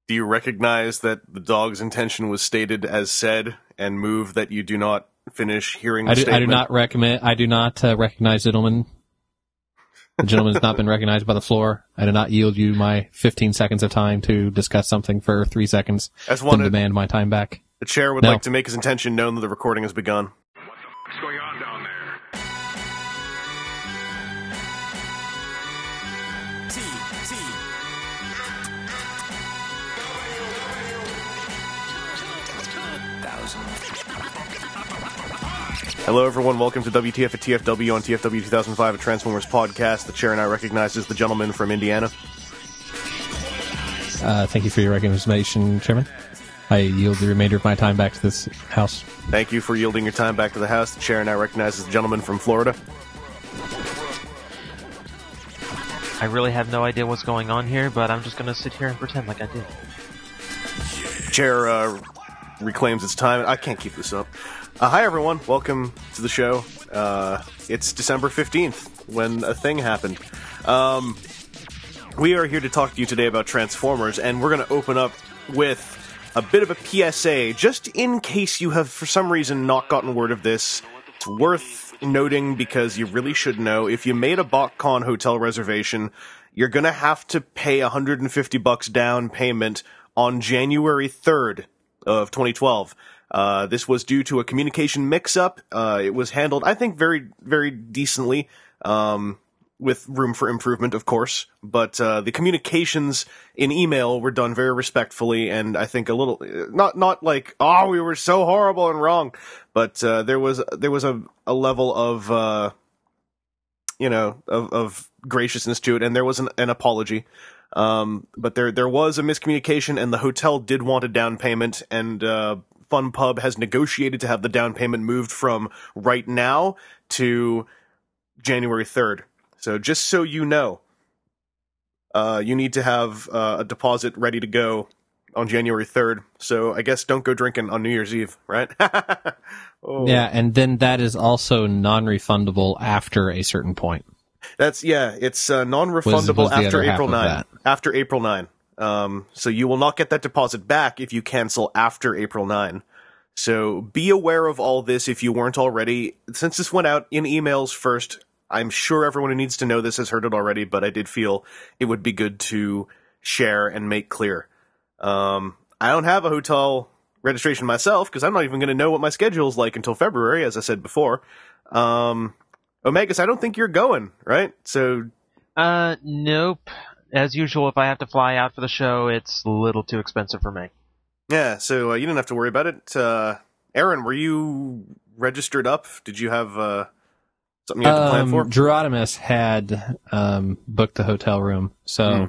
Do you recognize that the dog's intention was stated as said, and move that you do not finish hearing the statement? I do not recognize gentleman. The gentleman has not been recognized by the floor. I do not yield you my 15 seconds of time to discuss something for 3 seconds. Then demand my time back. The chair would like to make his intention known that the recording has begun. What's going on down there? Hello, everyone. Welcome to WTF at TFW on TFW 2005, a Transformers podcast. The chair and I recognize as the gentleman from Indiana. Thank you for your recognition, Chairman. I yield the remainder of my time back to this house. Thank you for yielding your time back to the house. The chair and I recognize as the gentleman from Florida. I really have no idea what's going on here, but I'm just going to sit here and pretend like I do. The chair reclaims its time. I can't keep this up. Hi, everyone. Welcome to the show. It's December 15th when a thing happened. We are here to talk to you today about Transformers, and we're going to open up with a bit of a PSA, just in case you have, for some reason, not gotten word of this. It's worth noting because you really should know. If you made a BotCon hotel reservation, you're going to have to pay $150 down payment on January 3rd of 2012. This was due to a communication mix-up. It was handled, I think, very, very decently, with room for improvement, of course. But the communications in email were done very respectfully, and I think a little not like, oh, we were so horrible and wrong, but there was a level of of graciousness to it, and there was an apology. But there was a miscommunication, and the hotel did want a down payment, and Fun Pub has negotiated to have the down payment moved from right now to January 3rd. So just so you know, you need to have a deposit ready to go on January 3rd. So I guess don't go drinking on New Year's Eve, right? Oh. Yeah, and then that is also non-refundable after a certain point. It's non-refundable after April 9. After April 9. So you will not get that deposit back if you cancel after April 9. So be aware of all this if you weren't already. Since this went out in emails first, I'm sure everyone who needs to know this has heard it already, but I did feel it would be good to share and make clear. I don't have a hotel registration myself because I'm not even going to know what my schedule is like until February, as I said before. Omegas, I don't think you're going, right? So, nope. As usual, if I have to fly out for the show, it's a little too expensive for me. Yeah, so you didn't have to worry about it. Aaron, were you registered up? Did you have something you had to plan for? Gerodimus had booked the hotel room, so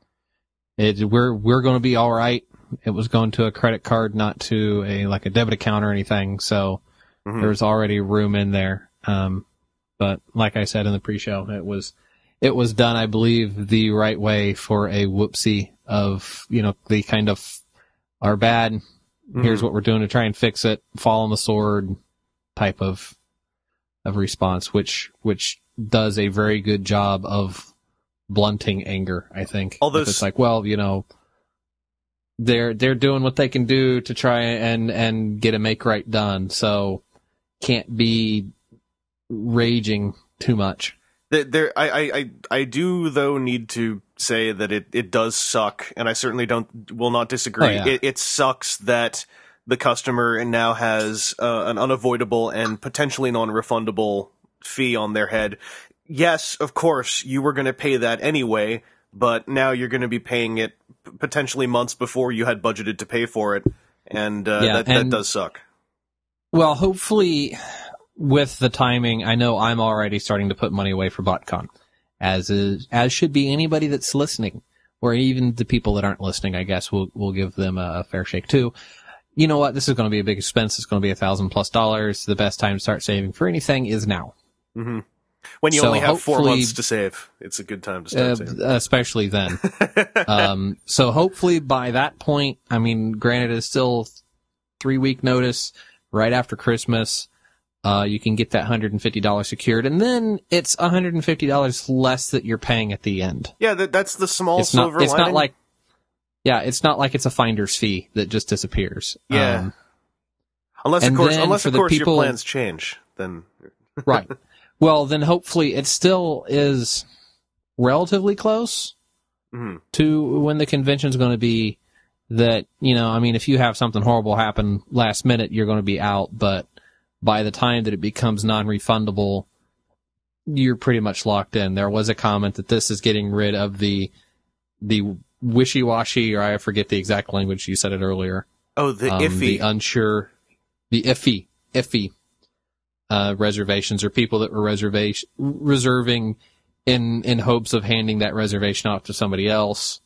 we're going to be all right. It was going to a credit card, not to a debit account or anything, so there was already room in there. But like I said in the pre-show, it was done, I believe, the right way for a whoopsie of, the kind of, our bad, here's what we're doing to try and fix it, fall on the sword type of response, which does a very good job of blunting anger, I think. Although it's like, well, they're doing what they can do to try and get a make right done, so can't be raging too much. I do though need to say that it does suck, and I certainly will not disagree. Oh, yeah. It sucks that the customer now has an unavoidable and potentially non-refundable fee on their head. Yes, of course, you were going to pay that anyway, but now you're going to be paying it potentially months before you had budgeted to pay for it, and that does suck. Well, hopefully, with the timing, I know I'm already starting to put money away for BotCon, as should be anybody that's listening, or even the people that aren't listening. I guess we'll give them a fair shake too. You know what? This is going to be a big expense. It's going to be $1,000+. The best time to start saving for anything is now. Mm-hmm. When you only have 4 months to save, it's a good time to start saving. Especially then. So hopefully by that point, I mean, granted, it's still 3-week notice right after Christmas. You can get that $150 secured, and then it's $150 less that you're paying at the end. Yeah, that's the small silver lining. Yeah, it's not like it's a finder's fee that just disappears. Yeah. Unless of course your plans change, then right. Well, then hopefully it still is relatively close to when the convention's going to be. That, if you have something horrible happen last minute, you're going to be out. But by the time that it becomes non-refundable, you're pretty much locked in. There was a comment that this is getting rid of the wishy-washy, or I forget the exact language, you said it earlier. Oh, the iffy. The unsure, the iffy reservations, or people that were reserving in hopes of handing that reservation off to somebody else.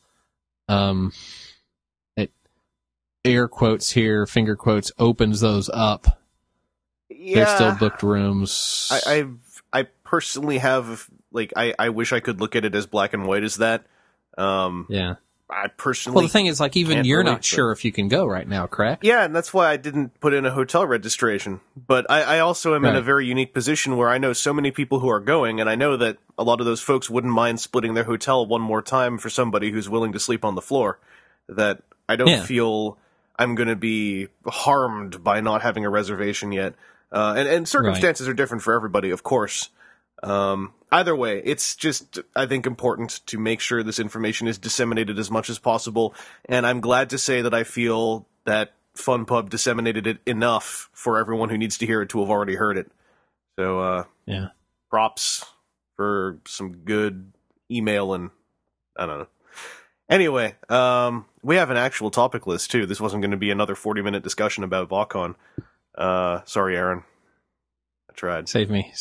It, air quotes here, finger quotes, opens those up. Yeah. They're still booked rooms. I personally have, I wish I could look at it as black and white as that. Yeah. I personally... Well, the thing is, even you're not so. sure if you can go right now, correct? Yeah, and that's why I didn't put in a hotel registration. But I also am in a very unique position where I know so many people who are going, and I know that a lot of those folks wouldn't mind splitting their hotel one more time for somebody who's willing to sleep on the floor. That I don't feel I'm going to be harmed by not having a reservation yet. And circumstances are different for everybody, of course. Either way, it's just, I think, important to make sure this information is disseminated as much as possible, and I'm glad to say that I feel that FunPub disseminated it enough for everyone who needs to hear it to have already heard it. So, props for some good email and, I don't know. Anyway, we have an actual topic list, too. This wasn't going to be another 40-minute discussion about VOCCON. Sorry, Aaron. I tried. Save me.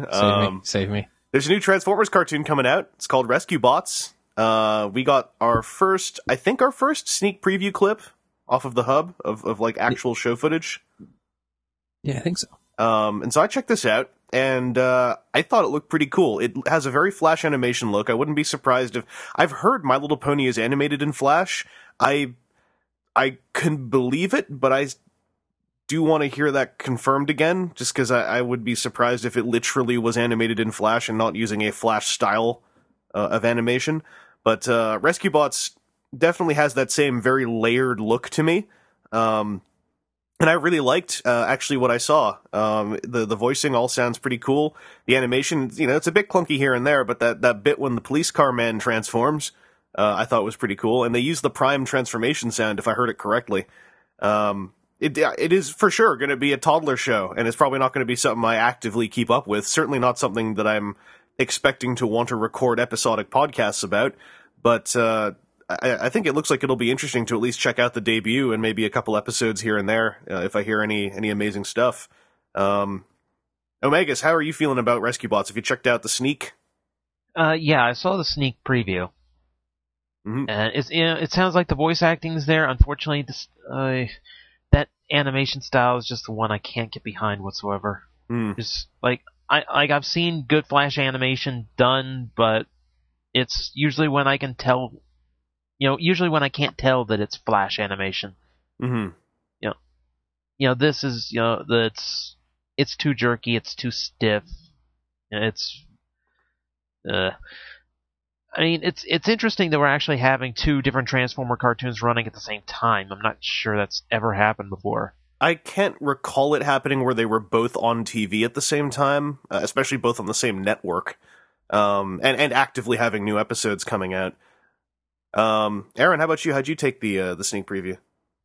There's a new Transformers cartoon coming out. It's called Rescue Bots. We got our first sneak preview clip off of the hub of actual show footage. Yeah, I think so. And so I checked this out, and I thought it looked pretty cool. It has a very Flash animation look. I wouldn't be surprised if... I've heard My Little Pony is animated in Flash. I can believe it, but I do want to hear that confirmed again, just because I would be surprised if it literally was animated in Flash and not using a Flash style of animation. But Rescue Bots definitely has that same very layered look to me. And I really liked, actually, what I saw. The voicing all sounds pretty cool. The animation, it's a bit clunky here and there, but that bit when the police car man transforms, I thought was pretty cool. And they used the Prime transformation sound, if I heard it correctly. It is for sure going to be a toddler show, and it's probably not going to be something I actively keep up with. Certainly not something that I'm expecting to want to record episodic podcasts about. But I think it looks like it'll be interesting to at least check out the debut and maybe a couple episodes here and there if I hear any amazing stuff. Omegas, how are you feeling about Rescue Bots? Have you checked out the sneak? Yeah, I saw the sneak preview. Mm-hmm. And it sounds like the voice acting is there. Unfortunately, that animation style is just the one I can't get behind whatsoever. Just I've seen good Flash animation done, but it's usually when I can tell, usually when I can't tell that it's Flash animation. Mm-hmm. This is it's too jerky, it's too stiff. It's it's interesting that we're actually having two different Transformer cartoons running at the same time. I'm not sure that's ever happened before. I can't recall it happening where they were both on TV at the same time, especially both on the same network, and actively having new episodes coming out. Aaron, how about you? How'd you take the sneak preview?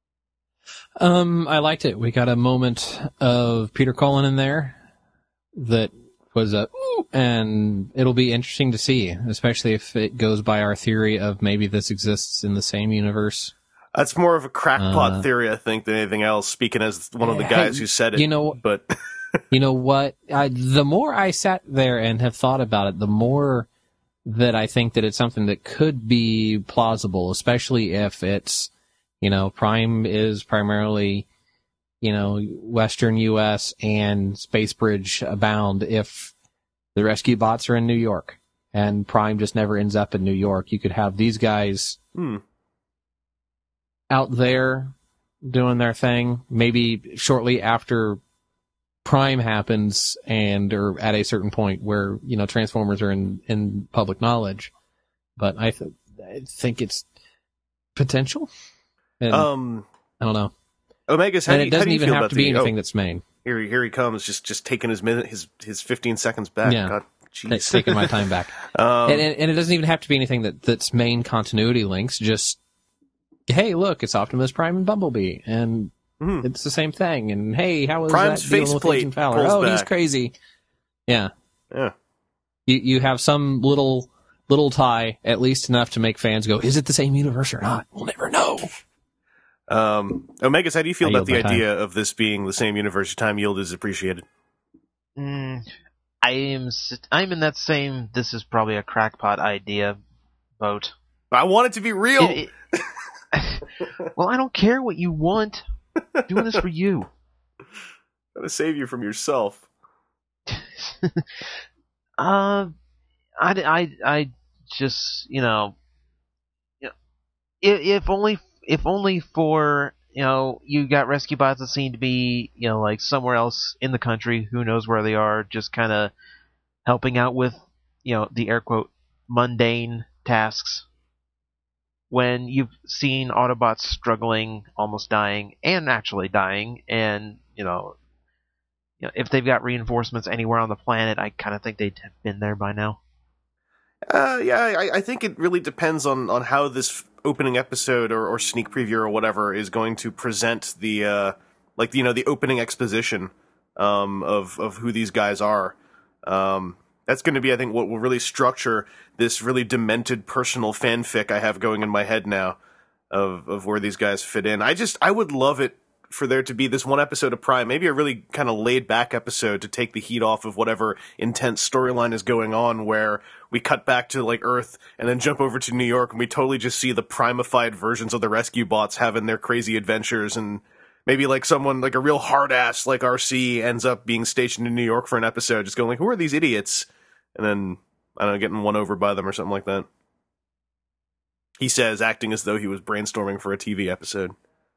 I liked it. We got a moment of Peter Cullen in there that was and it'll be interesting to see, especially if it goes by our theory of maybe this exists in the same universe. That's more of a crackpot theory, I think, than anything else, speaking as one of the guys who said it. But you know what? The more I sat there and have thought about it, the more that I think that it's something that could be plausible, especially if it's, Prime is primarily, Western U.S. and Space Bridge abound. If the Rescue Bots are in New York and Prime just never ends up in New York, you could have these guys out there doing their thing, maybe shortly after Prime happens or at a certain point where, Transformers are in public knowledge. But I think it's Potential? And, I don't know. Omega's, and it doesn't even have to be anything that's main. Here he comes, just taking his 15 seconds back. Yeah. God, jeez. Taking my time back. And it doesn't even have to be anything that's main continuity links. Just, hey, look, it's Optimus Prime and Bumblebee, and it's the same thing. And hey, how was Prime's that dealing with Agent Fowler? Oh, he's crazy. Yeah. Yeah. You have some little tie, at least enough to make fans go, is it the same universe or not? We'll never know. Omegas, how do you feel about the idea of this being the same universe? Your time yield is appreciated. I'm in that same, this is probably a crackpot idea boat. I want it to be real. Well, I don't care what you want. I'm doing this for you. Gotta save you from yourself. I just, if only for, you got rescue bots that seem to be, like somewhere else in the country, who knows where they are, just kind of helping out with, the air quote, mundane tasks. When you've seen Autobots struggling, almost dying, and actually dying, and, if they've got reinforcements anywhere on the planet, I kind of think they'd have been there by now. I think it really depends on how this opening episode or sneak preview or whatever is going to present the the opening exposition of who these guys are. That's going to be, I think, what will really structure this really demented personal fanfic I have going in my head now of where these guys fit in. I would love it for there to be this one episode of Prime, maybe a really kind of laid back episode to take the heat off of whatever intense storyline is going on, where we cut back to like Earth and then jump over to New York and we totally just see the primified versions of the rescue bots having their crazy adventures, and maybe like someone like a real hard ass like RC ends up being stationed in New York for an episode, just going like, who are these idiots? And then, I don't know, getting won over by them or something like that. He says, acting as though he was brainstorming for a TV episode.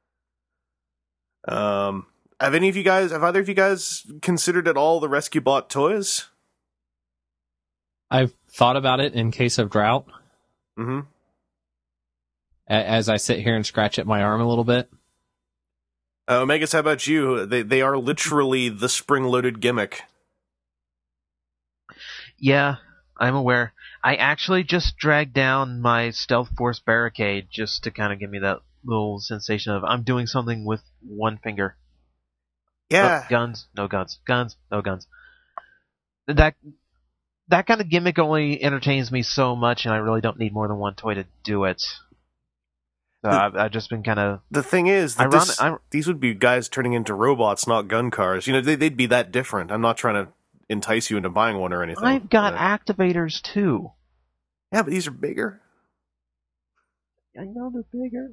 Have either of you guys considered at all the Rescue Bot toys? I've thought about it in case of drought. Mm-hmm. As I sit here and scratch at my arm a little bit. Omegas, how about you? They are literally the spring-loaded gimmick. Yeah, I'm aware. I actually just dragged down my Stealth Force barricade just to kind of give me that little sensation of I'm doing something with one finger. Yeah. Oh, guns, no guns. Guns, no guns. That kind of gimmick only entertains me so much, and I really don't need more than one toy to do it. So I've just been kind of... The thing is, that these would be guys turning into robots, not gun cars. They'd be that different. I'm not trying to entice you into buying one or anything. I've got activators, too. Yeah, but these are bigger. I know they're bigger.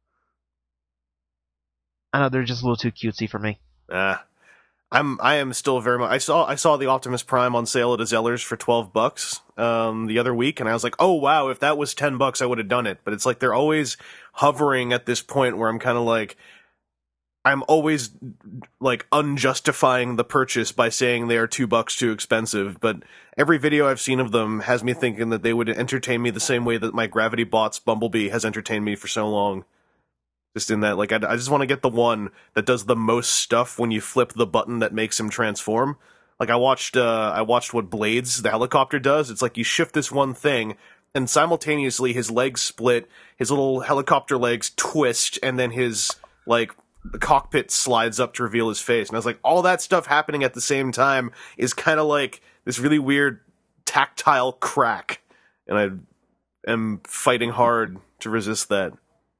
I know they're just a little too cutesy for me. I am still very much. I saw the Optimus Prime on sale at a Zellers for $12 the other week, and I was like, oh wow, if that was $10, I would have done it. But it's like they're always hovering at this point where I'm kind of like, I'm always like unjustifying the purchase by saying they are $2 too expensive. But every video I've seen of them has me thinking that they would entertain me the same way that my Gravity Bots Bumblebee has entertained me for so long. Just in that, like, I just want to get the one that does the most stuff when you flip the button that makes him transform. Like, I watched what Blades, the helicopter, does. It's like you shift this one thing, and simultaneously his legs split, his little helicopter legs twist, and then his, like, the cockpit slides up to reveal his face. And I was like, all that stuff happening at the same time is kind of like this really weird tactile crack. And I am fighting hard to resist that.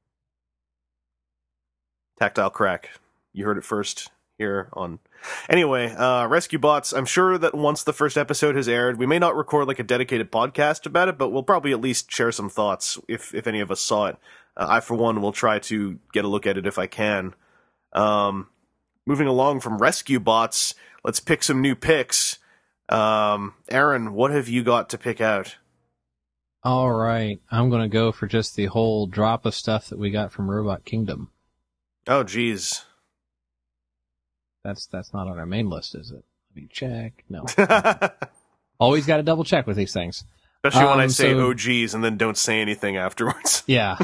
Tactile crack. You heard it first here on... Anyway, Rescue Bots, I'm sure that once the first episode has aired, we may not record like a dedicated podcast about it, but we'll probably at least share some thoughts if any of us saw it. I, for one, will try to get a look at it if I can. Moving along from Rescue Bots, let's pick some new picks. Aaron, what have you got to pick out? All right, I'm going to go for just the whole drop of stuff that we got from Robot Kingdom. Oh, geez. That's not on our main list, is it? Let me check. No. Always got to double check with these things. Especially when I say OGs and then don't say anything afterwards. Yeah.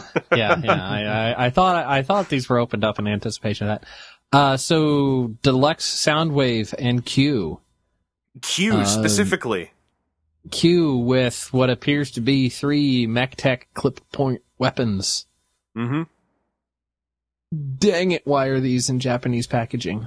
I thought these were opened up in anticipation of that. So Deluxe Soundwave and Q. Q specifically. Q with what appears to be 3 MechTech clip point weapons. Mm-hmm. Dang it! Why are these in Japanese packaging?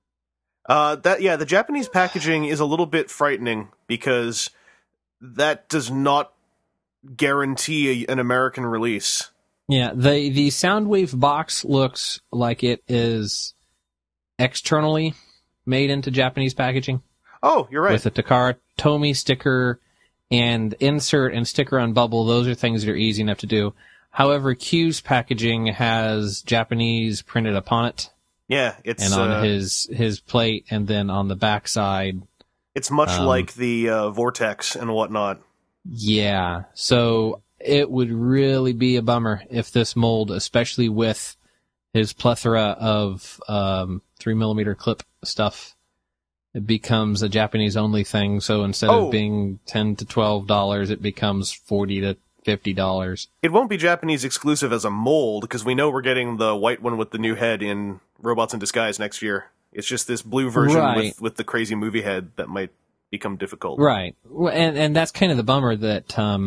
The Japanese packaging is a little bit frightening because that does not guarantee an American release. Yeah, the Soundwave box looks like it is externally made into Japanese packaging. Oh, you're right. With a Takara Tomy sticker and insert and sticker on bubble, those are things that are easy enough to do. However, Q's packaging has Japanese printed upon it. Yeah, it's and on his plate, and then on the backside, it's much like the Vortex and whatnot. Yeah, so it would really be a bummer if this mold, especially with his plethora of 3mm clip stuff, it becomes a Japanese only thing. So instead of being $10 to $12, it becomes $40 to $50. It won't be Japanese exclusive as a mold, because we know we're getting the white one with the new head in Robots in Disguise next year. It's just this blue version with the crazy movie head that might become difficult. Right. And that's kind of the bummer that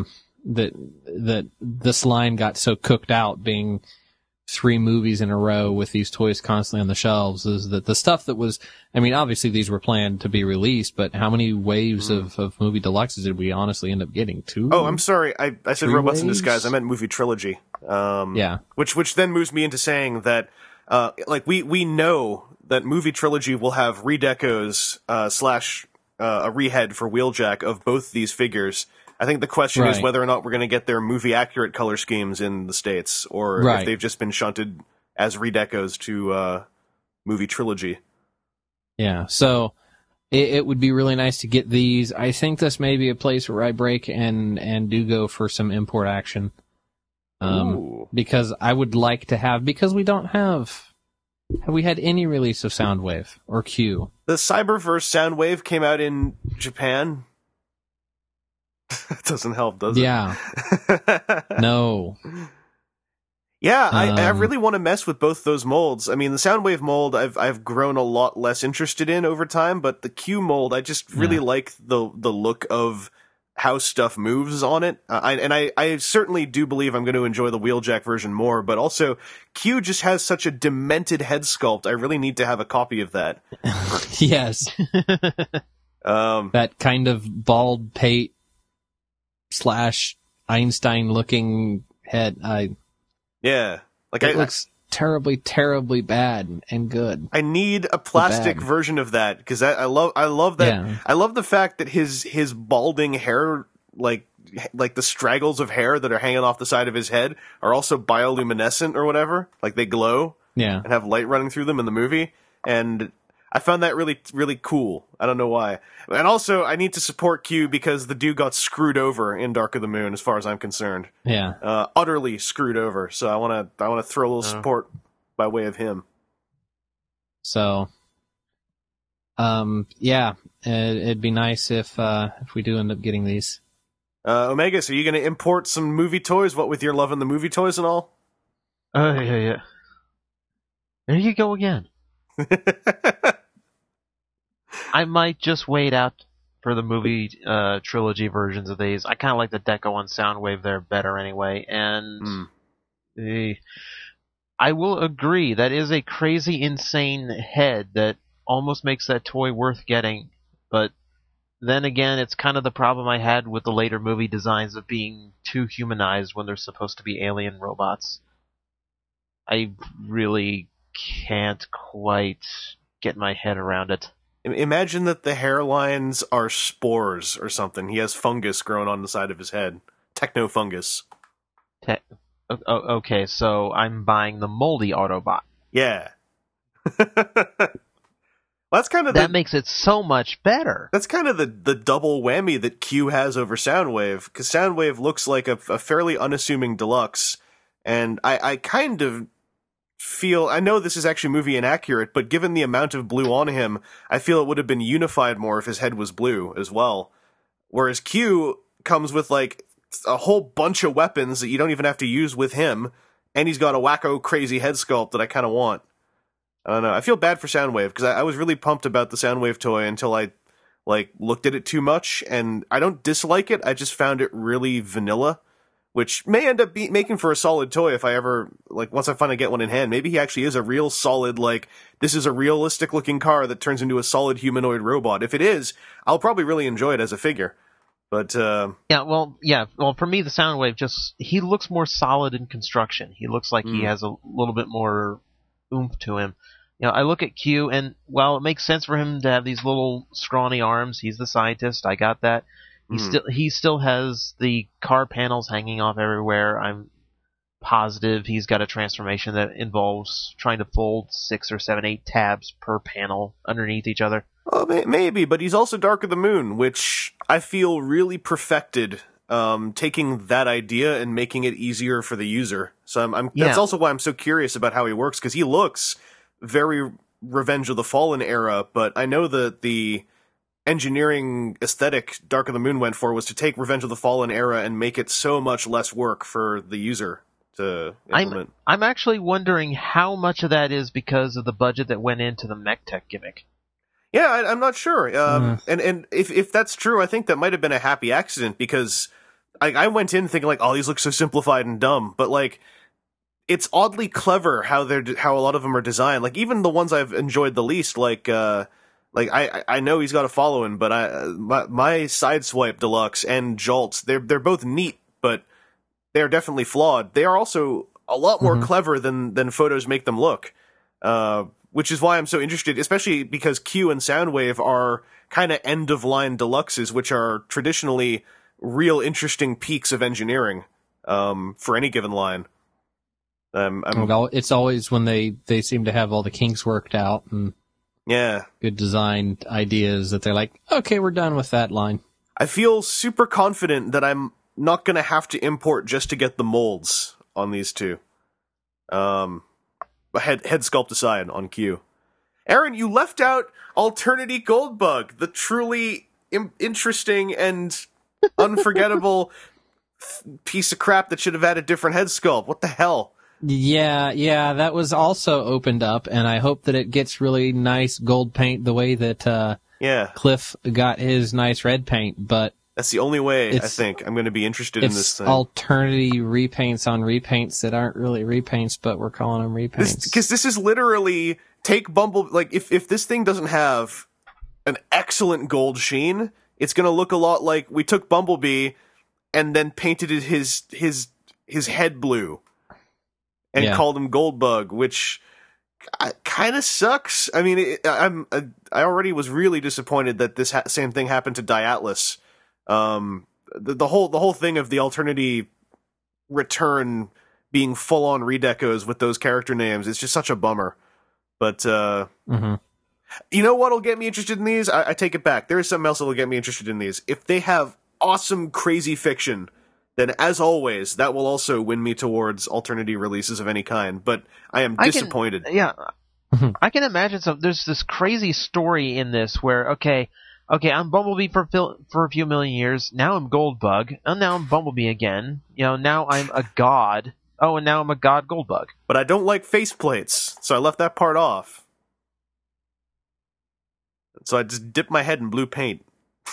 that this line got so cooked out, being 3 movies in a row with these toys constantly on the shelves, is that the stuff that was, I mean, obviously these were planned to be released, but how many waves of movie deluxes did we honestly end up getting? 2? Oh, I'm sorry. I said Robots in Disguise. I meant movie trilogy. Yeah. Which then moves me into saying that, we know that movie trilogy will have redecos, slash, a rehead for Wheeljack of both these figures. I think the question is whether or not we're going to get their movie-accurate color schemes in the States, or if they've just been shunted as redecos to movie trilogy. Yeah, so it would be really nice to get these. I think this may be a place where I break and do go for some import action. Because I would like to have, because we don't have we had any release of Soundwave or Q? The Cyberverse Soundwave came out in Japan. It doesn't help, does it? Yeah. No. Yeah, I really want to mess with both those molds. I mean, the Soundwave mold I've grown a lot less interested in over time, but the Q mold, I just really like the look of how stuff moves on it. I certainly do believe I'm going to enjoy the Wheeljack version more, but also Q just has such a demented head sculpt. I really need to have a copy of that. Yes. That kind of bald pate / Einstein looking head. Yeah. It looks terribly, terribly bad and good. I need a plastic version of that, because I love that. Yeah. I love the fact that his balding hair, like the straggles of hair that are hanging off the side of his head, are also bioluminescent or whatever. Like they glow. Yeah. And have light running through them in the movie. And I found that really, really cool. I don't know why. And also, I need to support Q because the dude got screwed over in Dark of the Moon, as far as I'm concerned. Yeah. Utterly screwed over. So I want to throw a little support by way of him. So, yeah, it'd be nice if we do end up getting these. Omega, so are you going to import some movie toys? What with your love in the movie toys and all? Yeah. There you go again. I might just wait out for the movie trilogy versions of these. I kind of like the Deco on Soundwave there better anyway. And I will agree, that is a crazy, insane head that almost makes that toy worth getting. But then again, it's kind of the problem I had with the later movie designs of being too humanized when they're supposed to be alien robots. I really can't quite get my head around it. Imagine that the hairlines are spores or something. He has fungus growing on the side of his head. Techno-fungus. Okay, so I'm buying the moldy Autobot. Yeah. That's kind of that makes it so much better. That's kind of the double whammy that Q has over Soundwave, because Soundwave looks like a fairly unassuming deluxe, and I kind of feel, I know this is actually movie inaccurate, but given the amount of blue on him, I feel it would have been unified more if his head was blue as well. Whereas Q comes with like a whole bunch of weapons that you don't even have to use with him, and he's got a wacko crazy head sculpt that I kind of want. I don't know. I feel bad for Soundwave because I was really pumped about the Soundwave toy until I like looked at it too much, and I don't dislike it. I just found it really vanilla, which may end up making for a solid toy if I ever, like, once I finally get one in hand. Maybe he actually is a real solid, like, this is a realistic looking car that turns into a solid humanoid robot. If it is, I'll probably really enjoy it as a figure. But, Well, for me, the Soundwave he looks more solid in construction. He looks like he has a little bit more oomph to him. You know, I look at Q, and while it makes sense for him to have these little scrawny arms, he's the scientist, I got that. He still has the car panels hanging off everywhere. I'm positive he's got a transformation that involves trying to fold 6 or 7, 8 tabs per panel underneath each other. Well, maybe, but he's also Dark of the Moon, which I feel really perfected, taking that idea and making it easier for the user. So that's also why I'm so curious about how he works, because he looks very Revenge of the Fallen era, but I know that the engineering aesthetic Dark of the Moon went for was to take Revenge of the Fallen era and make it so much less work for the user to implement. I'm actually wondering how much of that is because of the budget that went into the MechTech gimmick. Yeah, I'm not sure. And if that's true, I think that might have been a happy accident, because I went in thinking like, oh, these look so simplified and dumb, but like, it's oddly clever how a lot of them are designed. Like even the ones I've enjoyed the least, like I know he's got a following, but my Sideswipe Deluxe and Jolts, they're both neat, but they're definitely flawed. They are also a lot more clever than photos make them look. Which is why I'm so interested, especially because Q and Soundwave are kind of end-of-line deluxes, which are traditionally real interesting peaks of engineering for any given line. It's always when they seem to have all the kinks worked out and good design ideas that they're like, okay, we're done with that line. I feel super confident that I'm not going to have to import just to get the molds on these two. Head sculpt aside on Q. Aaron, you left out Alternity Goldbug, the truly interesting and unforgettable piece of crap that should have had a different head sculpt. What the hell? Yeah, that was also opened up, and I hope that it gets really nice gold paint the way that Cliff got his nice red paint, but that's the only way I think I'm going to be interested in this thing. It's Alternity repaints on repaints that aren't really repaints, but we're calling them repaints. Because this is literally take Bumblebee. Like if this thing doesn't have an excellent gold sheen, it's going to look a lot like we took Bumblebee and then painted his head blue and called him Goldbug, which kind of sucks. I mean, I already was really disappointed that this same thing happened to Diatlas. The whole thing of the Alternity return being full on redecos with those character names, it's just such a bummer. But you know what'll get me interested in these? I take it back. There is something else that'll get me interested in these. If they have awesome, crazy fiction, then as always, that will also win me towards Alternity releases of any kind. But I am disappointed. I can imagine there's this crazy story in this where, okay, I'm Bumblebee for a few million years. Now I'm Goldbug. And now I'm Bumblebee again. You know, now I'm a god. Oh, and now I'm a god Goldbug. But I don't like faceplates, so I left that part off. So I just dipped my head in blue paint.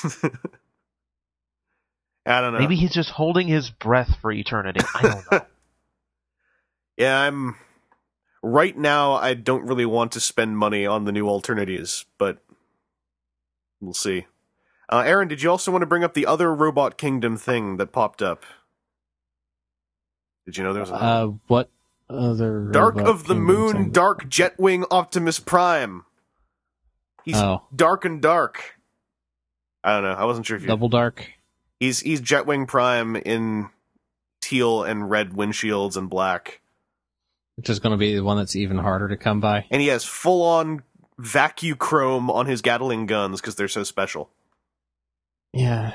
I don't know. Maybe he's just holding his breath for eternity. I don't know. Yeah, right now, I don't really want to spend money on the new Alternatives, but we'll see. Aaron, did you also want to bring up the other Robot Kingdom thing that popped up? Did you know there was a... what other Dark of the Moon, thing? Dark Jetwing Optimus Prime. He's dark and dark. I don't know. I wasn't sure if you... Double dark? He's Jetwing Prime in teal and red windshields and black. Which is going to be the one that's even harder to come by. And he has full-on vacuchrome on his Gatling guns because they're so special. Yeah.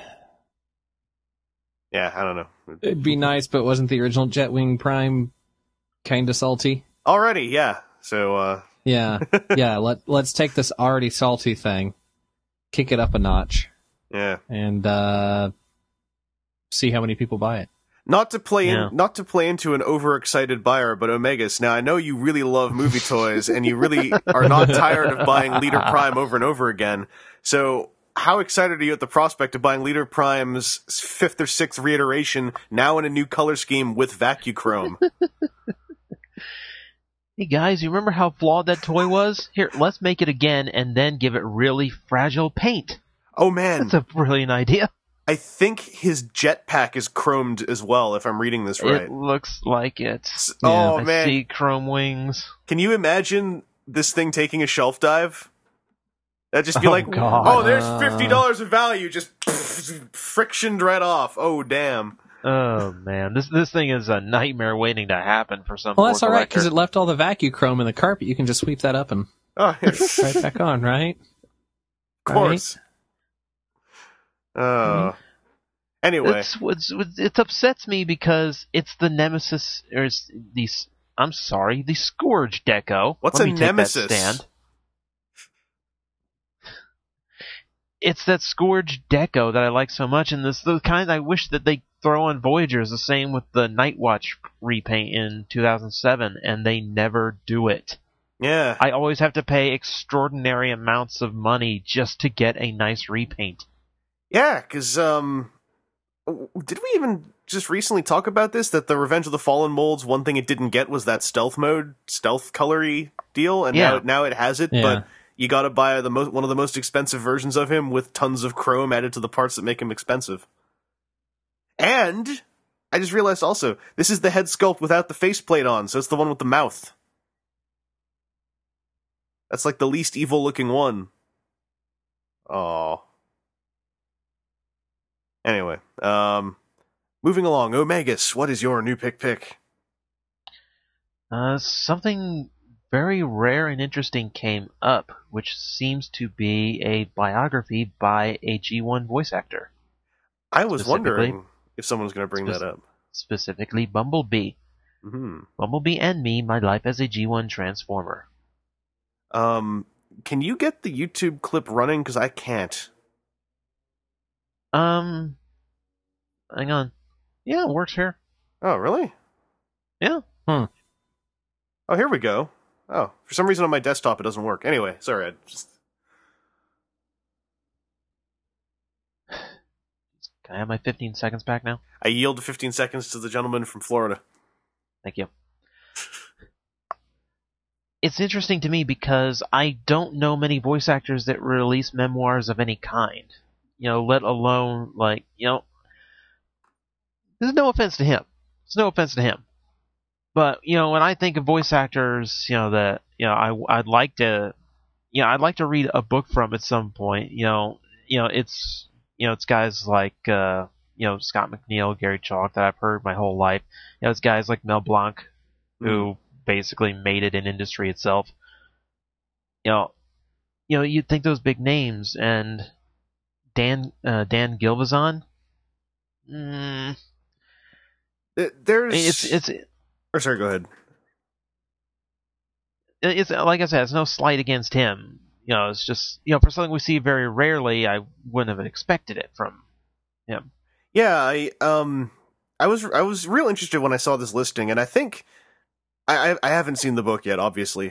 Yeah, I don't know. It'd be nice, but wasn't the original Jetwing Prime kind of salty? Already, yeah. So, Yeah. Let's take this already salty thing, kick it up a notch. Yeah. And, see how many people buy it. Not to play into an overexcited buyer, but Omegas, now I know you really love movie toys and you really are not tired of buying Leader Prime over and over again. So how excited are you at the prospect of buying Leader Prime's 5th or 6th reiteration, now in a new color scheme with Vacuchrome? Hey guys, you remember how flawed that toy was? Here, let's make it again and then give it really fragile paint. Oh man. That's a brilliant idea. I think his jetpack is chromed as well, if I'm reading this right. It looks like it. Oh, man. I see chrome wings. Can you imagine this thing taking a shelf dive? That'd just be God. oh, there's $50 of value, just frictioned right off. Oh, damn. Oh, man. This thing is a nightmare waiting to happen for some Well, that's poor all right, because collector. it left all the Vacuchrome in the carpet. You can just sweep that up and Oh, right back on, right? Of course. Anyway. It upsets me because it's the Nemesis, or it's the Scourge deco. What's Let a me take that Nemesis? stand. It's that Scourge deco that I like so much, and this the kind I wish that they throw on Voyagers, the same with the Nightwatch repaint in 2007, and they never do it. Yeah. I always have to pay extraordinary amounts of money just to get a nice repaint. Yeah, because, did we even just recently talk about this? That the Revenge of the Fallen molds, one thing it didn't get was that stealth colory deal, and now it has it, but you gotta buy one of the most expensive versions of him with tons of chrome added to the parts that make him expensive. And, I just realized also, this is the head sculpt without the faceplate on, so it's the one with the mouth. That's like the least evil looking one. Oh. Anyway, moving along. Omegas, what is your new pick? Something very rare and interesting came up, which seems to be a biography by a G1 voice actor. I was wondering if someone's going to bring that up. Specifically, Bumblebee. Mm-hmm. Bumblebee and Me, My Life as a G1 Transformer. Can you get the YouTube clip running? Because I can't. Hang on. Yeah, it works here. Oh, really? Yeah. Oh, here we go. Oh, for some reason on my desktop it doesn't work. Anyway, sorry. Can I have my 15 seconds back now? I yield 15 seconds to the gentleman from Florida. Thank you. It's interesting to me because I don't know many voice actors that release memoirs of any kind. Let alone, there's no offense to him. There's no offense to him. But, when I think of voice actors, that, I'd like to read a book from at some point. It's guys like, Scott McNeil, Gary Chalk that I've heard my whole life. It's guys like Mel Blanc, who basically made it in industry itself. You'd think those big names, and Dan Gilvezan. Sorry, go ahead. It's like I said, it's no slight against him. It's just for something we see very rarely, I wouldn't have expected it from him. Yeah, I was real interested when I saw this listing, and I think I haven't seen the book yet, obviously.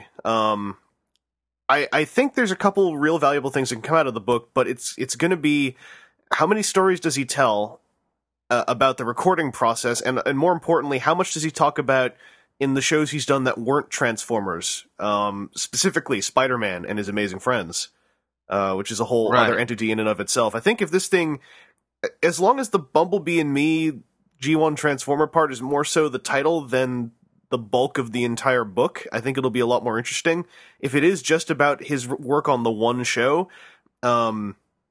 I think there's a couple real valuable things that can come out of the book, but it's going to be how many stories does he tell about the recording process, and more importantly, how much does he talk about in the shows he's done that weren't Transformers, specifically Spider-Man and His Amazing Friends, which is a whole other entity in and of itself. I think if this thing, as long as the Bumblebee and Me G1 Transformer part is more so the title than the bulk of the entire book, I think it'll be a lot more interesting. If it is just about his work on the one show, because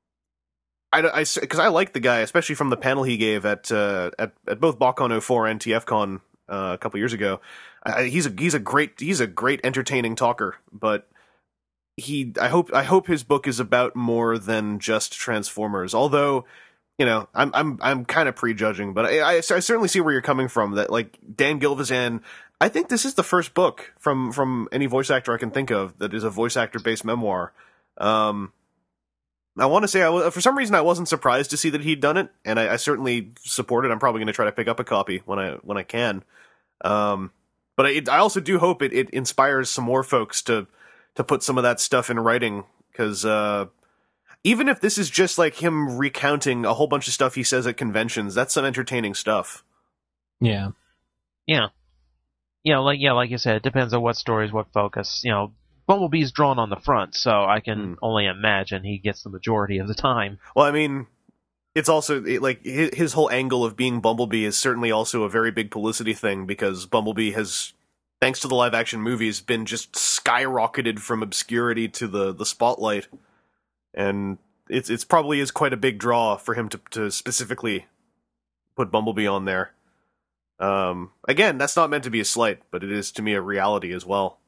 I like the guy, especially from the panel he gave at both BotCon 04 and TFCon a couple years ago. He's a great entertaining talker, but I hope his book is about more than just Transformers. Although, I'm kind of prejudging, but I certainly see where you're coming from. That like Dan Gilvezan, I think this is the first book from any voice actor I can think of that is a voice actor based memoir. I want to say, for some reason, I wasn't surprised to see that he'd done it, and I certainly support it. I'm probably going to try to pick up a copy when I can. But I also do hope it inspires some more folks to put some of that stuff in writing, because even if this is just like him recounting a whole bunch of stuff he says at conventions, that's some entertaining stuff. Yeah. Yeah. Like you said, it depends on what stories, what focus. Bumblebee's drawn on the front, so I can only imagine he gets the majority of the time. Well, I mean, it's also, like, his whole angle of being Bumblebee is certainly also a very big publicity thing, because Bumblebee has, thanks to the live-action movies, been just skyrocketed from obscurity to the spotlight. And it's probably is quite a big draw for him to specifically put Bumblebee on there. Again, that's not meant to be a slight, but it is to me a reality as well.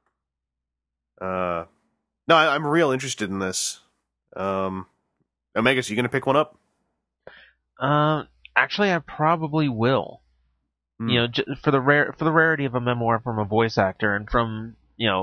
No, I'm real interested in this. Omegas, you gonna pick one up? Actually, I probably will. For the rarity of a memoir from a voice actor, and from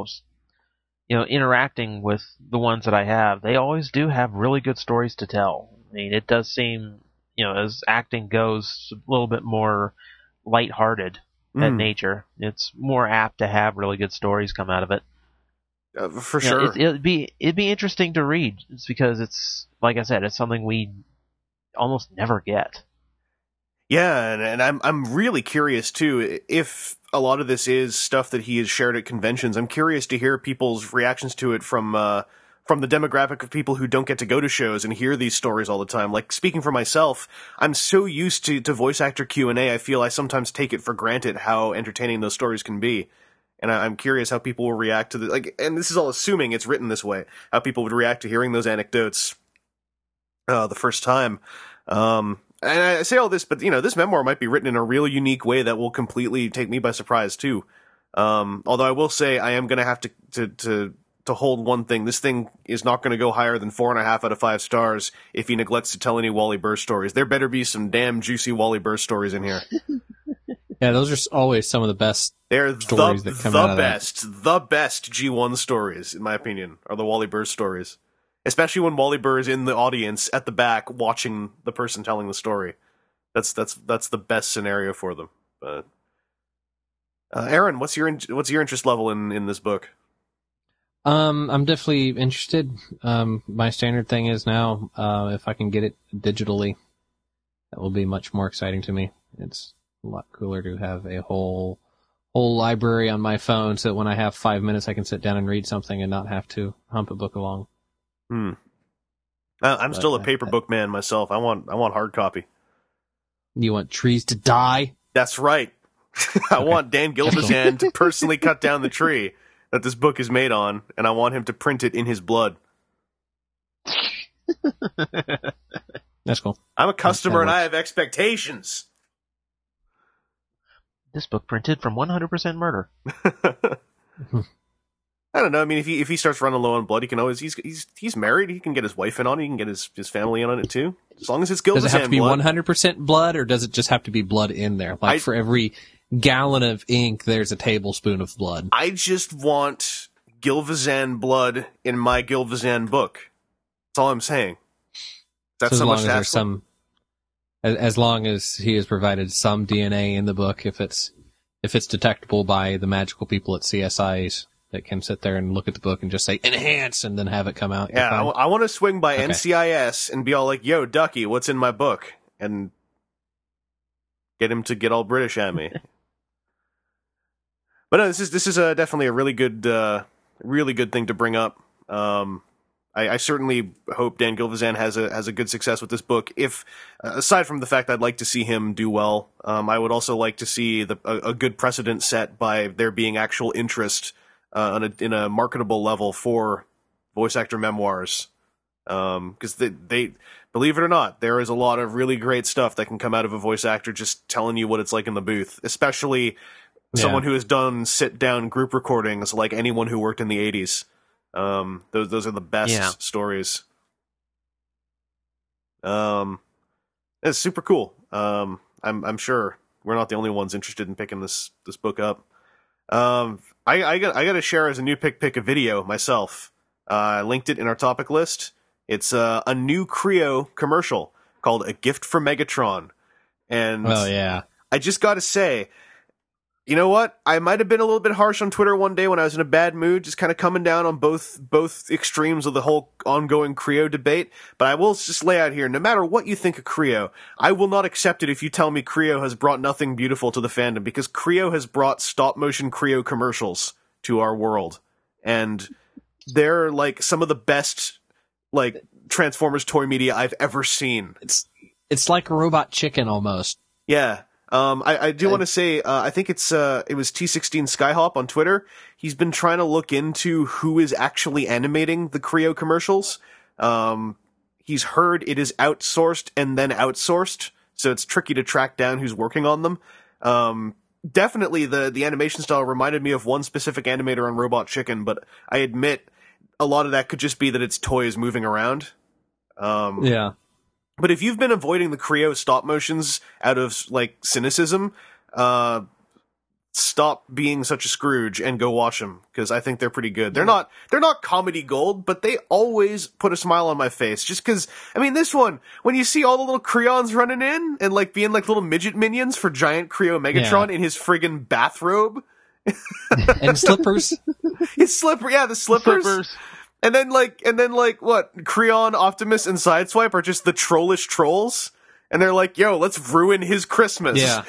interacting with the ones that I have, they always do have really good stories to tell. I mean, it does seem, as acting goes, a little bit more lighthearted at nature. It's more apt to have really good stories come out of it. For sure. It'd be interesting to read. It's because it's, like I said, it's something we almost never get. Yeah, and I'm really curious too, if a lot of this is stuff that he has shared at conventions. I'm curious to hear people's reactions to it from the demographic of people who don't get to go to shows and hear these stories all the time. Like, speaking for myself, I'm so used to voice actor Q&A, I feel I sometimes take it for granted how entertaining those stories can be. And I'm curious how people will react to and this is all assuming it's written this way, how people would react to hearing those anecdotes the first time. And I say all this, but this memoir might be written in a real unique way that will completely take me by surprise too. Although I will say I am going to have to hold one thing. This thing is not going to go higher than 4.5 out of 5 stars if he neglects to tell any Wally Burr stories. There better be some damn juicy Wally Burr stories in here. Yeah, those are always some of the best. They're stories that come out of the best G1 stories, in my opinion, are the Wally Burr stories. Especially when Wally Burr is in the audience at the back watching the person telling the story. That's the best scenario for them. But Aaron, what's your interest level in this book? I'm definitely interested. My standard thing is now, if I can get it digitally, that will be much more exciting to me. It's a lot cooler to have a whole library on my phone, so that when I have 5 minutes, I can sit down and read something and not have to hump a book along. I'm still a paper book man myself. I want hard copy. You want trees to die? That's right. I want Dan Gilvezan to personally cut down the tree that this book is made on, and I want him to print it in his blood. That's cool. I'm a customer and I have expectations. This book printed from 100% Murder. I don't know. I mean, if he starts running low on blood, he can always he's married. He can get his wife in on it. He can get his family in on it too. As long as it's Gilvezan blood. Does it have to be 100% blood, or does it just have to be blood in there? Like, for every gallon of ink, there's a tablespoon of blood. I just want Gilvezan blood in my Gilvezan book. That's all I'm saying. That's so much to ask for. As long as he has provided some DNA in the book, if it's detectable by the magical people at CSIs that can sit there and look at the book and just say enhance and then have it come out. Yeah, I want to swing by NCIS and be all like, "Yo, Ducky, what's in my book?" and get him to get all British at me. But no, this is definitely a really good thing to bring up. I certainly hope Dan Gilvezan has a good success with this book. If aside from the fact I'd like to see him do well, I would also like to see a good precedent set by there being actual interest in a marketable level for voice actor memoirs. Because they believe it or not, there is a lot of really great stuff that can come out of a voice actor just telling you what it's like in the booth, especially someone who has done sit down group recordings like anyone who worked in the 80s. Those are the best stories. It's super cool. I'm sure we're not the only ones interested in picking this book up. I got to share as a new pick a video myself. I linked it in our topic list. It's a new Creo commercial called A Gift from Megatron. And Oh, yeah. I just got to say, you know what? I might have been a little bit harsh on Twitter one day when I was in a bad mood, just kind of coming down on both extremes of the whole ongoing Creo debate. But I will just lay out here, no matter what you think of Creo, I will not accept it if you tell me Creo has brought nothing beautiful to the fandom, because Creo has brought stop-motion Creo commercials to our world. And they're, like, some of the best, like, Transformers toy media I've ever seen. It's like a Robot Chicken almost. Yeah. I do want to say, I think it was T16 Skyhop on Twitter. He's been trying to look into who is actually animating the Creo commercials. He's heard it is outsourced and then outsourced, so it's tricky to track down who's working on them. Definitely the animation style reminded me of one specific animator on Robot Chicken, but I admit a lot of that could just be that it's toys moving around. Yeah. But if you've been avoiding the Creo stop motions out of, like, cynicism, stop being such a Scrooge and go watch them, because I think they're pretty good. They're not comedy gold, but they always put a smile on my face. Just because, I mean, this one, when you see all the little Creons running in and, like, being like little midget minions for giant Creo Megatron in his friggin' bathrobe. And slippers. His slipper, yeah, the slippers. And then what? Creon, Optimus, and Sideswipe are just the trollish trolls, and they're like, "Yo, let's ruin his Christmas." Yeah.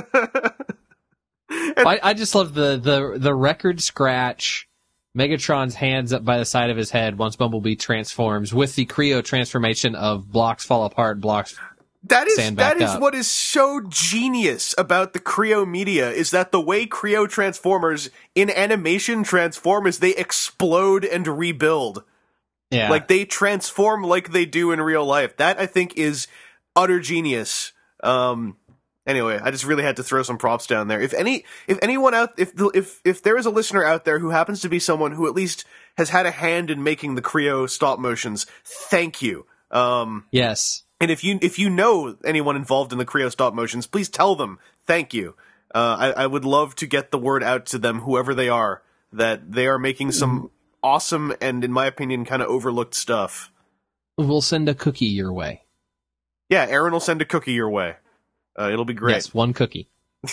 I just love the record scratch Megatron's hands up by the side of his head once Bumblebee transforms, with the Creo transformation of blocks fall apart, blocks That is up. what is so genius about the Creo media, is that the way Creo Transformers in animation transform is they explode and rebuild. Yeah. Like, they transform like they do in real life. That, I think, is utter genius. Anyway, I just really had to throw some props down there. If there is a listener out there who happens to be someone who at least has had a hand in making the Creo stop motions, thank you. Yes. And if you know anyone involved in the Creo stop motions, please tell them thank you. I would love to get the word out to them, whoever they are, that they are making some awesome and, in my opinion, kind of overlooked stuff. We'll send a cookie your way. Yeah, Aaron will send a cookie your way. It'll be great. Yes, one cookie.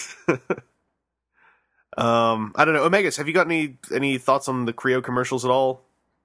I don't know. Omegas, have you got any thoughts on the Creo commercials at all?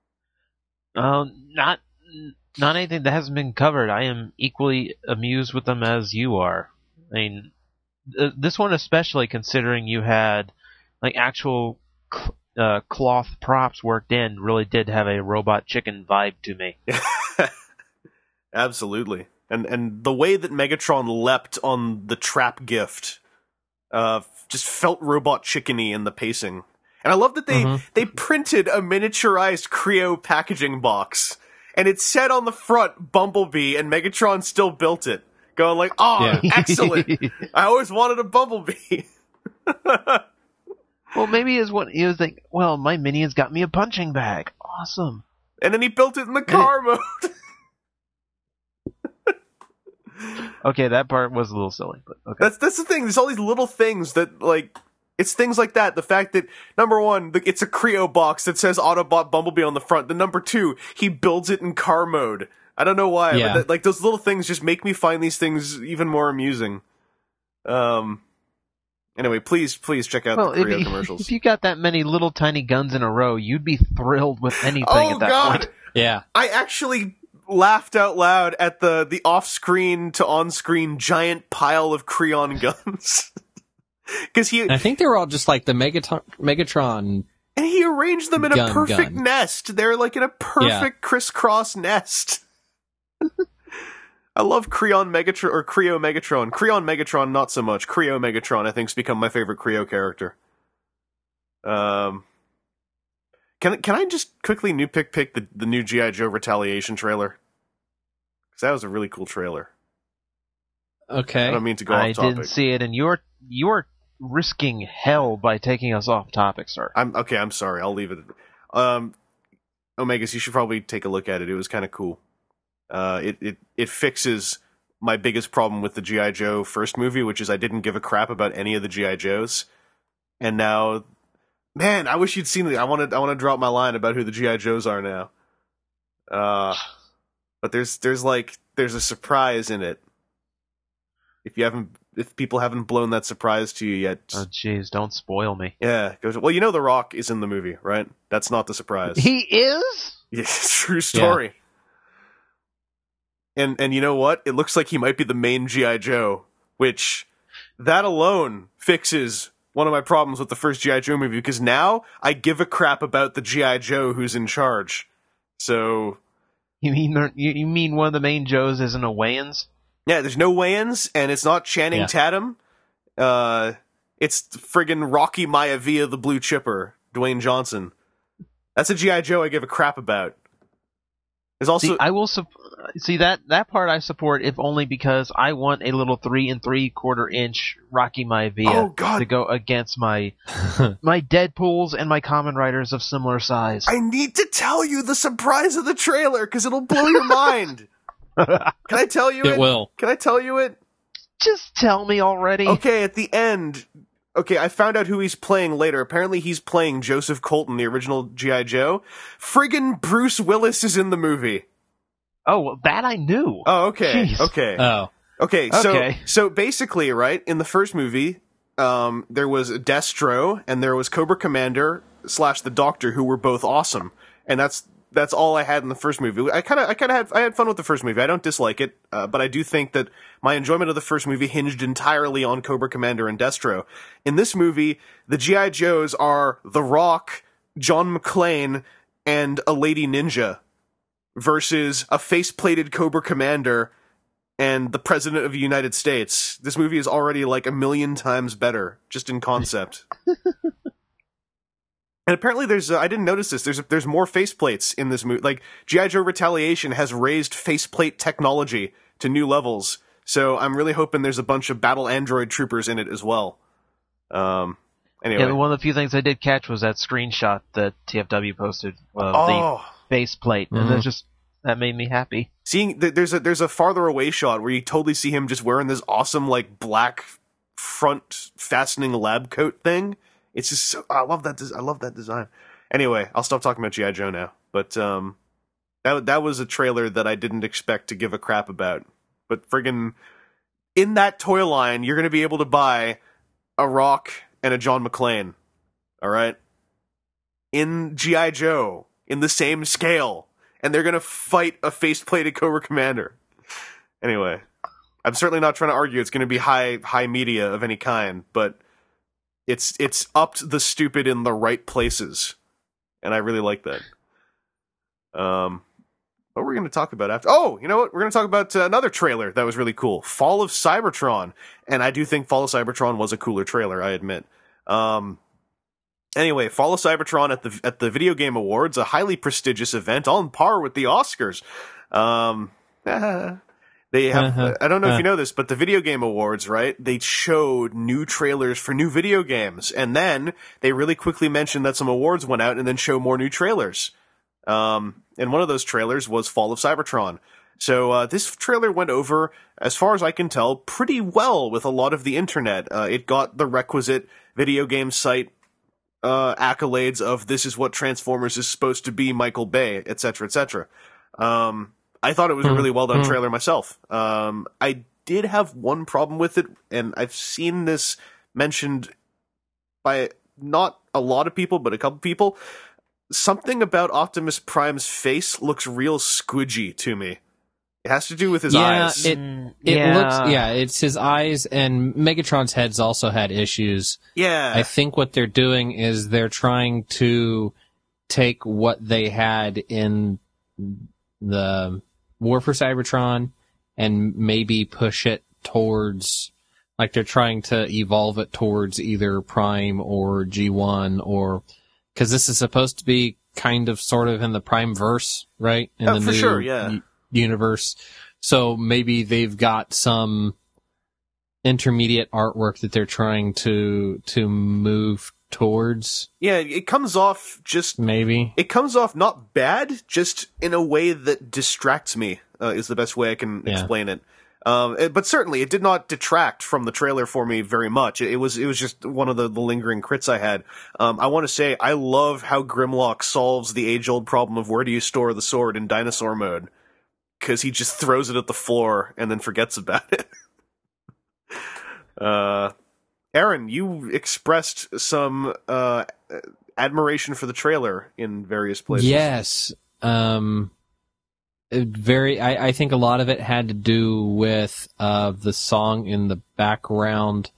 Not anything that hasn't been covered. I am equally amused with them as you are. I mean, this one especially, considering you had like actual cloth props worked in, really did have a Robot Chicken vibe to me. Absolutely. And the way that Megatron leapt on the trap gift just felt Robot Chicken-y in the pacing. And I love that they printed a miniaturized Creo packaging box. And it said on the front, Bumblebee, and Megatron still built it. Going like, excellent! I always wanted a Bumblebee. Well, maybe he was like, well, my minions got me a punching bag. Awesome. And then he built it in the car mode. Okay, that part was a little silly, but okay. That's the thing. There's all these little things that, like, it's things like that. The fact that, number one, it's a Creo box that says Autobot Bumblebee on the front. Then number two, he builds it in car mode. I don't know why, but like, those little things just make me find these things even more amusing. Anyway, please check out the Creo commercials. If you got that many little tiny guns in a row, you'd be thrilled with anything at that point. Yeah. I actually laughed out loud at the off-screen to on-screen giant pile of Creon guns. I think they were all just like the Megatron. And he arranged them in a perfect nest. They're like in a perfect crisscross nest. I love Creon Megatron, or Creo Megatron. Creon Megatron, not so much. Creo Megatron, I think, has become my favorite Creo character. Can I just quickly pick the new G.I. Joe Retaliation trailer? Because that was a really cool trailer. Okay. I don't mean to go off topic. I didn't see it, and you're risking hell by taking us off topic, sir. I'm sorry. I'll leave it. Omegas, you should probably take a look at it. It was kind of cool. It fixes my biggest problem with the G.I. Joe first movie, which is I didn't give a crap about any of the G.I. Joes. And now, man, I wish you'd seen it. I want to drop my line about who the G.I. Joes are now. but there's a surprise in it. If people haven't blown that surprise to you yet. Oh, jeez, don't spoil me. Yeah. Well, you know The Rock is in the movie, right? That's not the surprise. He is? Yeah, true story. Yeah. And you know what? It looks like he might be the main G.I. Joe, which that alone fixes one of my problems with the first G.I. Joe movie, because now I give a crap about the G.I. Joe who's in charge. So... You mean one of the main Joes isn't a Wayans? Yeah, there's no Wayans, and it's not Channing Tatum. It's friggin' Rocky Maivia, the Blue Chipper, Dwayne Johnson. That's a G.I. Joe I give a crap about. There's also... See, I will see that part I support, if only because I want a little 3 3/4 inch Rocky Maivia to go against my my Deadpools and my Kamen Riders of similar size. I need to tell you the surprise of the trailer, because it'll blow your mind. Can I tell you it? It will. Can I tell you it? Just tell me already. Okay, at the end... Okay, I found out who he's playing later. Apparently he's playing Joseph Colton, the original G.I. Joe. Friggin' Bruce Willis is in the movie. Oh, well, that I knew. Oh, okay. Jeez. Okay. Oh. Okay, so basically, right, in the first movie, there was Destro, and there was Cobra Commander / the Doctor, who were both awesome. And that's all I had in the first movie. I had fun with the first movie. I don't dislike it, but I do think that my enjoyment of the first movie hinged entirely on Cobra Commander and Destro. In this movie, the G.I. Joes are The Rock, John McClane, and a lady ninja, versus a face-plated Cobra Commander and the President of the United States. This movie is already like 1,000,000 times better, just in concept. And apparently I didn't notice this, there's more faceplates in this movie. Like, G.I. Joe Retaliation has raised faceplate technology to new levels, so I'm really hoping there's a bunch of battle android troopers in it as well. Anyway. Yeah, one of the few things I did catch was that screenshot that TFW posted of the faceplate, and that made me happy. Seeing there's a farther away shot where you totally see him just wearing this awesome, like, black front fastening lab coat thing. It's just I love that design. Anyway, I'll stop talking about G.I. Joe now. But that was a trailer that I didn't expect to give a crap about. But friggin' in that toy line, you're going to be able to buy a Rock and a John McClane. All right? In G.I. Joe, in the same scale. And they're going to fight a face-plated Cobra Commander. Anyway, I'm certainly not trying to argue it's going to be high media of any kind, but it's upped the stupid in the right places, and I really like that. What we're going to talk about after? Oh, you know what? We're going to talk about another trailer that was really cool, Fall of Cybertron, and I do think Fall of Cybertron was a cooler trailer, I admit. Anyway, Fall of Cybertron at the Video Game Awards, a highly prestigious event on par with the Oscars. They have, I don't know if you know this, but the Video Game Awards, right? They showed new trailers for new video games, and then they really quickly mentioned that some awards went out and then show more new trailers. And one of those trailers was Fall of Cybertron. So this trailer went over, as far as I can tell, pretty well with a lot of the internet. It got the requisite video game site accolades of this is what Transformers is supposed to be, Michael Bay, etc., etc. I thought it was a really well done trailer myself. I did have one problem with it, and I've seen this mentioned by not a lot of people, but a couple people. Something about Optimus Prime's face looks real squidgy to me. It has to do with his eyes. It looks, it's his eyes, and Megatron's head's also had issues. Yeah. I think what they're doing is they're trying to take what they had in the War for Cybertron and maybe push it towards, like they're trying to evolve it towards either Prime or G1, or because this is supposed to be kind of sort of in the Prime verse, right? In the new universe. So maybe they've got some intermediate artwork that they're trying to move towards. Yeah, it comes off just... Maybe. It comes off not bad, just in a way that distracts me, is the best way I can explain it. But certainly, it did not detract from the trailer for me very much. It was just one of the lingering crits I had. I want to say, I love how Grimlock solves the age-old problem of where do you store the sword in dinosaur mode. because he just throws it at the floor and then forgets about it. Aaron, you expressed some admiration for the trailer in various places. Yes. I think a lot of it had to do with the song in the background.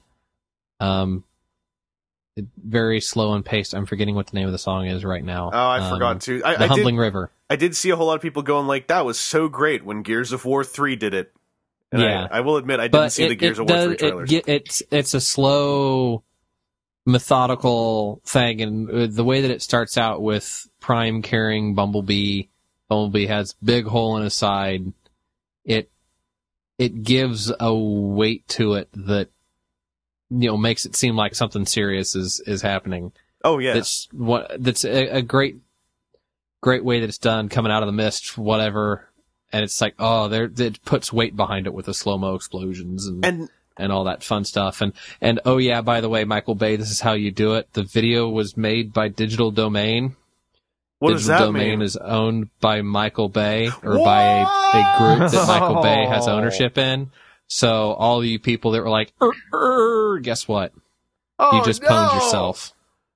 Very slow and paced. I'm forgetting what the name of the song is right now. Oh, I forgot to. The Humbling River. I did see a whole lot of people going like, that was so great when Gears of War 3 did it. And yeah. I will admit, I didn't see the Gears of War 3 trailers. It's a slow, methodical thing, and the way that it starts out with Prime carrying Bumblebee has big hole in his side. It gives a weight to it that makes it seem like something serious is happening. Oh yeah, that's a great way that it's done, coming out of the mist, whatever. And it's like, it puts weight behind it with the slow-mo explosions and all that fun stuff. And oh yeah, by the way, Michael Bay, this is how you do it. The video was made by Digital Domain. What does that Digital Domain mean? is owned by Michael Bay, or by a group that Michael Bay has ownership in. So all you people that were like, guess what? You just pwned yourself.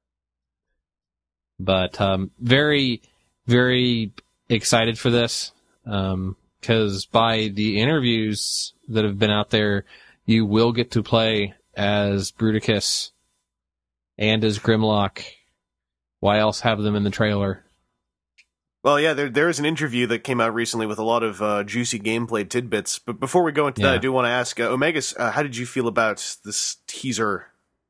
But very, very excited for this. Because by the interviews that have been out there, you will get to play as Bruticus and as Grimlock. Why else have them in the trailer? Well, yeah, there is an interview that came out recently with a lot of juicy gameplay tidbits. But before we go into that, I do want to ask, Omegas, how did you feel about this teaser?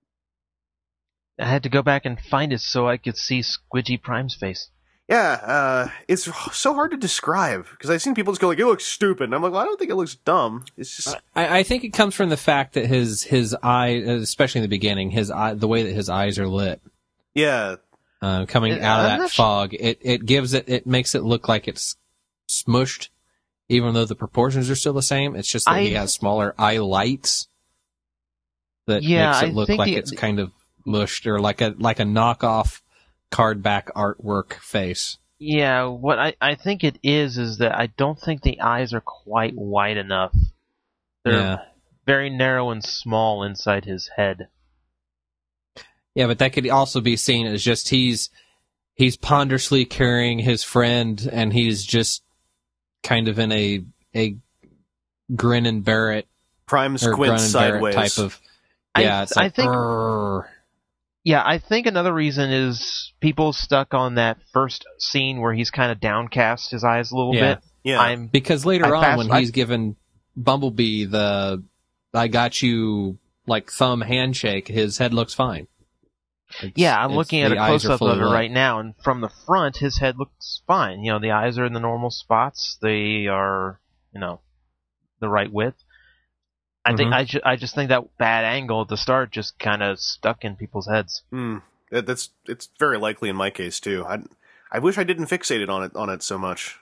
I had to go back and find it so I could see Squidgy Prime's face. Yeah, it's so hard to describe, because I've seen people just go like, it looks stupid. And I'm like, well, I don't think it looks dumb. It's just... I think it comes from the fact that his eye, especially in the beginning, the way that his eyes are lit. Yeah. Coming out of that fog, it makes it look like it's smushed, even though the proportions are still the same. It's just that he has smaller eye lights that makes it look like it's kind of mushed, or like a knockoff card back artwork face. Yeah, what I think it is that I don't think the eyes are quite wide enough. They're very narrow and small inside his head. Yeah, but that could also be seen as just he's ponderously carrying his friend, and he's just kind of in a grin and bear it, Prime squint sideways type of. Yeah, it's like, I think another reason is people stuck on that first scene where he's kind of downcast his eyes a little bit. Yeah, because later on when he's given Bumblebee the "I got you" like thumb handshake, his head looks fine. I'm looking at a close-up of it right now, and from the front, his head looks fine. The eyes are in the normal spots. They are, the right width. I just think that bad angle at the start just kind of stuck in people's heads. It's very likely in my case too. I wish I didn't fixate on it so much.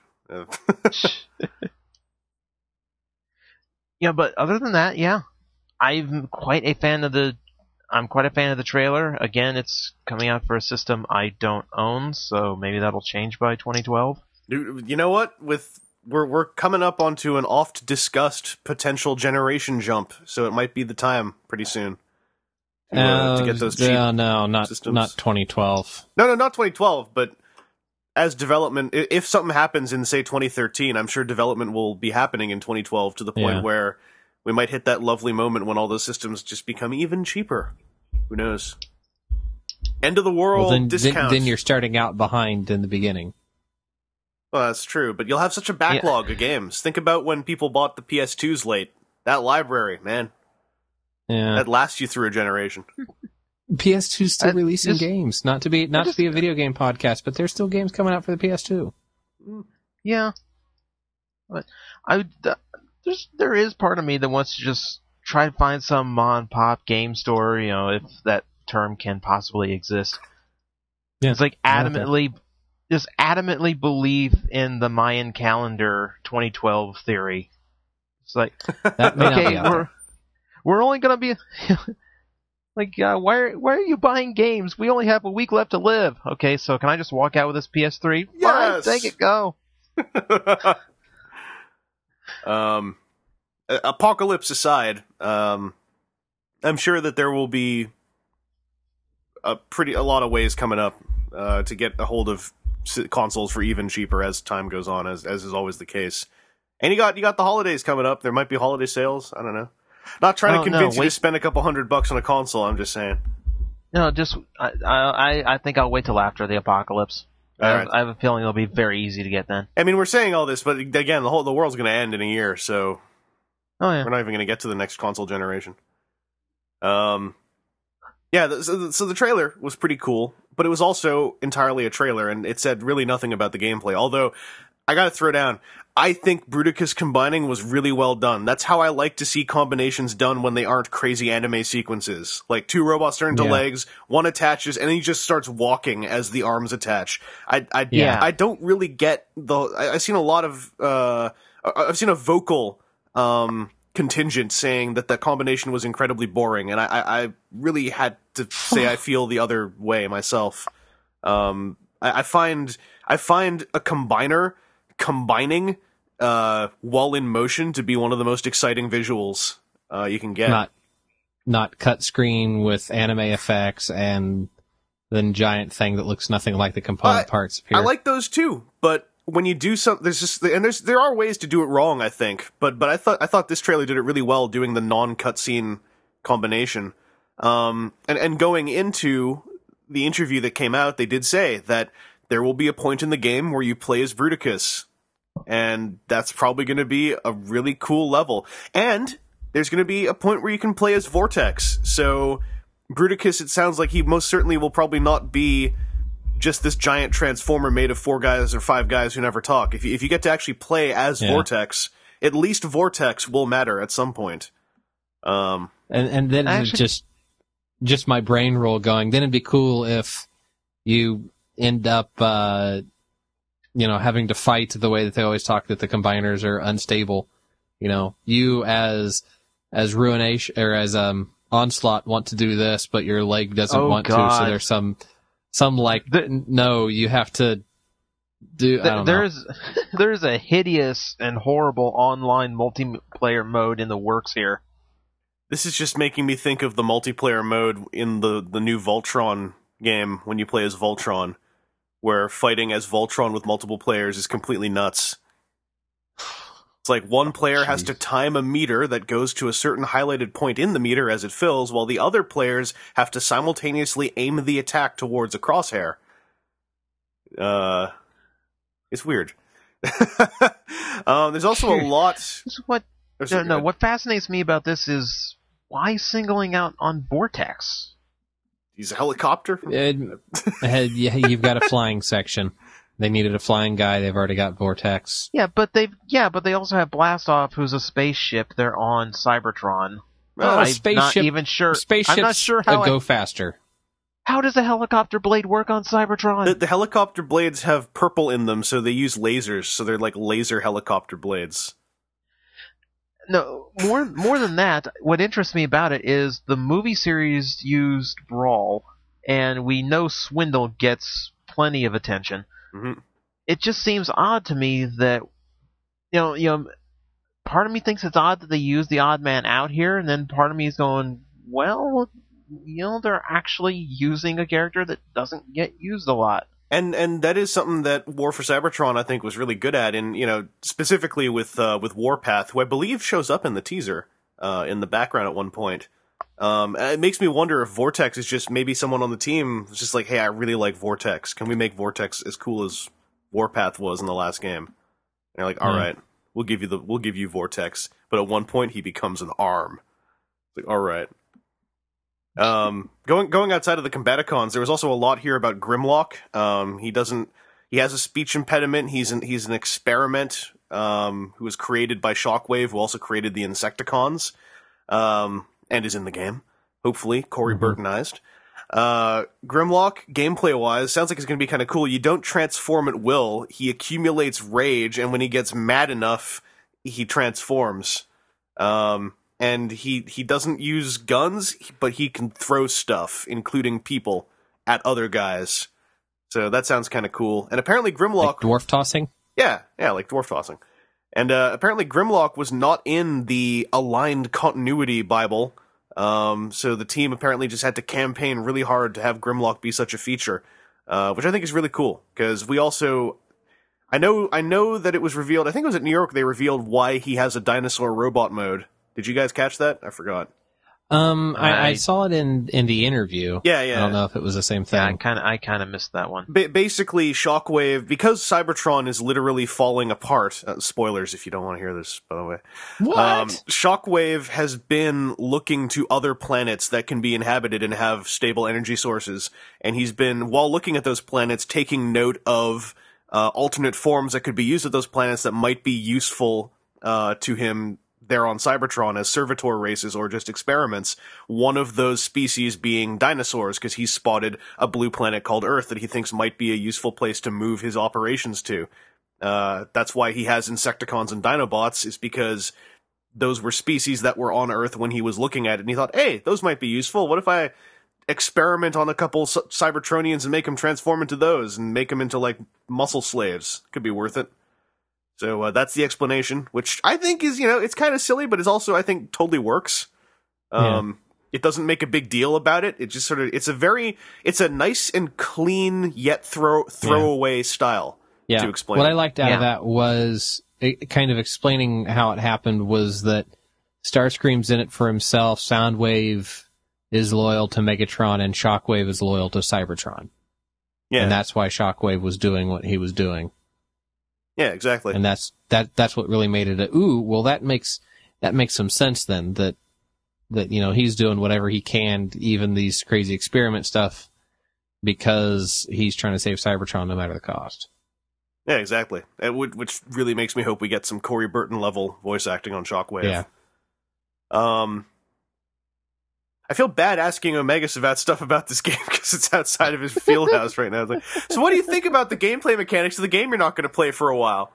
Yeah, but other than that, I'm quite a fan of the trailer. Again, it's coming out for a system I don't own, so maybe that'll change by 2012. You know what? We're coming up onto an oft-discussed potential generation jump, so it might be the time pretty soon to get those cheap systems. Not 2012. No, not 2012, but as development, if something happens in, say, 2013, I'm sure development will be happening in 2012 to the point where we might hit that lovely moment when all those systems just become even cheaper. Who knows? End of the world discount. Then you're starting out behind in the beginning. Well, that's true, but you'll have such a backlog of games. Think about when people bought the PS2s late. That library, man. Yeah. That lasts you through a generation. PS2's still releasing games. Not to be a video game podcast, but there's still games coming out for the PS2. Yeah. But there is part of me that wants to just try to find some mom-and-pop game store, if that term can possibly exist. Yeah. It's like adamantly believe in the Mayan calendar 2012 theory. It's like, we're only going to be like, why are you buying games? We only have a week left to live. Okay, so can I just walk out with this PS3? Yes! Fine, take it, go. Apocalypse aside, I'm sure that there will be a lot of ways coming up to get a hold of consoles for even cheaper as time goes on, as is always the case. And you got the holidays coming up. There might be holiday sales. I don't know. Not trying to convince you to spend a couple $100 on a console. I'm just saying. No, just I think I'll wait till after the apocalypse. Right. I have a feeling it'll be very easy to get then. I mean, we're saying all this, but again, the world's going to end in a year, so we're not even going to get to the next console generation. So the trailer was pretty cool, but it was also entirely a trailer, and it said really nothing about the gameplay. Although, I gotta throw down, I think Bruticus combining was really well done. That's how I like to see combinations done when they aren't crazy anime sequences. Like, two robots turn into legs, one attaches, and then he just starts walking as the arms attach. I don't really get I've seen a lot of, I've seen a vocal, contingent saying that combination was incredibly boring, and I really had to say I feel the other way myself. I find a combiner combining while in motion to be one of the most exciting visuals you can get. Not cut screen with anime effects and then giant thing that looks nothing like the component parts appear. I like those too, but when you do something, there are ways to do it wrong, I think. But I thought this trailer did it really well, doing the non-cutscene combination. And going into the interview that came out, they did say that there will be a point in the game where you play as Bruticus, and that's probably going to be a really cool level. And there's going to be a point where you can play as Vortex. So Bruticus, it sounds like he most certainly will probably not be just this giant transformer made of 4 guys or 5 guys who never talk. If you get to actually play as Vortex, at least Vortex will matter at some point. And then just my brain roll going, then it'd be cool if you end up having to fight the way that they always talk, that the combiners are unstable. You as Ruination or as Onslaught want to do this, but your leg doesn't want to, so there's some no, you have to do. There's a hideous and horrible online multiplayer mode in the works here. This is just making me think of the multiplayer mode in the new Voltron game when you play as Voltron, where fighting as Voltron with multiple players is completely nuts. It's like one player has to time a meter that goes to a certain highlighted point in the meter as it fills, while the other players have to simultaneously aim the attack towards a crosshair. It's weird. There's also a lot... What fascinates me about this is why singling out on Vortex? He's a helicopter? You've got a flying section. They needed a flying guy. They've already got Vortex. But they also have Blastoff, who's a spaceship. They're on Cybertron. I'm not even sure. Spaceships I'm not sure how go faster. How does a helicopter blade work on Cybertron? The helicopter blades have purple in them, so they use lasers. So they're like laser helicopter blades. No, more than that, what interests me about it is the movie series used Brawl, and we know Swindle gets plenty of attention. Mm-hmm. It just seems odd to me that, part of me thinks it's odd that they use the odd man out here, and then part of me is going, well, they're actually using a character that doesn't get used a lot. And that is something that War for Cybertron, I think, was really good at, and specifically with Warpath, who I believe shows up in the teaser in the background at one point. And it makes me wonder if Vortex is just maybe someone on the team who's just like, hey, I really like Vortex. Can we make Vortex as cool as Warpath was in the last game? And they're like, all right, we'll give you Vortex. But at one point, he becomes an arm. It's like, all right. Going outside of the Combaticons, there was also a lot here about Grimlock. He has a speech impediment. He's an experiment, who was created by Shockwave, who also created the Insecticons, and is in the game. Hopefully, Corey Burtonized. Grimlock, gameplay-wise, sounds like it's going to be kind of cool. You don't transform at will. He accumulates rage, and when he gets mad enough, he transforms. And he doesn't use guns, but he can throw stuff, including people, at other guys. So that sounds kind of cool. And apparently Grimlock... Like dwarf tossing? Yeah, like dwarf tossing. And apparently Grimlock was not in the aligned continuity Bible, so the team apparently just had to campaign really hard to have Grimlock be such a feature, which I think is really cool, because we also... I know that it was revealed, I think it was at New York, they revealed why he has a dinosaur robot mode. Did you guys catch that? I forgot. I saw it in the interview. Yeah. I don't know if it was the same thing. Yeah, I kind of missed that one. Basically, Shockwave, because Cybertron is literally falling apart. Spoilers if you don't want to hear this, by the way. What? Shockwave has been looking to other planets that can be inhabited and have stable energy sources, and he's been, while looking at those planets, taking note of alternate forms that could be used at those planets that might be useful to him there on Cybertron as servitor races or just experiments, one of those species being dinosaurs, because he's spotted a blue planet called Earth that he thinks might be a useful place to move his operations to. That's why he has Insecticons and Dinobots, is because those were species that were on Earth when he was looking at it, and he thought, hey, those might be useful. What if I experiment on a couple Cybertronians and make them transform into those, and make them into, like, muscle slaves? Could be worth it. So that's the explanation, which I think is, it's kind of silly, but it's also, I think, totally works. It doesn't make a big deal about it. It just sort of, it's a nice and clean yet throwaway style to explain. What I liked out of that was kind of explaining how it happened was that Starscream's in it for himself, Soundwave is loyal to Megatron, and Shockwave is loyal to Cybertron. Yeah. And that's why Shockwave was doing what he was doing. Yeah, exactly. And that's what really made it that makes some sense then, that he's doing whatever he can, even these crazy experiment stuff, because he's trying to save Cybertron no matter the cost. Yeah, exactly. Which really makes me hope we get some Corey Burton level voice acting on Shockwave. Yeah. I feel bad asking Omegas about stuff about this game because it's outside of his fieldhouse right now. It's like, so what do you think about the gameplay mechanics of the game you're not going to play for a while?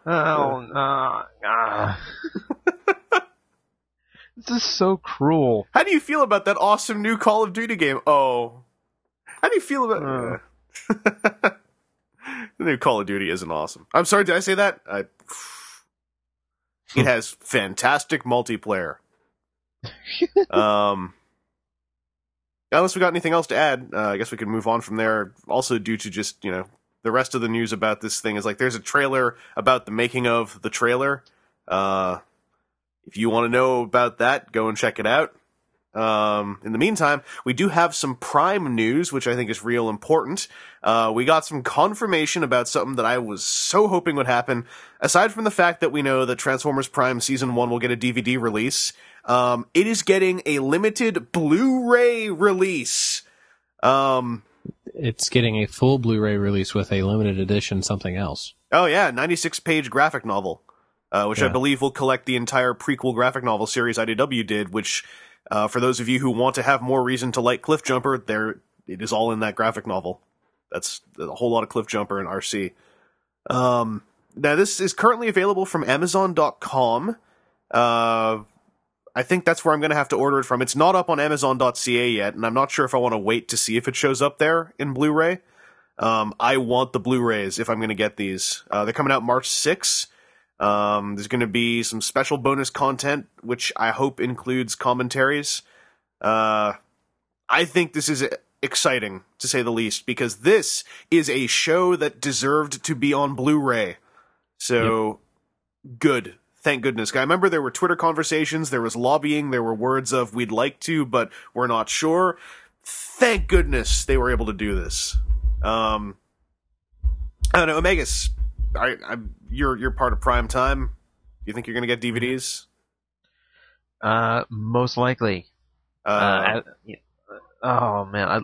This is so cruel. How do you feel about that awesome new Call of Duty game? Oh. How do you feel about... The new Call of Duty isn't awesome. I'm sorry, did I say that? It has fantastic multiplayer. Unless we got anything else to add, I guess we can move on from there. Also, due to just, the rest of the news about this thing is like there's a trailer about the making of the trailer. If you want to know about that, go and check it out. In the meantime, we do have some Prime news, which I think is real important. We got some confirmation about something that I was so hoping would happen. Aside from the fact that we know that Transformers Prime Season 1 will get a DVD release, it is getting a limited Blu-ray release. It's getting a full Blu-ray release with a limited edition something else. Oh yeah, 96-page graphic novel, which I believe will collect the entire prequel graphic novel series IDW did, which, for those of you who want to have more reason to like Cliff Jumper, it is all in that graphic novel. That's a whole lot of Cliff Jumper and RC. Now this is currently available from Amazon.com. I think that's where I'm going to have to order it from. It's not up on Amazon.ca yet, and I'm not sure if I want to wait to see if it shows up there in Blu-ray. I want the Blu-rays if I'm going to get these. They're coming out March 6th. There's going to be some special bonus content, which I hope includes commentaries. I think this is exciting, to say the least, because this is a show that deserved to be on Blu-ray. So, good. Thank goodness. I remember there were Twitter conversations, there was lobbying, there were words of we'd like to, but we're not sure. Thank goodness they were able to do this. I don't know, Omegas, you're part of Prime Time. Do you think you're going to get DVDs? Most likely. Oh man,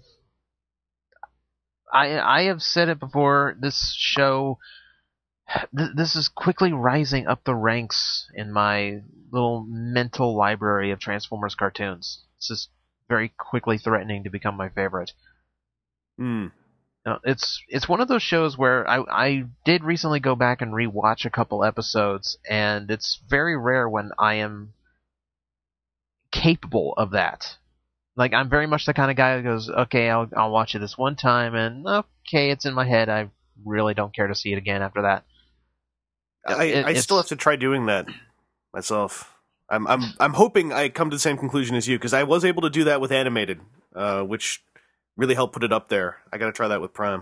I have said it before. This show, this is quickly rising up the ranks in my little mental library of Transformers cartoons. It's just very quickly threatening to become my favorite. It's one of those shows where I did recently go back and rewatch a couple episodes, and it's very rare when I am capable of that. Like, I'm very much the kind of guy who goes, okay, I'll watch it this one time, and okay, it's in my head. I really don't care to see it again after that. I still have to try doing that myself. I'm hoping I come to the same conclusion as you, because I was able to do that with animated, which really helped put it up there. I got to try that with Prime.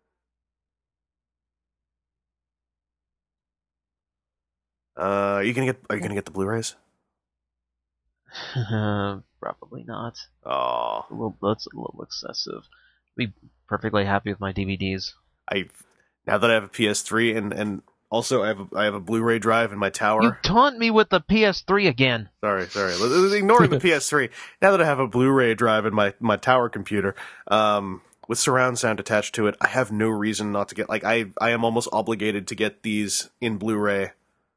Are you gonna get the Blu-rays? Probably not. Oh, That's a little excessive. I'd be perfectly happy with my DVDs. Now that I have a PS3 and also I have a Blu-ray drive in my tower. You taunt me with the PS3 again. Sorry. Ignoring the PS3. Now that I have a Blu-ray drive in my tower computer, with surround sound attached to it, I have no reason not to get. Like I am almost obligated to get these in Blu-ray.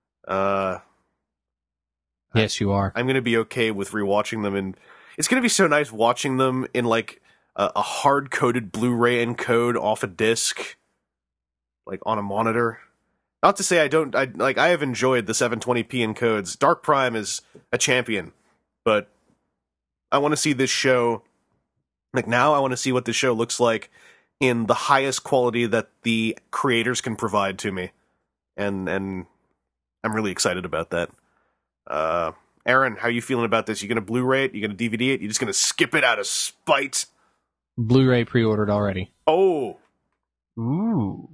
Yes, you are. I'm going to be okay with rewatching them, and it's going to be so nice watching them in like a hard-coded Blu-ray encode off a disc, like on a monitor. Not to say I have enjoyed the 720p encodes. Dark Prime is a champion, but I want to see this show. Like now, I want to see what this show looks like in the highest quality that the creators can provide to me, and I'm really excited about that. Aaron, how are you feeling about this? You gonna Blu-ray it? You gonna DVD it? You just gonna skip it out of spite? Blu-ray pre-ordered already. Oh, ooh,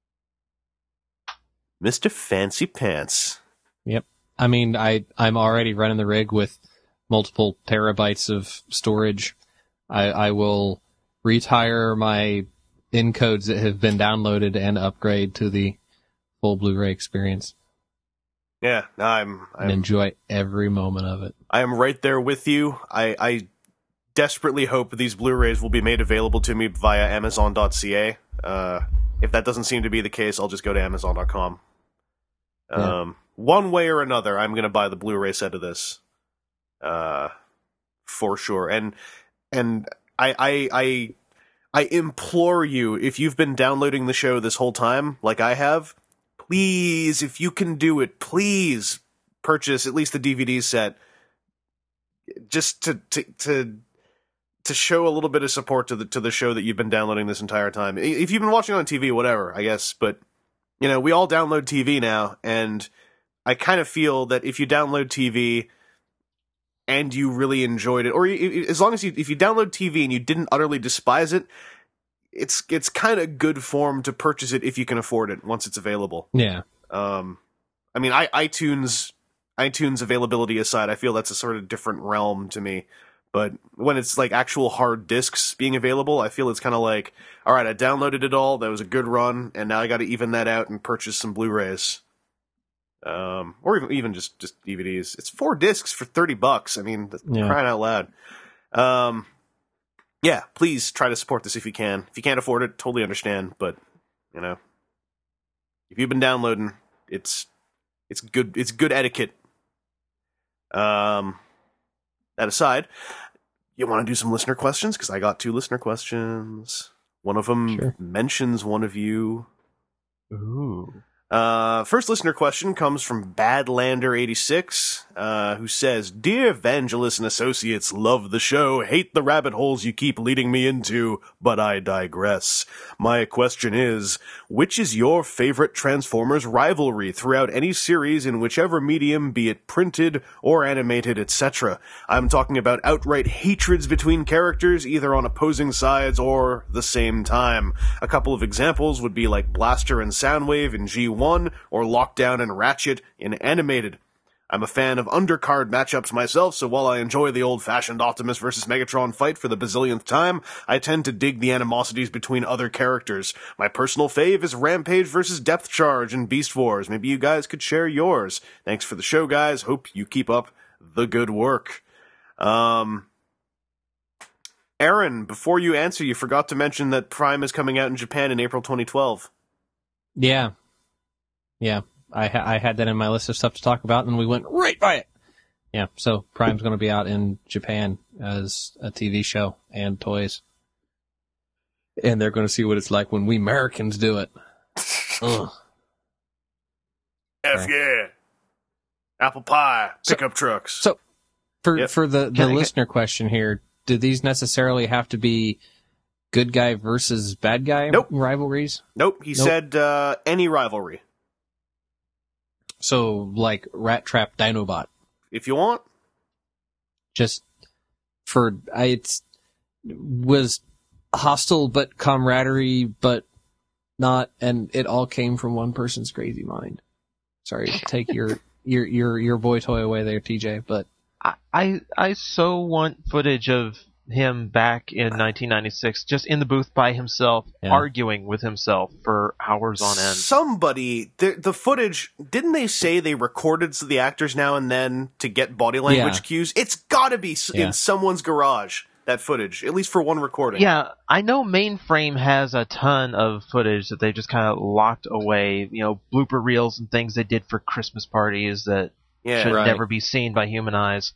Mr. Fancy Pants. Yep. I mean, I'm already running the rig with multiple terabytes of storage. I will retire my encodes that have been downloaded and upgrade to the full Blu-ray experience. Yeah, I'm and enjoy every moment of it. I am right there with you. I desperately hope these Blu-rays will be made available to me via Amazon.ca. If that doesn't seem to be the case, I'll just go to Amazon.com. One way or another, I'm going to buy the Blu-ray set of this, for sure. And I implore you, if you've been downloading the show this whole time, like I have, please, if you can do it, please purchase at least the DVD set, just to show a little bit of support to the show that you've been downloading this entire time. If you've been watching on TV, whatever, I guess, but you know, we all download TV now, and I kind of feel that if you download TV and you really enjoyed it, or as long as if you download TV and you didn't utterly despise it, it's kind of good form to purchase it if you can afford it once it's available. Yeah. I mean, iTunes availability aside, I feel that's a sort of different realm to me. But when it's like actual hard discs being available, I feel it's kind of like, all right, I downloaded it all, that was a good run, and now I got to even that out and purchase some Blu-rays, or even just DVDs. It's 4 discs for $30. I mean, crying out loud. Yeah, please try to support this if you can. If you can't afford it, totally understand. But you know, if you've been downloading, it's good. It's good etiquette. That aside, you want to do some listener questions? Because I got 2 listener questions. One of them mentions one of you. Ooh. First listener question comes from Badlander86, who says, "Dear Vangelis and Associates, love the show, hate the rabbit holes you keep leading me into, but I digress. My question is, which is your favorite Transformers rivalry throughout any series in whichever medium, be it printed or animated, etc.? I'm talking about outright hatreds between characters, either on opposing sides or the same time. A couple of examples would be like Blaster and Soundwave in G1, or Lockdown and Ratchet in animated. I'm a fan of undercard matchups myself, so while I enjoy the old-fashioned Optimus vs. Megatron fight for the bazillionth time, I tend to dig the animosities between other characters. My personal fave is Rampage vs. Depth Charge in Beast Wars. Maybe you guys could share yours. Thanks for the show, guys. Hope you keep up the good work." Aaron, before you answer, you forgot to mention that Prime is coming out in Japan in April 2012. Yeah. I had that in my list of stuff to talk about, and we went right by it. Yeah, so Prime's going to be out in Japan as a TV show and toys. And they're going to see what it's like when we Americans do it. Ugh. Yeah. Apple pie, pickup trucks. So, for the listener question here, do these necessarily have to be good guy versus bad guy rivalries? Nope. He said any rivalry. So, like Rat Trap Dinobot. If you want. Just it was hostile but camaraderie but not, and it all came from one person's crazy mind. Sorry to take your boy toy away there, TJ, but I so want footage of him back in 1996, just in the booth by himself, arguing with himself for hours on end. Somebody, the footage, didn't they say they recorded the actors now and then to get body language cues? It's gotta be in someone's garage, that footage, at least for one recording. Yeah, I know Mainframe has a ton of footage that they just kind of locked away, blooper reels and things they did for Christmas parties that should never be seen by human eyes.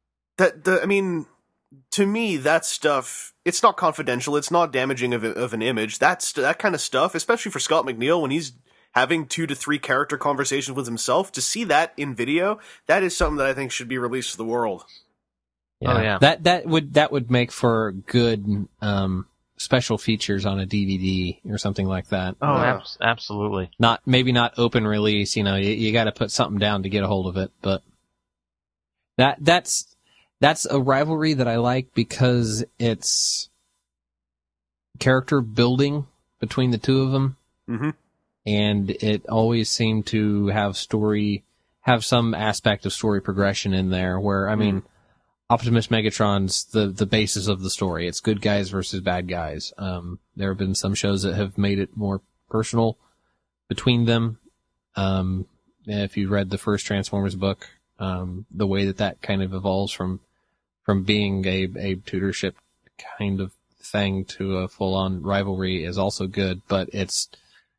To me, that stuff, it's not confidential, it's not damaging of an image. That kind of stuff, especially for Scott McNeil, when he's having 2 to 3 character conversations with himself, to see that in video, that is something that I think should be released to the world. Yeah. Oh, yeah. That would make for good special features on a DVD or something like that. Oh, absolutely. Maybe not open release, you got to put something down to get a hold of it, but that's a rivalry that I like because it's character building between the two of them. Mm-hmm. And it always seemed to have some aspect of story progression in there where, Optimus Megatron's the basis of the story. It's good guys versus bad guys. There have been some shows that have made it more personal between them. If you read the first Transformers book, the way that kind of evolves from being a tutorship kind of thing to a full-on rivalry is also good, but it's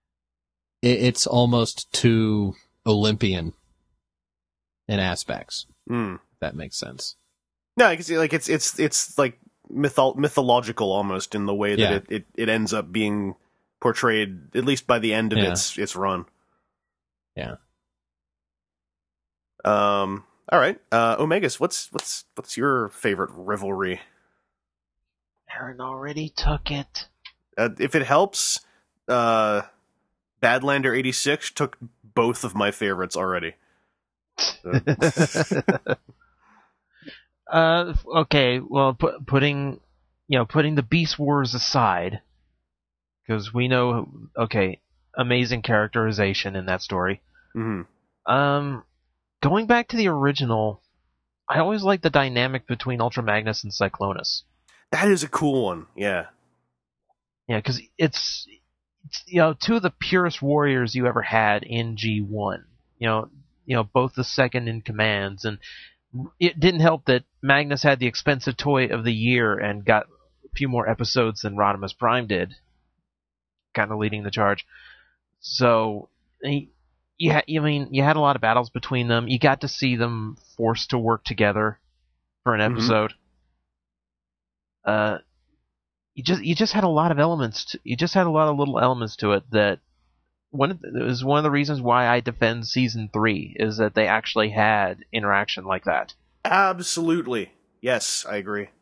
almost too Olympian in aspects. If that makes sense. No, I can see, like, it's like mythological almost in the way that it ends up being portrayed, at least by the end of its run. Yeah. All right, Omegas, what's your favorite rivalry? Aaron already took it. If it helps, Badlander 86 took both of my favorites already. Okay, well, putting the Beast Wars aside, because we know, amazing characterization in that story. Mm-hmm. Going back to the original, I always liked the dynamic between Ultra Magnus and Cyclonus. That is a cool one, yeah. Yeah, because it's 2 of the purest warriors you ever had in G1. Both the second in commands, and it didn't help that Magnus had the expensive toy of the year and got a few more episodes than Rodimus Prime did, kind of leading the charge. So you had a lot of battles between them. You got to see them forced to work together for an episode. You just had a lot of elements. You just had a lot of little elements to it that it was one of the reasons why I defend season 3 is that they actually had interaction like that. Absolutely, yes, I agree.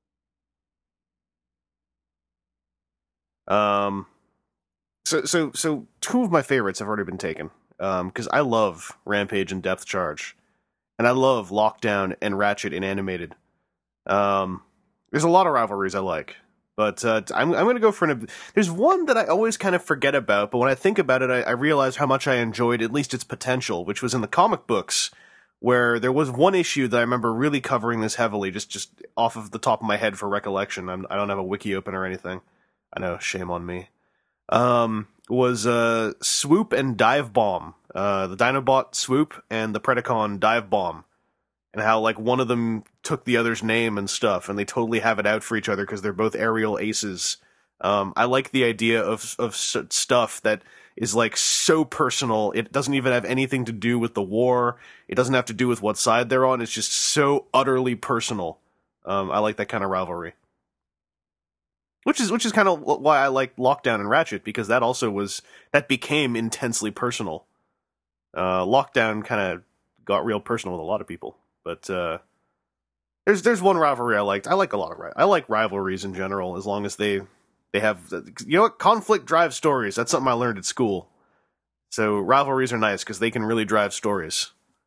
So 2 of my favorites have already been taken. Because I love Rampage and Depth Charge, and I love Lockdown and Ratchet in animated. There's a lot of rivalries I like, but I'm going to go for there's one that I always kind of forget about, but when I think about it, I realize how much I enjoyed at least its potential, which was in the comic books, where there was one issue that I remember really covering this heavily, just off of the top of my head for recollection. I don't have a wiki open or anything. I know, shame on me. Was Swoop and Dive Bomb, the Dinobot Swoop and the Predacon Dive Bomb, and how like one of them took the other's name and stuff, and they totally have it out for each other because they're both aerial aces. I like the idea of stuff that is like so personal. It doesn't even have anything to do with the war. It doesn't have to do with what side they're on. It's just so utterly personal. I like that kind of rivalry. Which is kind of why I like Lockdown and Ratchet, because that became intensely personal. Lockdown kind of got real personal with a lot of people, but there's one rivalry I liked. I like I like rivalries in general, as long as they have, conflict drives stories. That's something I learned at school. So rivalries are nice because they can really drive stories.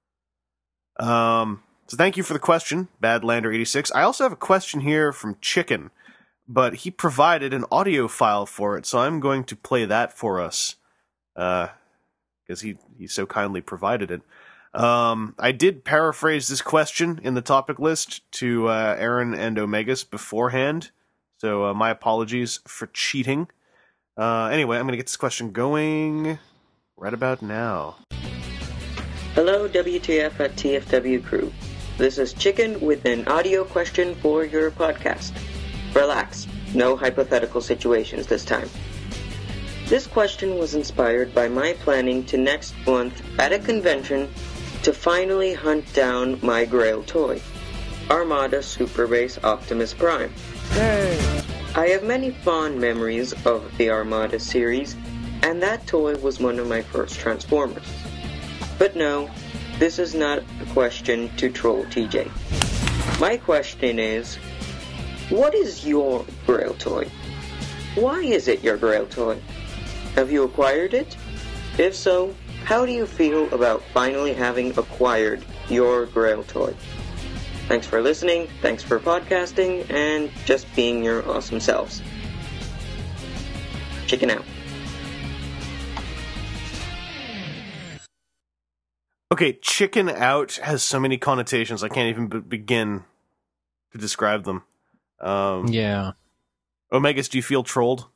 So thank you for the question, Badlander86. I also have a question here from Chicken, but he provided an audio file for it, so I'm going to play that for us because he so kindly provided it. I did paraphrase this question in the topic list to Aaron and Omegas beforehand, so my apologies for cheating. Anyway, I'm going to get this question going right about now. Hello, WTF at TFW crew. This is Chicken with an audio question for your podcast. Relax, no hypothetical situations this time. This question was inspired by my planning to next month at a convention to finally hunt down my grail toy, Armada Super Base Optimus Prime. Yay! I have many fond memories of the Armada series, and that toy was one of my first Transformers. But no, this is not a question to troll TJ. My question is, what is your grail toy? Why is it your grail toy? Have you acquired it? If so, how do you feel about finally having acquired your grail toy? Thanks for listening, thanks for podcasting, and just being your awesome selves. Chicken out. Okay, chicken out has so many connotations, I can't even begin to describe them. Yeah. Omegas, do you feel trolled?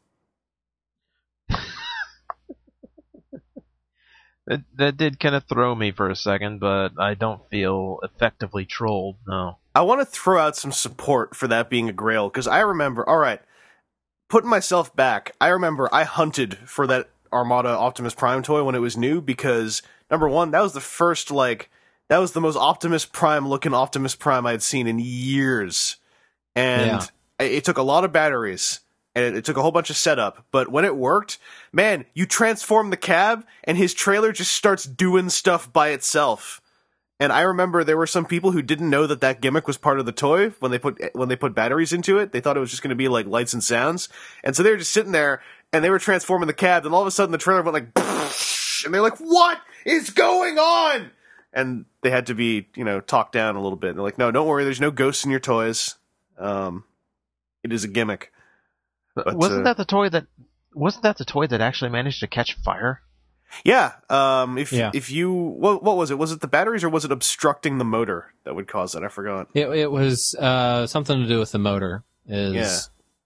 That did kind of throw me for a second, but I don't feel effectively trolled, no. I want to throw out some support for that being a grail, because I remember, alright, putting myself back, I remember I hunted for that Armada Optimus Prime toy when it was new, because, number one, that was the first, that was the most Optimus Prime looking Optimus Prime I'd seen in years. And it took a lot of batteries. And it took a whole bunch of setup, but when it worked, man, you transform the cab, and his trailer just starts doing stuff by itself. And I remember there were some people who didn't know that gimmick was part of the toy when they put batteries into it. They thought it was just going to be like lights and sounds, and so they were just sitting there and they were transforming the cab, and all of a sudden the trailer went like, and they're like, "What is going on?" And they had to be, talked down a little bit. And they're like, "No, don't worry. There's no ghosts in your toys. It is a gimmick." But, wasn't that the toy that actually managed to catch fire? Yeah. If you what was it? Was it the batteries or was it obstructing the motor that would cause that? I forgot. It was something to do with the motor. I'm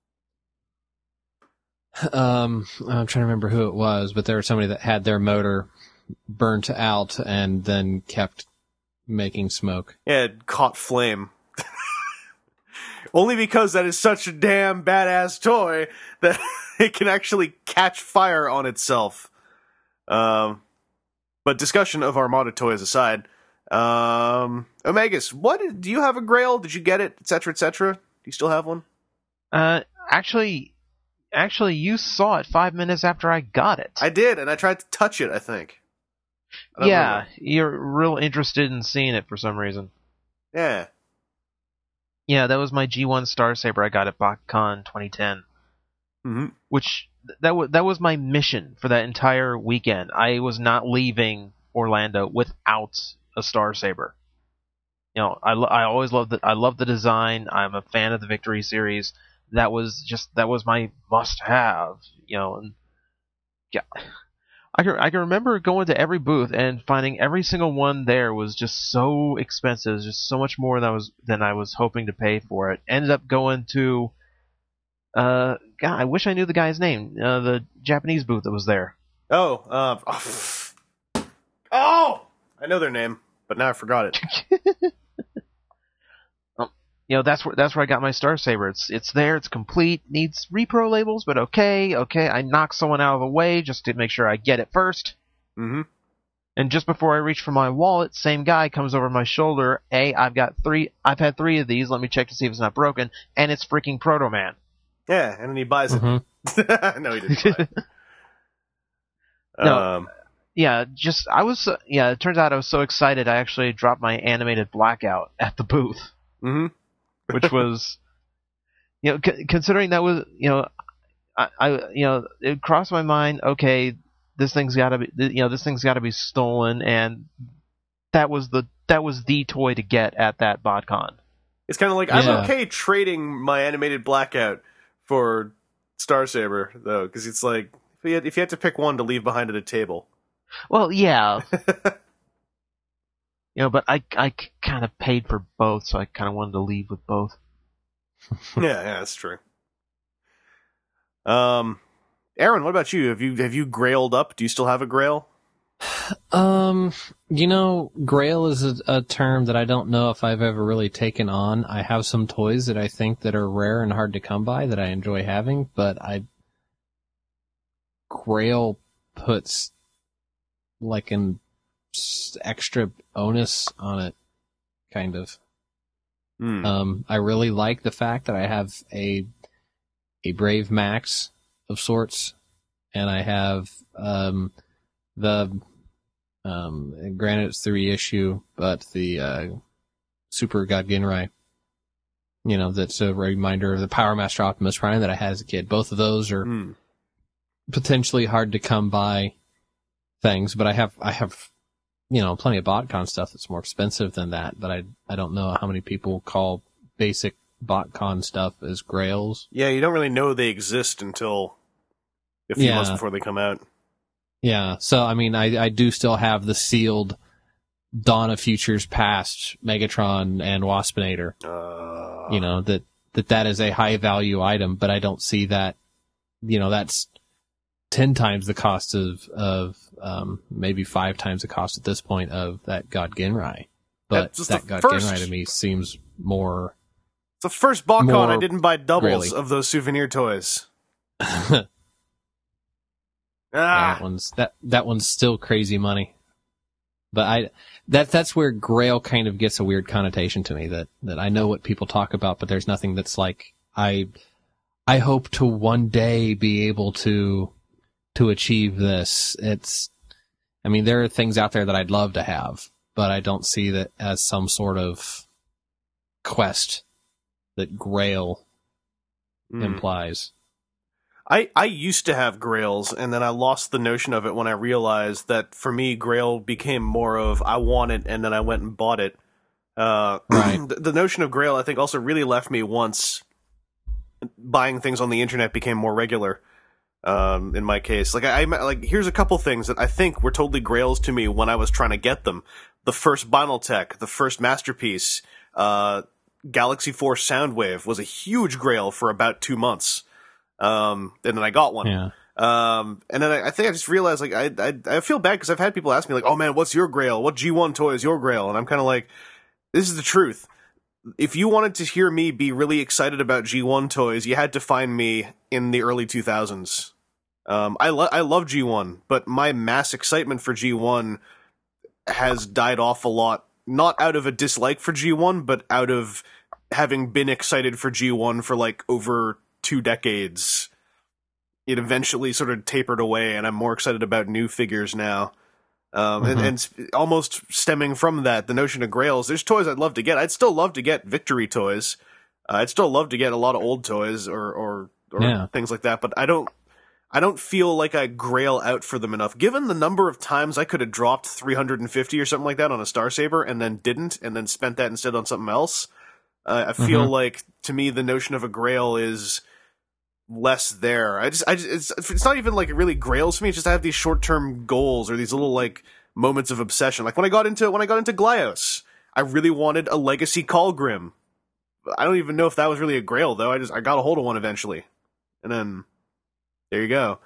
trying to remember who it was, but there was somebody that had their motor burnt out and then kept making smoke. Yeah, it caught flame. Only because that is such a damn badass toy that it can actually catch fire on itself. But discussion of Armada toys aside, Omegas, do you have a grail? Did you get it, etc., etc.? Do you still have one? Actually, you saw it 5 minutes after I got it. I did, and I tried to touch it, I think. Yeah, you're real interested in seeing it for some reason. Yeah. Yeah, that was my G1 Star Saber I got at BotCon 2010. Mm-hmm. Which, that was my mission for that entire weekend. I was not leaving Orlando without a Star Saber. I always loved it. I love the design. I'm a fan of the Victory series. That was my must-have. And yeah, I can remember going to every booth and finding every single one there was just so expensive, just so much more than I was hoping to pay for it. Ended up going to, God, I wish I knew the guy's name. The Japanese booth that was there. I know their name, but now I forgot it. That's where I got my Star Saber. It's there, it's complete, needs repro labels, but okay, I knock someone out of the way just to make sure I get it first. Mm-hmm. And just before I reach for my wallet, same guy comes over my shoulder. I've had 3 of these, let me check to see if it's not broken, and it's freaking Proto Man. Yeah, and then he buys it. Mm-hmm. No, he didn't buy it. No. It turns out I was so excited I actually dropped my animated blackout at the booth. Mm-hmm. Which was, considering that was, it crossed my mind, okay, this thing's got to be, this thing's got to be stolen, and that was the toy to get at that BotCon. It's kind of like, I'm okay trading my animated Blackout for Star Saber, though, because it's like, if you had to pick one to leave behind at a table. Well, yeah. But I kind of paid for both, so I kind of wanted to leave with both. yeah, that's true. Aaron, what about you? Have you grailed up? Do you still have a grail? Grail is a term that I don't know if I've ever really taken on. I have some toys that I think that are rare and hard to come by that I enjoy having, but Grail puts like an extra onus on it, kind of. I really like the fact that I have a Brave Max of sorts, and I have granted it's the reissue, but the Super God Ginrai, that's a reminder of the Power Master Optimus Prime that I had as a kid. Both of those are potentially hard to come by things, but I have plenty of BotCon stuff that's more expensive than that, but I don't know how many people call basic BotCon stuff as grails. Yeah, you don't really know they exist until a few months before they come out. Yeah, so I do still have the sealed Dawn of Futures Past Megatron and Waspinator. That is a high value item, but I don't see that. That's 10 times the cost of maybe 5 times the cost at this point of that God Ginrai. But that God Ginrai to me seems more. It's the first BotCon I didn't buy doubles of those souvenir toys. That one's still crazy money. But that's where Grail kind of gets a weird connotation to me, that I know what people talk about, but there's nothing that's like, I hope to one day be able to achieve this. There are things out there that I'd love to have, but I don't see that as some sort of quest that Grail implies. I used to have Grails, and then I lost the notion of it when I realized that for me, Grail became more of, I want it, and then I went and bought it. Right. The notion of Grail, I think, also really left me once buying things on the internet became more regular. In my case, here's a couple things that I think were totally Grails to me when I was trying to get them. The first Binaltech, the first Masterpiece, Galaxy Force Soundwave was a huge Grail for about 2 months. And then I got one. Yeah. And then I think I just realized, I feel bad because I've had people ask me, oh man, what's your Grail? What G1 toy is your Grail? And I'm kind of like, this is the truth. If you wanted to hear me be really excited about G1 toys, you had to find me in the early 2000s. I love G1, but my mass excitement for G1 has died off a lot. Not out of a dislike for G1, but out of having been excited for G1 for over 2 decades. It eventually sort of tapered away, and I'm more excited about new figures now. And almost stemming from that, the notion of Grails, there's toys I'd love to get. I'd still love to get Victory toys. I'd still love to get a lot of old toys or things like that, but I don't feel like I Grail out for them enough. Given the number of times I could have dropped 350 or something like that on a Star Saber and then didn't, and then spent that instead on something else, I feel like, to me, the notion of a Grail is less there. It's not even really Grails for me. It's just I have these short-term goals or these little moments of obsession. When I got into Glyos, I really wanted a Legacy Colgrim. I don't even know if that was really a Grail though. I got a hold of one eventually, and then there you go.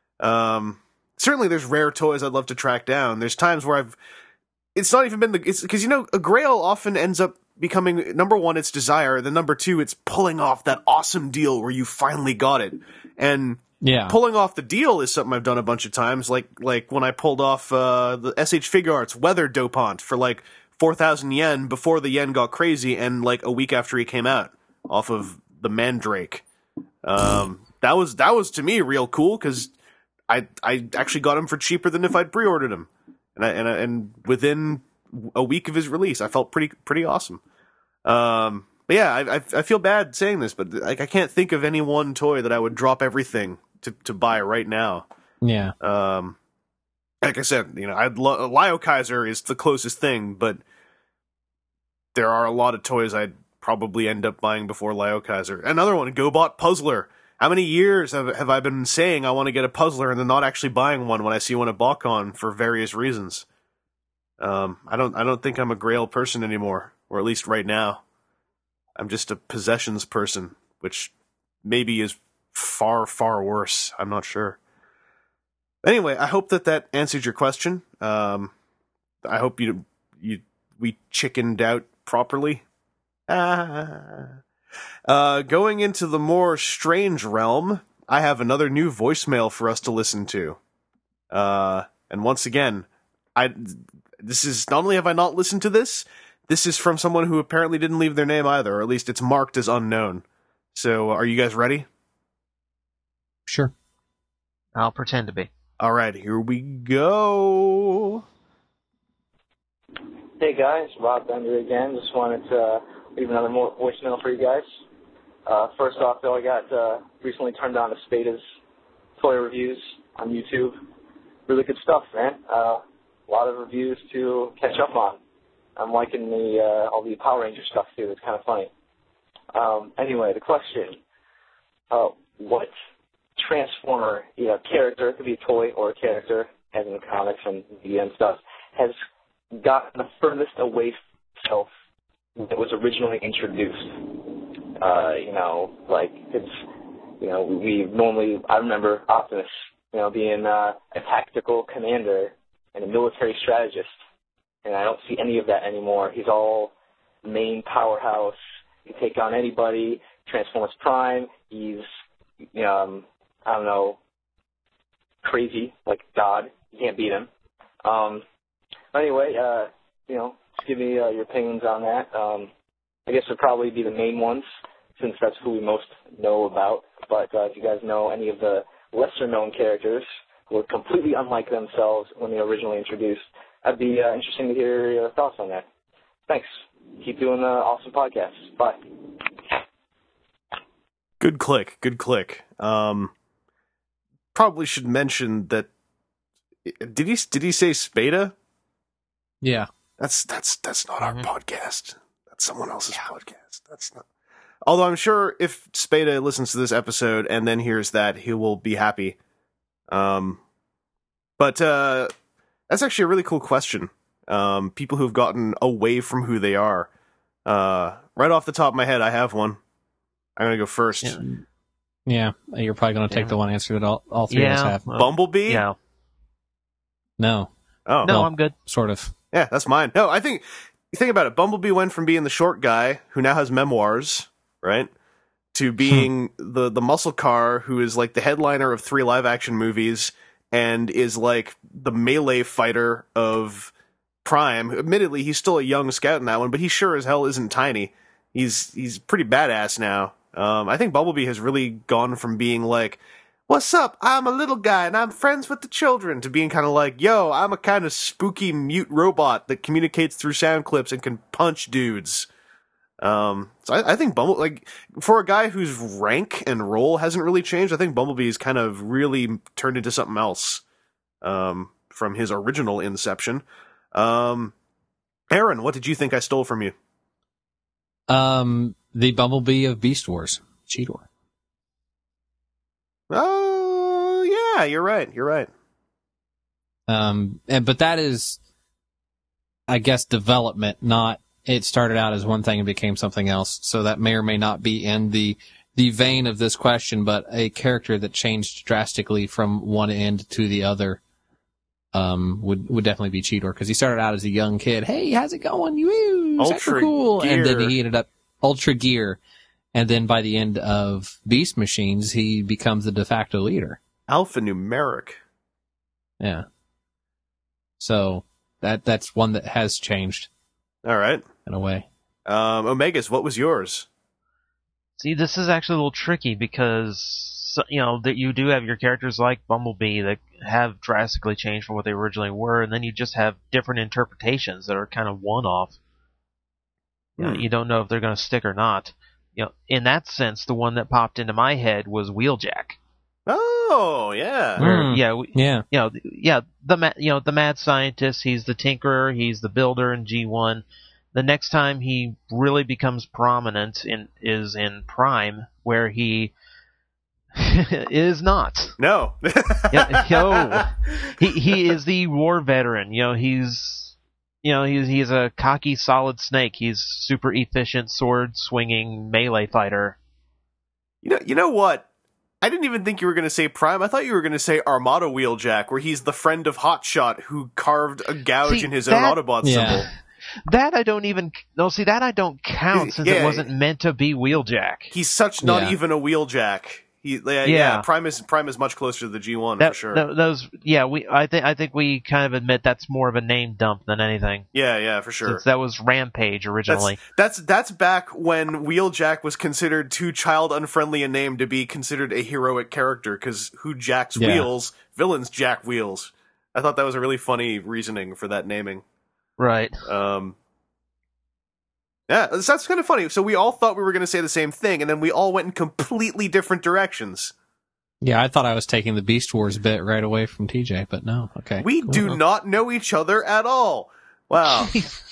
Certainly, there's rare toys I'd love to track down. There's times where it's not even been because a Grail often ends up becoming, number one, it's desire, then number two, it's pulling off that awesome deal where you finally got it. And pulling off the deal is something I've done a bunch of times, like when I pulled off the SH Figure Arts Weather Dopant for 4,000 yen before the yen got crazy, and a week after he came out off of the Mandrake. That was to me real cool because I actually got him for cheaper than if I'd pre-ordered him, and within a week of his release, I felt pretty awesome. But yeah, I feel bad saying this, but I can't think of any one toy that I would drop everything to buy right now. Yeah. like I said, Lio Kaiser is the closest thing, but there are a lot of toys I'd probably end up buying before Lio Kaiser. Another one, GoBot Puzzler. How many years have I been saying I want to get a puzzler and then not actually buying one when I see one at BotCon for various reasons? I don't think I'm a Grail person anymore, or at least right now. I'm just a possessions person, which maybe is far, far worse. I'm not sure. Anyway, I hope that answered your question. I hope we chickened out properly. Going into the more strange realm, I have another new voicemail for us to listen to. And once again, this is not only have I not listened to this is from someone who apparently didn't leave their name either, or at least it's marked as unknown. So, are you guys ready? Sure. I'll pretend to be. All right, here we go. Hey guys, Rob Bender again. Just wanted to leave another more voicemail for you guys. First off, though, I got recently turned on to Spada's toy reviews on YouTube. Really good stuff, man. A lot of reviews to catch up on. I'm liking all the Power Ranger stuff too. It's kind of funny. Anyway, the question: what Transformer, character, it could be a toy or a character, as in the comics and media and stuff, has gotten the furthest away from itself that was originally introduced? I remember Optimus, being a tactical commander and a military strategist, and I don't see any of that anymore. He's all main powerhouse. He can take on anybody. Transformers Prime. He's, crazy, like God. You can't beat him. Anyway, just give me your opinions on that. I guess it'd probably be the main ones, since that's who we most know about. But if you guys know any of the lesser-known characters who were completely unlike themselves when they were originally introduced, that'd be interesting to hear your thoughts on that. Thanks. Keep doing the awesome podcasts. Bye. Good click. Probably should mention that. Did he say Spada? Yeah. That's not our podcast. That's someone else's podcast. That's not. Although I'm sure if Spada listens to this episode and then hears that, he will be happy. But that's actually a really cool question. People who've gotten away from who they are. Right off the top of my head, I have one. I'm going to go first. Yeah, you're probably going to take the one answer that all three of us have. Bumblebee? Yeah. No. Oh. No, I'm good. Sort of. Yeah, that's mine. No, I think, you think about it, Bumblebee went from being the short guy, who now has memoirs, right, to being the muscle car, who is like the headliner of 3 live-action movies, and is like the melee fighter of Prime. Admittedly, he's still a young scout in that one, but he sure as hell isn't tiny. He's pretty badass now. I think Bumblebee has really gone from being like, what's up, I'm a little guy and I'm friends with the children, to being kind of like, yo, I'm a kind of spooky mute robot that communicates through sound clips and can punch dudes. So I think Bumblebee, like, for a guy whose rank and role hasn't really changed, I think Bumblebee's kind of really turned into something else, from his original inception. Aaron, what did you think I stole from you? The Bumblebee of Beast Wars, Cheetor. Oh, yeah, you're right. But that is, I guess, development, not, it started out as one thing and became something else. So that may or may not be in the vein of this question, but a character that changed drastically from one end to the other, would definitely be Cheetor, because he started out as a young kid. Hey, how's it going? Woo, Ultra cool. Gear. And then he ended up Ultra Gear. And then by the end of Beast Machines, he becomes the de facto leader. Alphanumeric. Yeah. So that's one that has changed. All right. In a way. Omegas, what was yours? See, this is actually a little tricky because, that you do have your characters like Bumblebee that have drastically changed from what they originally were, and then you just have different interpretations that are kind of one-off. You don't know if they're going to stick or not. In that sense, the one that popped into my head was Wheeljack. Oh, Oh, yeah. The mad scientist. He's the tinkerer. He's the builder in G1. The next time he really becomes prominent is in Prime, where he is not. No. He is the war veteran. He's a cocky, solid snake. He's super efficient, sword swinging melee fighter. You know what? I didn't even think you were going to say Prime. I thought you were going to say Armada Wheeljack, where he's the friend of Hotshot who carved a gouge in his own Autobot symbol. That I don't count since it wasn't meant to be Wheeljack. He's such not even a Wheeljack. Prime is much closer to the G1 for sure. I think we kind of admit that's more of a name dump than anything. Yeah, for sure. Since that was Rampage originally. That's back when Wheeljack was considered too child unfriendly a name to be considered a heroic character, because who jacks wheels? Villains jack wheels. I thought that was a really funny reasoning for that naming. Right. Yeah, that's kind of funny. So we all thought we were going to say the same thing, and then we all went in completely different directions. Yeah, I thought I was taking the Beast Wars bit right away from TJ, but no. Okay. We do not know each other at all. Wow.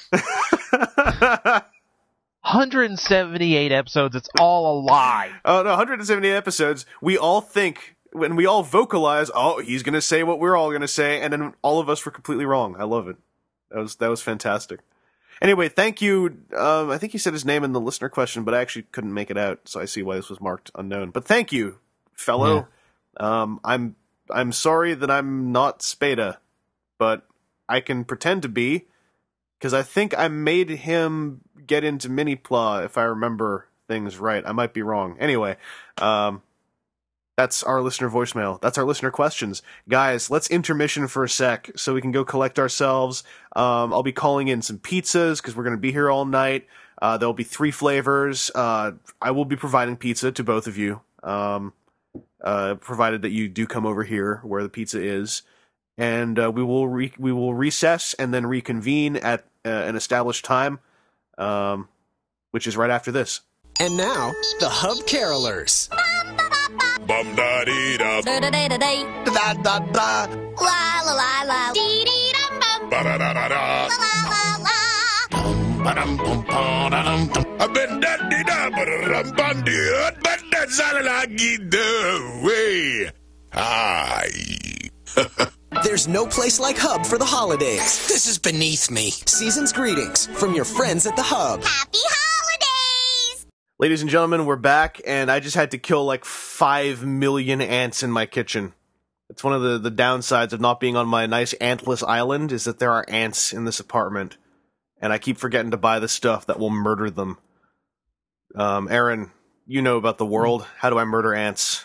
178 episodes, it's all a lie. Oh, no, 178 episodes. We all think, when we all vocalize, oh, he's going to say what we're all going to say, and then all of us were completely wrong. I love it. That was fantastic. Anyway, thank you. I think you said his name in the listener question, but I actually couldn't make it out, so I see why this was marked unknown. But thank you, fellow. Yeah. I'm sorry that I'm not Spada, but I can pretend to be, because I think I made him get into Mini-Pla, if I remember things right. I might be wrong. Anyway, that's our listener voicemail. That's our listener questions. Guys, let's intermission for a sec so we can go collect ourselves. I'll be calling in some pizzas because we're going to be here all night. There'll be 3 flavors. I will be providing pizza to both of you, provided that you do come over here where the pizza is. And we will recess and then reconvene at an established time, which is right after this. And now, the Hub Carolers. Bum da dee da. Da da da da da. Da da da. La la la la. Dee dee dum bum. Ba da da da da. La la la la. Ba dum bum ba da dum dum. I've been da dee da ba da dum bum dee. But that's all I get away. Hi. There's no place like Hub for the holidays. This is beneath me. Season's greetings from your friends at the Hub. Happy holidays! Ladies and gentlemen, we're back, and I just had to kill like 5 million ants in my kitchen. It's one of the downsides of not being on my nice antless island, is that there are ants in this apartment, and I keep forgetting to buy the stuff that will murder them. Aaron, you know about the world. How do I murder ants?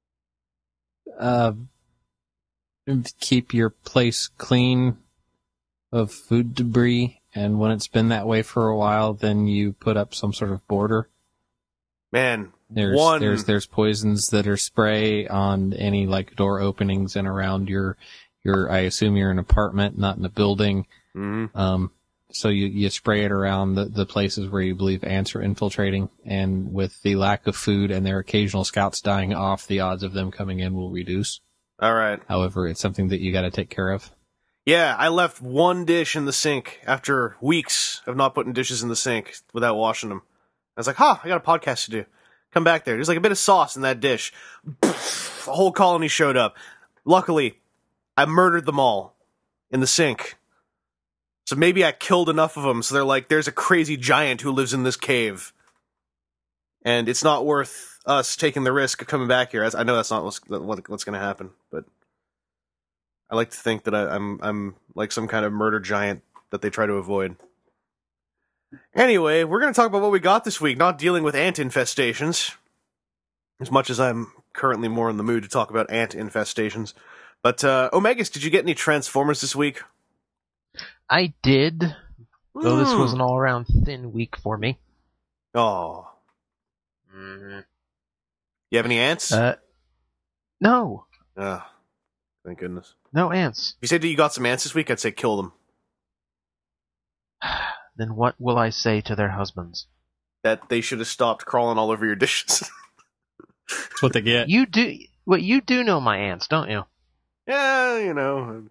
Keep your place clean of food debris, and when it's been that way for a while, then you put up some sort of border. Man, there's poisons that are spray on any like door openings and around your I assume you're in an apartment, not in a building. Mm-hmm. So you spray it around the places where you believe ants are infiltrating, and with the lack of food and their occasional scouts dying off, the odds of them coming in will reduce. All right. However, it's something that you got to take care of. Yeah, I left one dish in the sink after weeks of not putting dishes in the sink without washing them. I was like, I got a podcast to do. Come back there. There's like a bit of sauce in that dish. Poof, a whole colony showed up. Luckily, I murdered them all in the sink. So maybe I killed enough of them so they're like, there's a crazy giant who lives in this cave. And it's not worth us taking the risk of coming back here. I know that's not what's going to happen, but I like to think that I'm like some kind of murder giant that they try to avoid. Anyway, we're going to talk about what we got this week, not dealing with ant infestations, as much as I'm currently more in the mood to talk about ant infestations. But, Omegas, did you get any Transformers this week? I did, though this was an all-around thin week for me. Oh. Mm-hmm. You have any ants? No. Oh, thank goodness. No ants. If you said you got some ants this week, I'd say kill them. Then what will I say to their husbands? That they should have stopped crawling all over your dishes. That's what they get. You do. Well, you do know my aunts, don't you? Yeah, you know.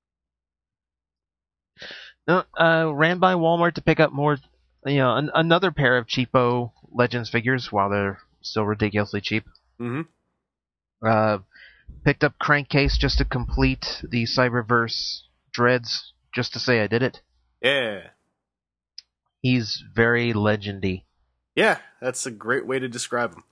No, ran by Walmart to pick up more, another pair of cheapo Legends figures while they're still ridiculously cheap. Mm-hmm. Picked up Crankcase just to complete the Cyberverse Dreads, just to say I did it. Yeah. He's very legendy. Yeah, that's a great way to describe him.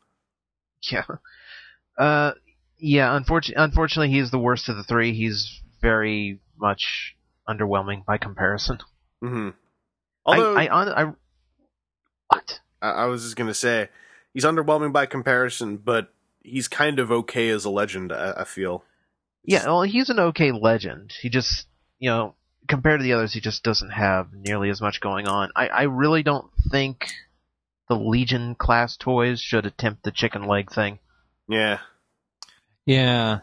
Yeah. Yeah, unfortunately, he's the worst of the three. He's very much underwhelming by comparison. Mm-hmm. Although, what? I was just going to say, he's underwhelming by comparison, but he's kind of okay as a legend, I feel. Yeah, well, he's an okay legend. He just, compared to the others, he just doesn't have nearly as much going on. I really don't think the Legion class toys should attempt the chicken leg thing. Yeah. Yeah.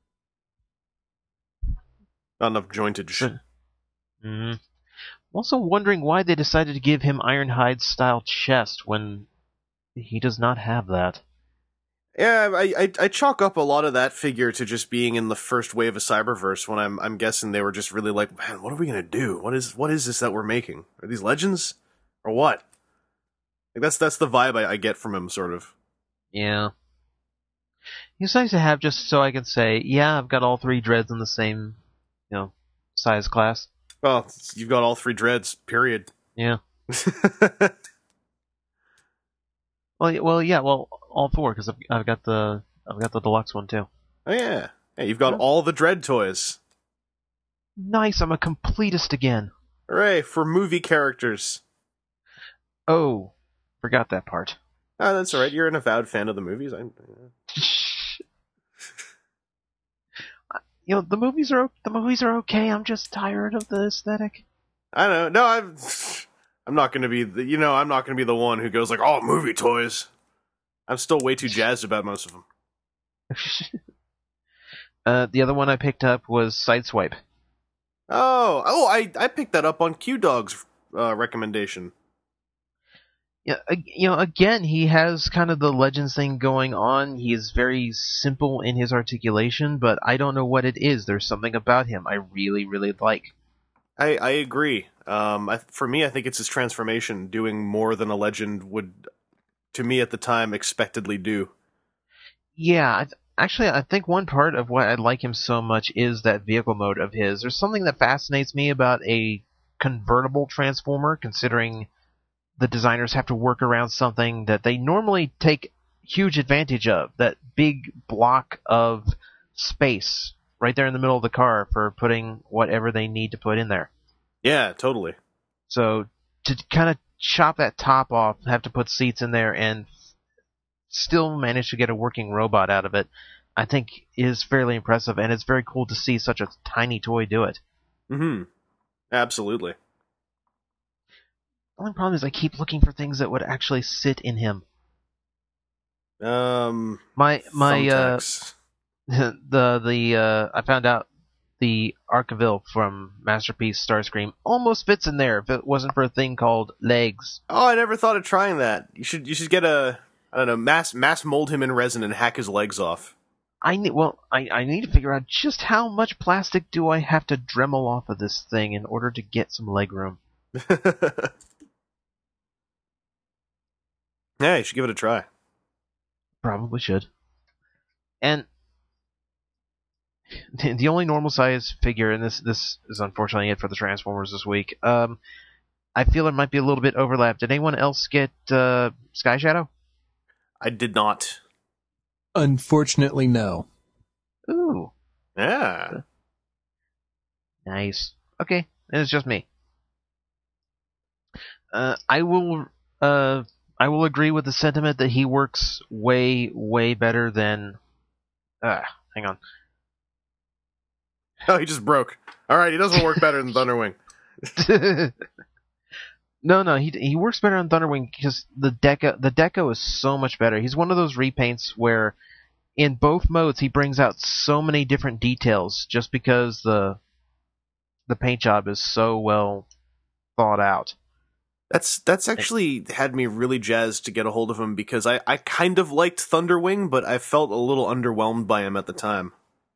Not enough jointage. Mm-hmm. I'm also wondering why they decided to give him Ironhide-style chest when he does not have that. Yeah, I chalk up a lot of that figure to just being in the first wave of Cyberverse when I'm guessing they were just really like, man, what are we gonna do? What is this that we're making? Are these legends? Or what? Like that's the vibe I get from him, sort of. Yeah. It's nice to have just so I can say, yeah, I've got all three Dreads in the same, size class. Well, you've got all three Dreads, period. Yeah. Well, all four, because I've got the deluxe one too. Oh yeah, you've got all the Dread toys. Nice, I'm a completist again. Hooray for movie characters. Oh, forgot that part. Oh, that's all right. You're an avowed fan of the movies. The movies are okay. I'm just tired of the aesthetic. I don't know. No, I'm not going to be I'm not going to be the one who goes like, "Oh, movie toys." I'm still way too jazzed about most of them. The other one I picked up was Sideswipe. Oh, I picked that up on Q-Dog's recommendation. Yeah, again, he has kind of the Legends thing going on. He is very simple in his articulation, but I don't know what it is. There's something about him I really, really like. I agree. For me, I think it's his transformation doing more than a Legend would, to me at the time, expectedly do. Yeah, I think one part of why I like him so much is that vehicle mode of his. There's something that fascinates me about a convertible Transformer, considering the designers have to work around something that they normally take huge advantage of, that big block of space right there in the middle of the car for putting whatever they need to put in there. Yeah, totally. So to kind of chop that top off, have to put seats in there, and still manage to get a working robot out of it, I think is fairly impressive, and it's very cool to see such a tiny toy do it. Mm-hmm. Absolutely. The only problem is I keep looking for things that would actually sit in him. My I found out the Archiville from Masterpiece Starscream almost fits in there if it wasn't for a thing called legs. Oh, I never thought of trying that. You should get mass mold him in resin and hack his legs off. I need to figure out just how much plastic do I have to Dremel off of this thing in order to get some leg room. Yeah, you should give it a try. Probably should. And the only normal size figure, and this is unfortunately it for the Transformers this week, I feel there might be a little bit overlap. Did anyone else get Sky Shadow? I did not. Unfortunately, no. Ooh. Yeah. Nice. Okay, it's just me. I will agree with the sentiment that he works way, way better than... hang on. Oh, he just broke. Alright, he doesn't work better than Thunderwing. No, he works better on Thunderwing because the deco is so much better. He's one of those repaints where in both modes he brings out so many different details just because the paint job is so well thought out. That's actually had me really jazzed to get a hold of him, because I kind of liked Thunderwing, but I felt a little underwhelmed by him at the time.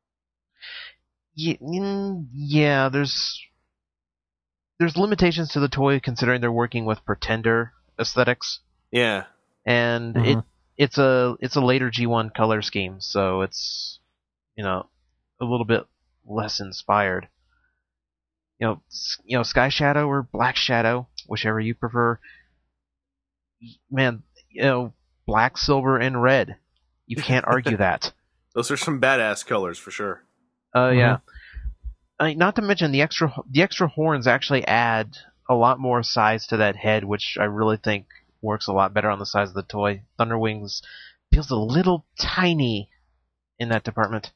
Yeah, there's limitations to the toy considering they're working with Pretender aesthetics. Yeah. And it's a later G1 color scheme, so it's, a little bit less inspired. Sky Shadow or Black Shadow, whichever you prefer. Man, black, silver, and red. You can't argue that. Those are some badass colors for sure. Yeah. Not to mention the extra horns actually add a lot more size to that head, which I really think works a lot better on the size of the toy. Thunderwings feels a little tiny in that department.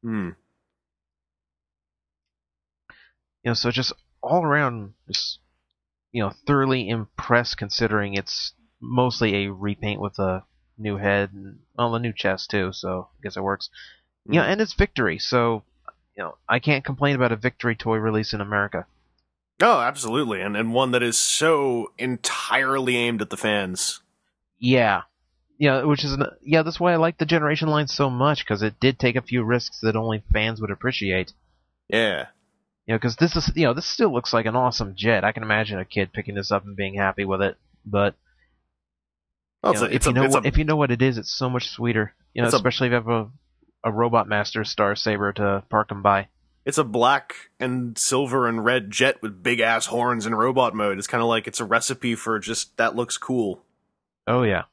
So just all around, just thoroughly impressed, considering it's mostly a repaint with a new head and a new chest too. So I guess it works. And it's Victory, so I can't complain about a Victory toy release in America. Oh, absolutely, and one that is so entirely aimed at the fans. Yeah, that's why I like the Generation line so much, because it did take a few risks that only fans would appreciate. Yeah. Because this is, this still looks like an awesome jet. I can imagine a kid picking this up and being happy with it. But if you know what it is, it's so much sweeter. Especially if you have a Robot Master Star Saber to park them by. It's a black and silver and red jet with big ass horns in robot mode. It's kind of like it's a recipe for just that looks cool. Oh yeah.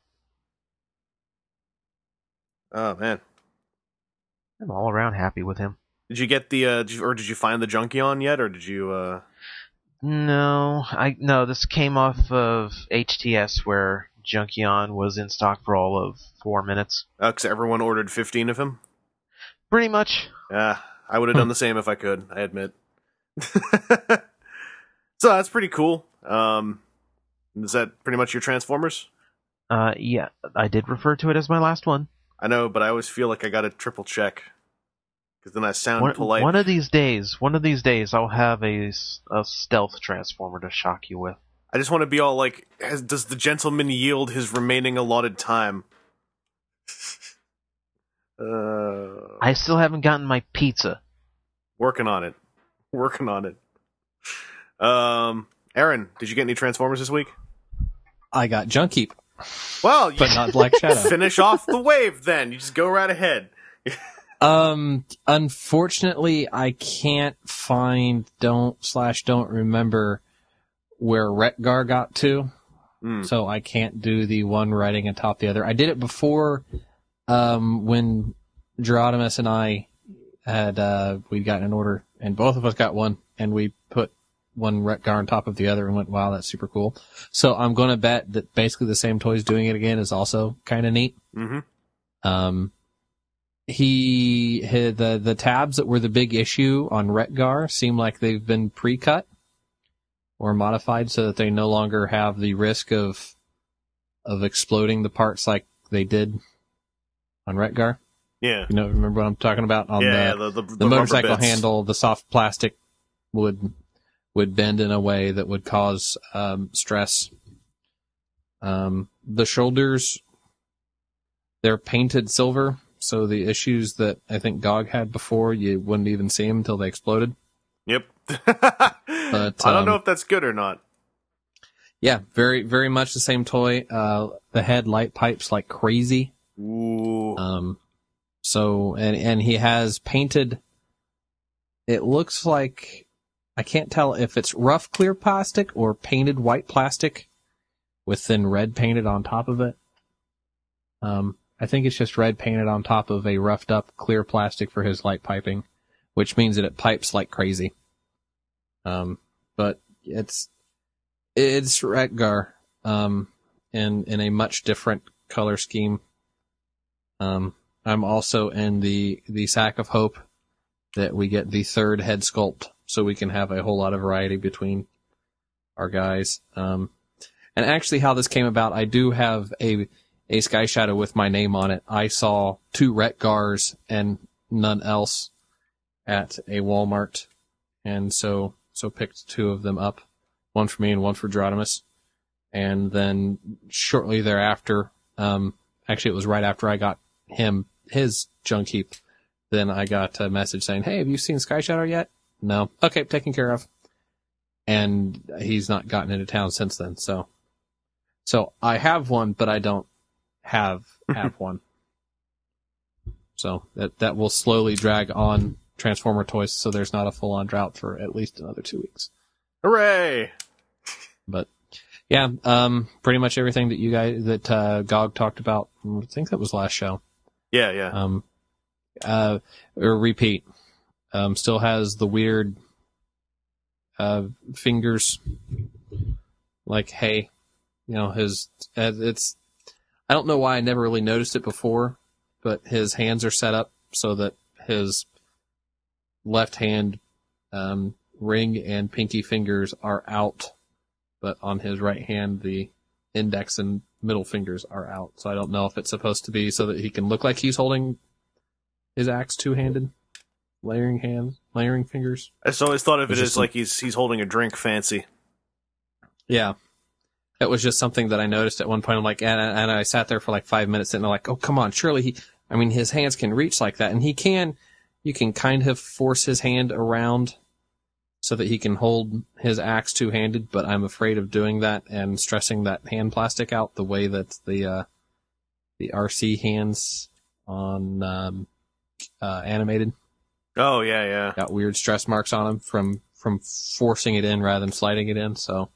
Oh man. I'm all around happy with him. Did you get did you find the Junkion yet, or did you, No, this came off of HTS, where Junkion was in stock for all of 4 minutes. Oh, because everyone ordered 15 of him? Pretty much. Yeah, I would have done the same if I could, I admit. So that's pretty cool. Is that pretty much your Transformers? Yeah, I did refer to it as my last one. I know, but I always feel like I gotta triple check. Because then I sound polite. One of these days, I'll have a stealth Transformer to shock you with. I just want to be all like, does the gentleman yield his remaining allotted time? I still haven't gotten my pizza. Working on it. Aaron, did you get any Transformers this week? I got Junkie. Well, but not Black Shadow. Finish off the wave then. You just go right ahead. Unfortunately, I can't find, don't remember where Retgar got to. So I can't do the one riding atop the other. I did it before, when Gerodimus and I had, we'd gotten an order, and both of us got one, and we put one Retgar on top of the other and went, wow, that's super cool. So I'm gonna bet that basically the same toy's doing it again is also kinda neat. Mm-hmm. The tabs that were the big issue on Retgar seem like they've been pre-cut or modified so that they no longer have the risk of exploding the parts like they did on Retgar. Yeah. Remember what I'm talking about? On the motorcycle handle, the soft plastic would bend in a way that would cause stress. The shoulders, they're painted silver. So the issues that I think Gog had before, you wouldn't even see them until they exploded. Yep. But I don't know if that's good or not. Yeah, very, very much the same toy. The head light pipes like crazy. Ooh. So, and he has painted, it looks like, I can't tell if it's rough clear plastic or painted white plastic with then red painted on top of it. I think it's just red painted on top of a roughed up clear plastic for his light piping, which means that it pipes like crazy. But it's Retgar, in a much different color scheme. I'm also in the Sack of Hope that we get the third head sculpt so we can have a whole lot of variety between our guys. And actually how this came about, I do have a Sky Shadow with my name on it. I saw 2 Retgars and none else at a Walmart, and so picked 2 of them up, one for me and one for Gerodimus. And then shortly thereafter, actually it was right after I got him his junk heap, then I got a message saying, "Hey, have you seen Sky Shadow yet?" "No." "Okay, taken care of." And he's not gotten into town since then, so I have one, but I don't have one. So that will slowly drag on Transformer toys, so there's not a full-on drought for at least another 2 weeks. Hooray! But yeah, pretty much everything that you guys GOG talked about. I think that was last show. Yeah. Or repeat. Still has the weird fingers. Like, hey, his it's. I don't know why I never really noticed it before, but his hands are set up so that his left hand ring and pinky fingers are out, but on his right hand the index and middle fingers are out. So I don't know if it's supposed to be so that he can look like he's holding his axe two-handed, layering fingers. I just always thought of it as like he's holding a drink fancy. Yeah. It was just something that I noticed at one point. I'm like, and I sat there for like 5 minutes and I'm like, oh, come on, surely his hands can reach like that. And you can kind of force his hand around so that he can hold his axe two-handed, but I'm afraid of doing that and stressing that hand plastic out the way that the RC hands on Animated. Oh, yeah. Got weird stress marks on them from forcing it in rather than sliding it in, so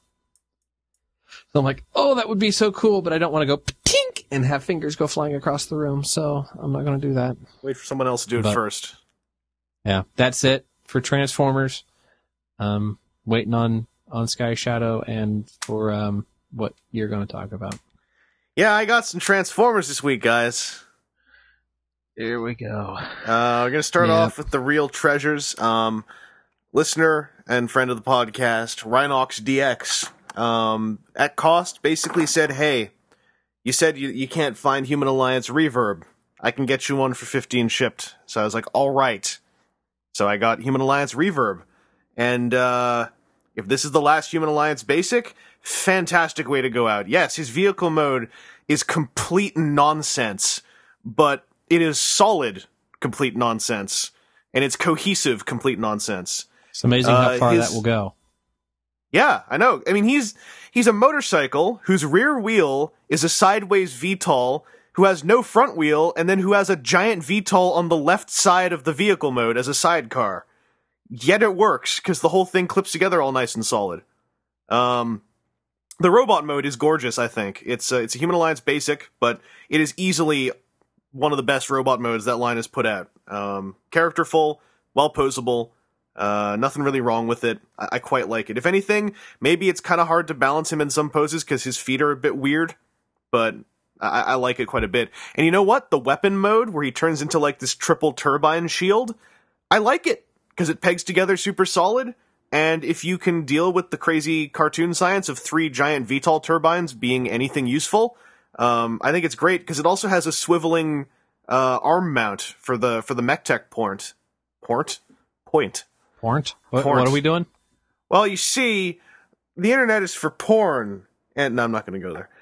I'm like, oh, that would be so cool, but I don't want to go tink and have fingers go flying across the room, so I'm not going to do that. Wait for someone else to do it first. Yeah, that's it for Transformers. Waiting on Sky Shadow and for what you're going to talk about. Yeah, I got some Transformers this week, guys. Here we go. We're going to start off with the real treasures. Listener and friend of the podcast, Rhinox DX, at cost, basically said, hey, you said you can't find Human Alliance Reverb. I can get you one for 15 shipped. So I was like, all right. So I got Human Alliance Reverb. And if this is the last Human Alliance Basic, fantastic way to go out. Yes, his vehicle mode is complete nonsense, but it is solid complete nonsense. And it's cohesive complete nonsense. It's amazing how far that will go. Yeah, I know. I mean, he's a motorcycle whose rear wheel is a sideways VTOL, who has no front wheel, and then who has a giant VTOL on the left side of the vehicle mode as a sidecar. Yet it works, because the whole thing clips together all nice and solid. The robot mode is gorgeous, I think. It's a Human Alliance Basic, but it is easily one of the best robot modes that line has put out. Characterful, well-posable, nothing really wrong with it. I quite like it. If anything, maybe it's kind of hard to balance him in some poses because his feet are a bit weird, but I like it quite a bit. And you know what? The weapon mode, where he turns into like this triple turbine shield, I like it because it pegs together super solid. And if you can deal with the crazy cartoon science of 3 giant VTOL turbines being anything useful, I think it's great because it also has a swiveling arm mount for the MechTech point. What are we doing? Well, you see, the internet is for porn, and no, I'm not going to go there.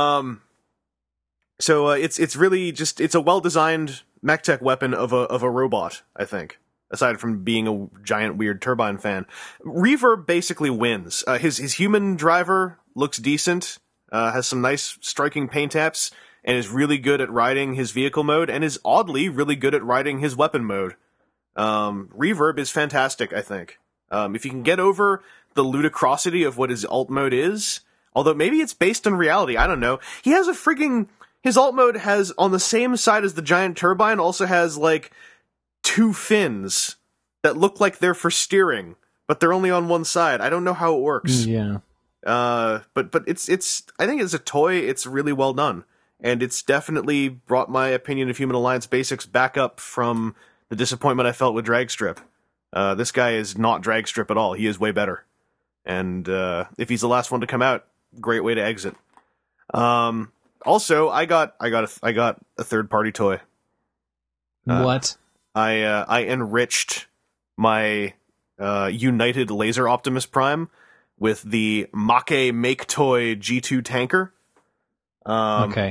So it's really just it's a well designed MechTech weapon of a robot, I think. Aside from being a giant weird turbine fan, Reverb basically wins. His human driver looks decent, has some nice striking paint apps, and is really good at riding his vehicle mode, and is oddly really good at riding his weapon mode. Reverb is fantastic, I think. If you can get over the ludicrosity of what his alt mode is, although maybe it's based on reality, I don't know. He has his alt mode has, on the same side as the giant turbine, also has, like, 2 fins that look like they're for steering, but they're only on one side. I don't know how it works. Yeah. But it's I think as a toy, it's really well done. And it's definitely brought my opinion of Human Alliance Basics back up from the disappointment I felt with Dragstrip. This guy is not Dragstrip at all. He is way better. And if he's the last one to come out, great way to exit. Also, I got a third-party toy. What? I enriched my United Laser Optimus Prime with the Make Make Toy G2 tanker. Okay.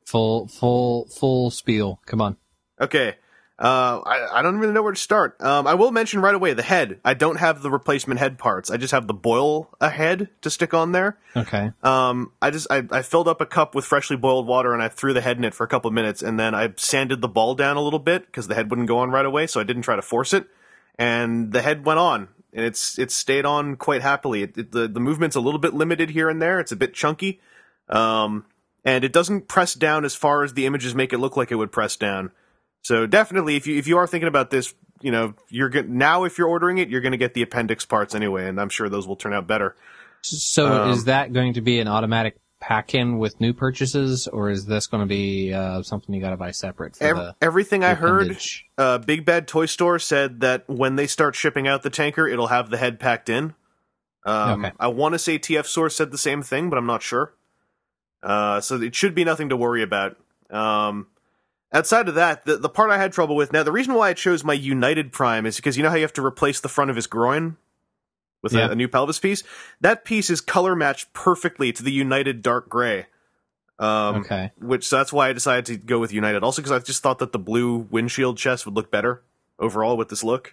Full spiel. Come on. Okay. I don't really know where to start. I will mention right away the head. I don't have the replacement head parts. I just have the boil a head to stick on there. Okay. I filled up a cup with freshly boiled water and I threw the head in it for a couple of minutes, and then I sanded the ball down a little bit because the head wouldn't go on right away, so I didn't try to force it. And the head went on, and it's stayed on quite happily. The movement's a little bit limited here and there. It's a bit chunky. And it doesn't press down as far as the images make it look like it would press down. So definitely, if you are thinking about this, you know, if you're ordering it, you're going to get the appendix parts anyway, and I'm sure those will turn out better. So is that going to be an automatic pack-in with new purchases, or is this going to be something you got to buy separate? For everything I heard, appendage? Big Bad Toy Store said that when they start shipping out the tanker, it'll have the head packed in. Okay. I want to say TF Source said the same thing, but I'm not sure. So it should be nothing to worry about. Outside of that, the part I had trouble with, now the reason why I chose my United Prime is because you know how you have to replace the front of his groin with a new pelvis piece? That piece is color matched perfectly to the United dark gray. Okay. So that's why I decided to go with United. Also because I just thought that the blue windshield chest would look better overall with this look.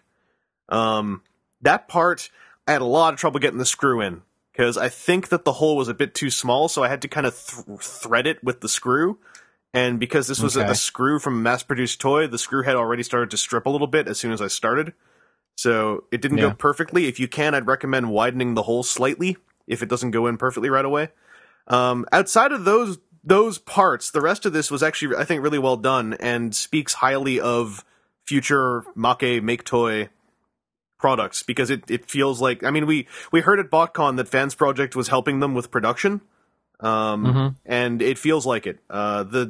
That part, I had a lot of trouble getting the screw in, because I think that the hole was a bit too small, so I had to kind of thread it with the screw. And because this was a screw from a mass-produced toy, the screw head already started to strip a little bit as soon as I started. So it didn't go perfectly. If you can, I'd recommend widening the hole slightly if it doesn't go in perfectly right away. Outside of those parts, the rest of this was actually, I think, really well done and speaks highly of future Make Toy products, because it feels like, I mean, we heard at BotCon that Fans Project was helping them with production. And it feels like it. The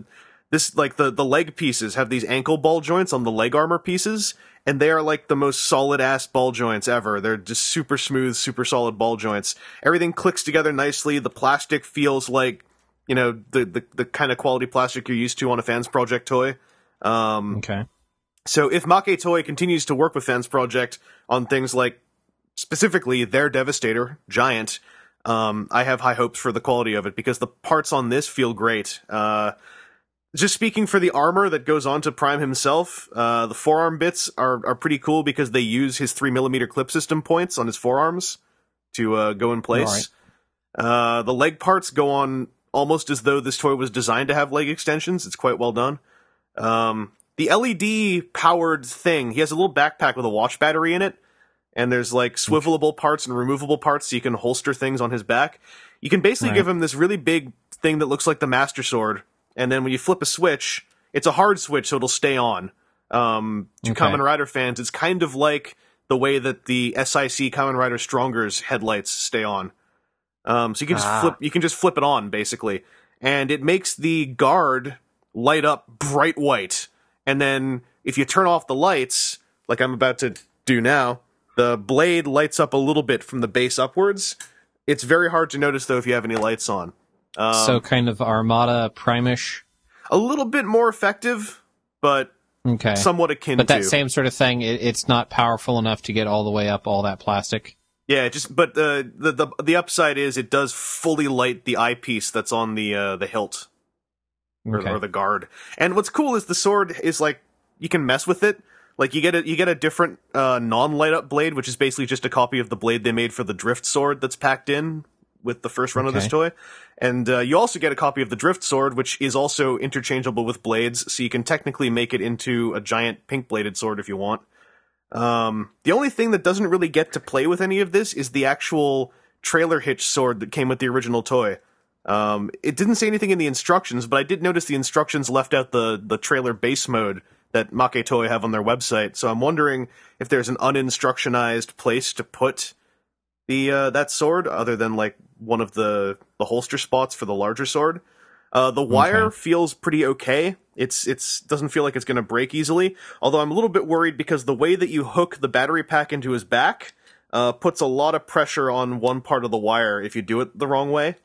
leg pieces have these ankle ball joints on the leg armor pieces, and they are like the most solid ass ball joints ever. They're just super smooth, super solid ball joints. Everything clicks together nicely. The plastic feels like, you know, the kind of quality plastic you're used to on a Fans Project toy. Okay. So if Make Toy continues to work with Fans Project on things like, specifically their Devastator, Giant, I have high hopes for the quality of it, because the parts on this feel great. Just speaking for the armor that goes on to Prime himself, the forearm bits are pretty cool because they use his 3mm clip system points on his forearms to go in place. Right. The leg parts go on almost as though this toy was designed to have leg extensions. It's quite well done. The LED powered thing, he has a little backpack with a watch battery in it. And there's like swivelable parts and removable parts so you can holster things on his back. You can basically give him this really big thing that looks like the Master Sword, and then when you flip a switch, it's a hard switch, so it'll stay on. To Kamen Rider fans, it's kind of like the way that the SIC Kamen Rider Stronger's headlights stay on. So you can just flip it on, basically. And it makes the guard light up bright white. And then if you turn off the lights, like I'm about to do now, the blade lights up a little bit from the base upwards. It's very hard to notice, though, if you have any lights on. So kind of Armada Prime-ish? A little bit more effective, but somewhat akin to. But that same sort of thing, it's not powerful enough to get all the way up all that plastic? Yeah, but the upside is it does fully light the eyepiece that's on the hilt. Or the guard. And what's cool is the sword is like, you can mess with it. Like, you get a different non-light-up blade, which is basically just a copy of the blade they made for the Drift Sword that's packed in with the first run of this toy. And you also get a copy of the Drift Sword, which is also interchangeable with blades, so you can technically make it into a giant pink-bladed sword if you want. The only thing that doesn't really get to play with any of this is the actual trailer hitch sword that came with the original toy. It didn't say anything in the instructions, but I did notice the instructions left out the trailer base mode that Make Toy have on their website, so I'm wondering if there's an uninstructionized place to put the that sword, other than like one of the holster spots for the larger sword. The wire feels pretty okay. It's doesn't feel like it's going to break easily, although I'm a little bit worried because the way that you hook the battery pack into his back puts a lot of pressure on one part of the wire if you do it the wrong way.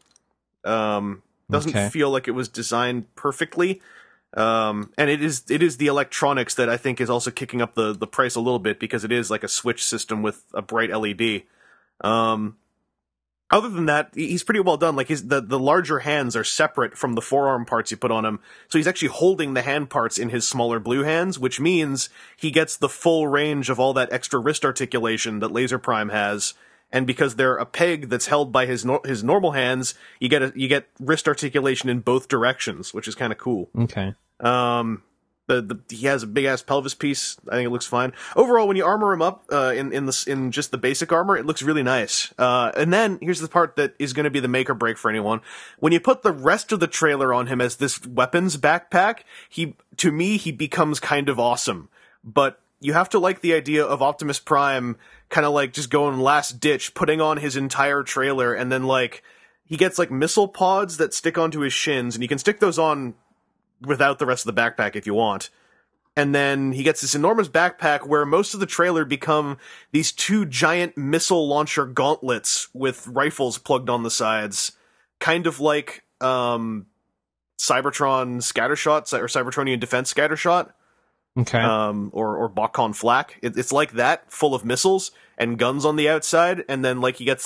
Doesn't feel like it was designed perfectly. And it is the electronics that I think is also kicking up the price a little bit, because it is like a switch system with a bright LED. Other than that, he's pretty well done. Like the larger hands are separate from the forearm parts you put on him. So he's actually holding the hand parts in his smaller blue hands, which means he gets the full range of all that extra wrist articulation that Laser Prime has. And because they're a peg that's held by his normal hands, you get wrist articulation in both directions, which is kind of cool. Okay. He has a big ass pelvis piece. I think it looks fine. Overall, when you armor him up in just the basic armor, it looks really nice. And then here's the part that is going to be the make or break for anyone. When you put the rest of the trailer on him as this weapons backpack, to me he becomes kind of awesome. But you have to like the idea of Optimus Prime kind of like just going last ditch, putting on his entire trailer, and then like he gets like missile pods that stick onto his shins, and you can stick those on without the rest of the backpack if you want. And then he gets this enormous backpack where most of the trailer become these two giant missile launcher gauntlets with rifles plugged on the sides. Kind of like Cybertron Scattershot, or Cybertronian Defense Scattershot. Okay. Or Botcon Flak. It's like that, full of missiles and guns on the outside, and then like he gets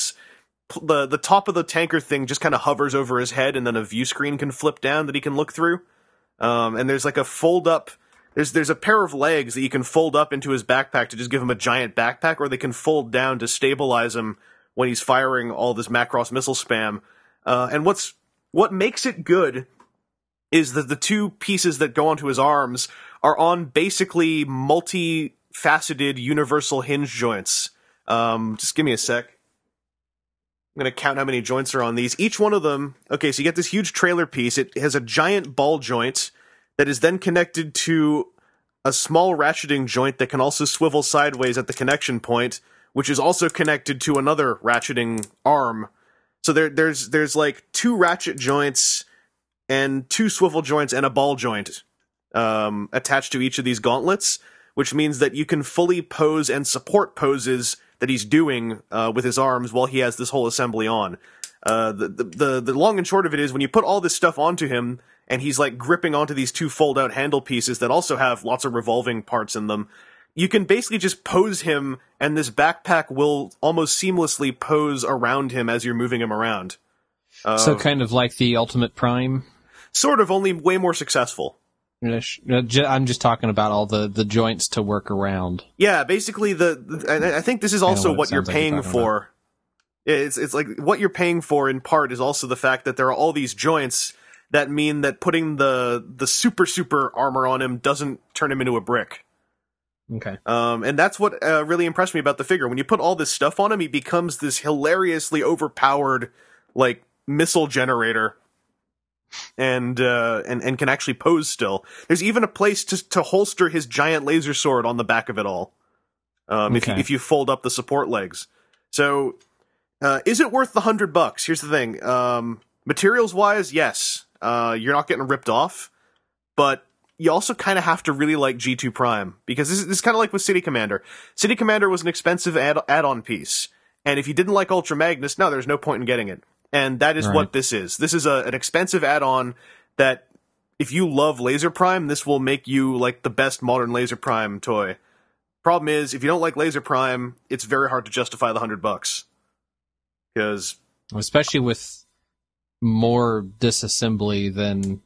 the top of the tanker thing just kind of hovers over his head, and then a view screen can flip down that he can look through. And there's like a fold up. There's a pair of legs that you can fold up into his backpack to just give him a giant backpack, or they can fold down to stabilize him when he's firing all this Macross missile spam. And what makes it good is that the two pieces that go onto his arms are on basically multi-faceted universal hinge joints. Just give me a sec. I'm going to count how many joints are on these. Each one of them, okay, so you get this huge trailer piece. It has a giant ball joint that is then connected to a small ratcheting joint that can also swivel sideways at the connection point, which is also connected to another ratcheting arm. So there's like two ratchet joints and two swivel joints and a ball joint attached to each of these gauntlets, which means that you can fully pose and support poses that he's doing with his arms while he has this whole assembly on. The long and short of it is, when you put all this stuff onto him, and he's like gripping onto these two fold-out handle pieces that also have lots of revolving parts in them, you can basically just pose him, and this backpack will almost seamlessly pose around him as you're moving him around. So kind of like the Ultimate Prime? Sort of, only way more successful. I'm just talking about all the joints to work around. Yeah, basically and I think this is also what you're paying for. It's like what you're paying for in part is also the fact that there are all these joints that mean that putting the super armor on him doesn't turn him into a brick. Okay. And that's what really impressed me about the figure. When you put all this stuff on him, he becomes this hilariously overpowered like missile generator. And can actually pose still. There's even a place to holster his giant laser sword on the back of it all. If you fold up the support legs. So, is it worth the $100? Here's the thing. Materials wise, yes. You're not getting ripped off, but you also kind of have to really like G2 Prime, because this is kind of like with City Commander. City Commander was an expensive add-on piece, and if you didn't like Ultra Magnus, no, there's no point in getting it. And that is what this is. This is an expensive add-on that, if you love Laser Prime, this will make you like the best modern Laser Prime toy. Problem is, if you don't like Laser Prime, it's very hard to justify the $100. Because, especially with more disassembly than,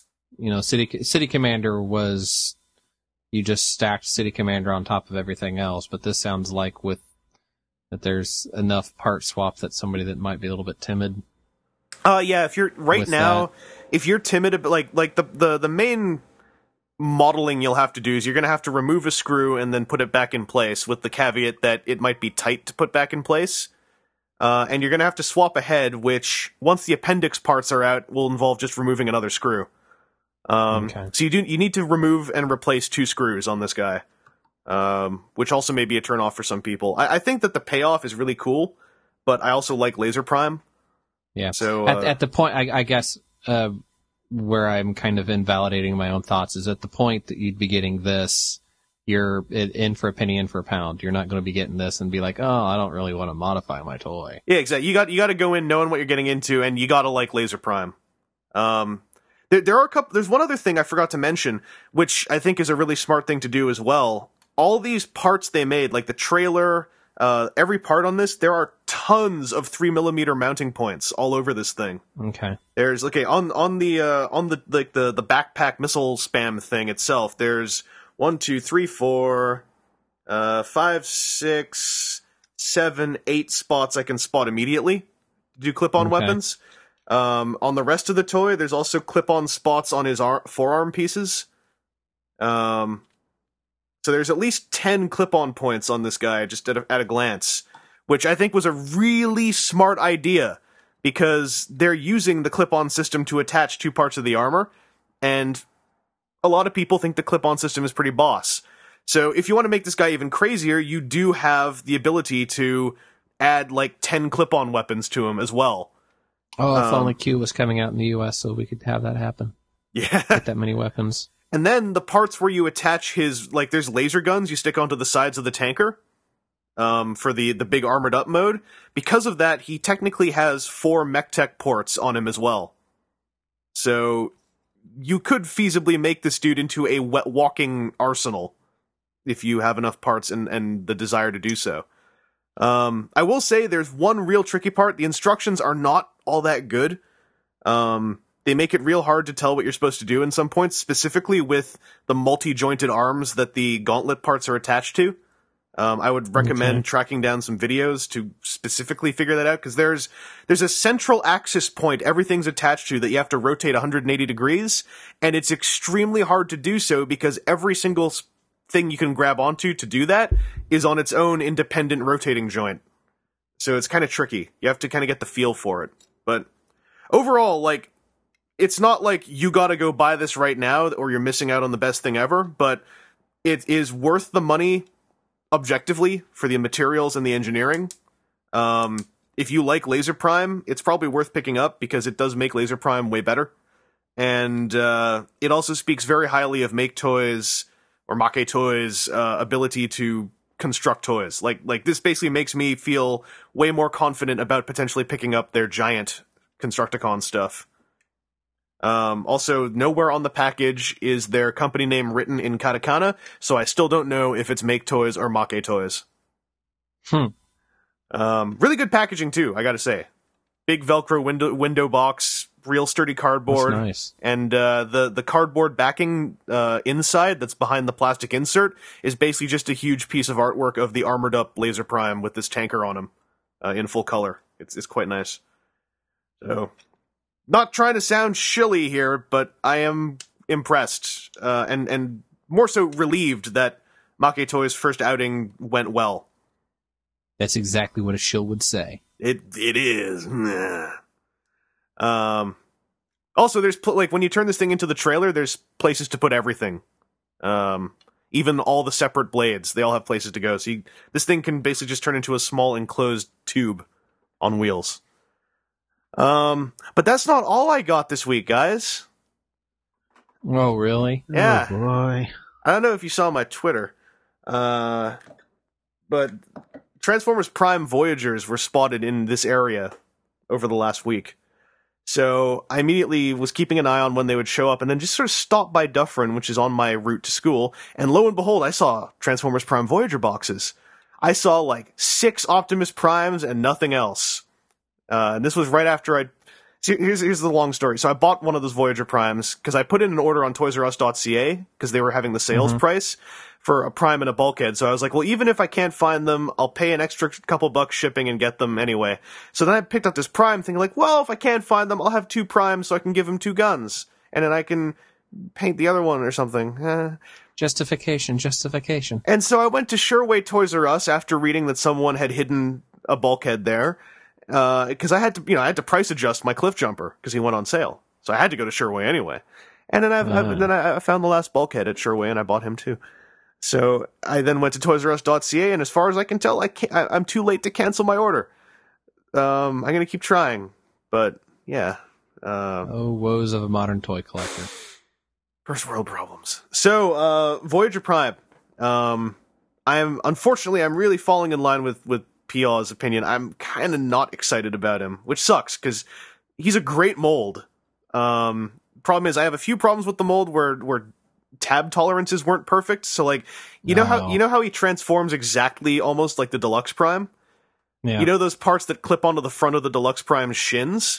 City Commander was, you just stacked City Commander on top of everything else. But this sounds like that there's enough part swap that somebody that might be a little bit timid. Yeah, if you're if you're timid, like the main modeling you'll have to do is you're going to have to remove a screw and then put it back in place, with the caveat that it might be tight to put back in place. And you're going to have to swap a head, which, once the appendix parts are out, will involve just removing another screw. So you need to remove and replace 2 screws on this guy. Which also may be a turn off for some people. I think that the payoff is really cool, but I also like Laser Prime. Yeah. So at the point, I guess, where I'm kind of invalidating my own thoughts is at the point that you'd be getting this, you're in for a penny, in for a pound. You're not going to be getting this and be like, oh, I don't really want to modify my toy. Yeah, exactly. You got to go in knowing what you're getting into, and you got to like Laser Prime. There are a couple. There's one other thing I forgot to mention, which I think is a really smart thing to do as well. All these parts they made, like the trailer, every part on this, there are tons of 3mm mounting points all over this thing. Okay. There's on the backpack missile spam thing itself. There's 1, 2, 3, 4, 5, 6, 7, 8 spots I can spot immediately to do clip-on weapons. On the rest of the toy, there's also clip-on spots on his forearm pieces. So there's at least 10 clip-on points on this guy just at a glance, which I think was a really smart idea because they're using the clip-on system to attach 2 parts of the armor, and a lot of people think the clip-on system is pretty boss. So if you want to make this guy even crazier, you do have the ability to add 10 clip-on weapons to him as well. Oh, if only Q was coming out in the US so we could have that happen. Yeah. Get that many weapons. And then the parts where you attach his, there's laser guns you stick onto the sides of the tanker, for the big armored up mode. Because of that, he technically has 4 MechTech ports on him as well. So you could feasibly make this dude into a walking arsenal if you have enough parts and the desire to do so. I will say there's one real tricky part. The instructions are not all that good. They make it real hard to tell what you're supposed to do in some points, specifically with the multi-jointed arms that the gauntlet parts are attached to. I would recommend tracking down some videos to specifically figure that out, because there's a central axis point everything's attached to that you have to rotate 180 degrees, and it's extremely hard to do so because every single thing you can grab onto to do that is on its own independent rotating joint. So it's kind of tricky. You have to kind of get the feel for it. But overall, it's not like you gotta go buy this right now or you're missing out on the best thing ever, but it is worth the money objectively for the materials and the engineering. If you like Laser Prime, it's probably worth picking up because it does make Laser Prime way better. And it also speaks very highly of Make Toys or Make Toys' ability to construct toys. Like this basically makes me feel way more confident about potentially picking up their giant Constructicon stuff. Also, nowhere on the package is their company name written in katakana, so I still don't know if it's Make Toys or Make Toys. Really good packaging too, I gotta say. Big Velcro window box, real sturdy cardboard. That's nice. And the cardboard backing inside that's behind the plastic insert is basically just a huge piece of artwork of the armored up Laser Prime with this tanker on him in full color. It's quite nice. So, not trying to sound shilly here, but I am impressed and more so relieved that Make Toys' first outing went well. That's exactly what a shill would say. It is. Also, there's when you turn this thing into the trailer, there's places to put everything. Even all the separate blades, they all have places to go. So this thing can basically just turn into a small enclosed tube on wheels. But that's not all I got this week, guys. Oh, really? Yeah. Oh, boy. I don't know if you saw my Twitter, but Transformers Prime Voyagers were spotted in this area over the last week. So I immediately was keeping an eye on when they would show up, and then just sort of stopped by Dufferin, which is on my route to school, and lo and behold, I saw Transformers Prime Voyager boxes. I saw 6 Optimus Primes and nothing else. And this was right after here's the long story. So I bought one of those Voyager Primes because I put in an order on ToysRUs.ca because they were having the sales price for a Prime and a Bulkhead. So I was like, well, even if I can't find them, I'll pay an extra couple bucks shipping and get them anyway. So then I picked up this Prime thinking well, if I can't find them, I'll have 2 Primes so I can give him 2 guns. And then I can paint the other one or something. Justification. And so I went to Sherway Toys R Us after reading that someone had hidden a Bulkhead there. Because I had to price adjust my Cliff Jumper because he went on sale, so I had to go to Sherway anyway. And then I found the last Bulkhead at Sherway, and I bought him too. So I then went to ToysRUs.ca, and as far as I can tell, I'm too late to cancel my order. I'm gonna keep trying, but yeah. Oh, woes of a modern toy collector. First world problems. So Voyager Prime. I'm really falling in line with Piaw's opinion. I'm kind of not excited about him, which sucks because he's a great mold. Problem is, I have a few problems with the mold where tab tolerances weren't perfect. So like, you know how he transforms exactly almost like the Deluxe Prime? Yeah. You know those parts that clip onto the front of the Deluxe Prime's shins?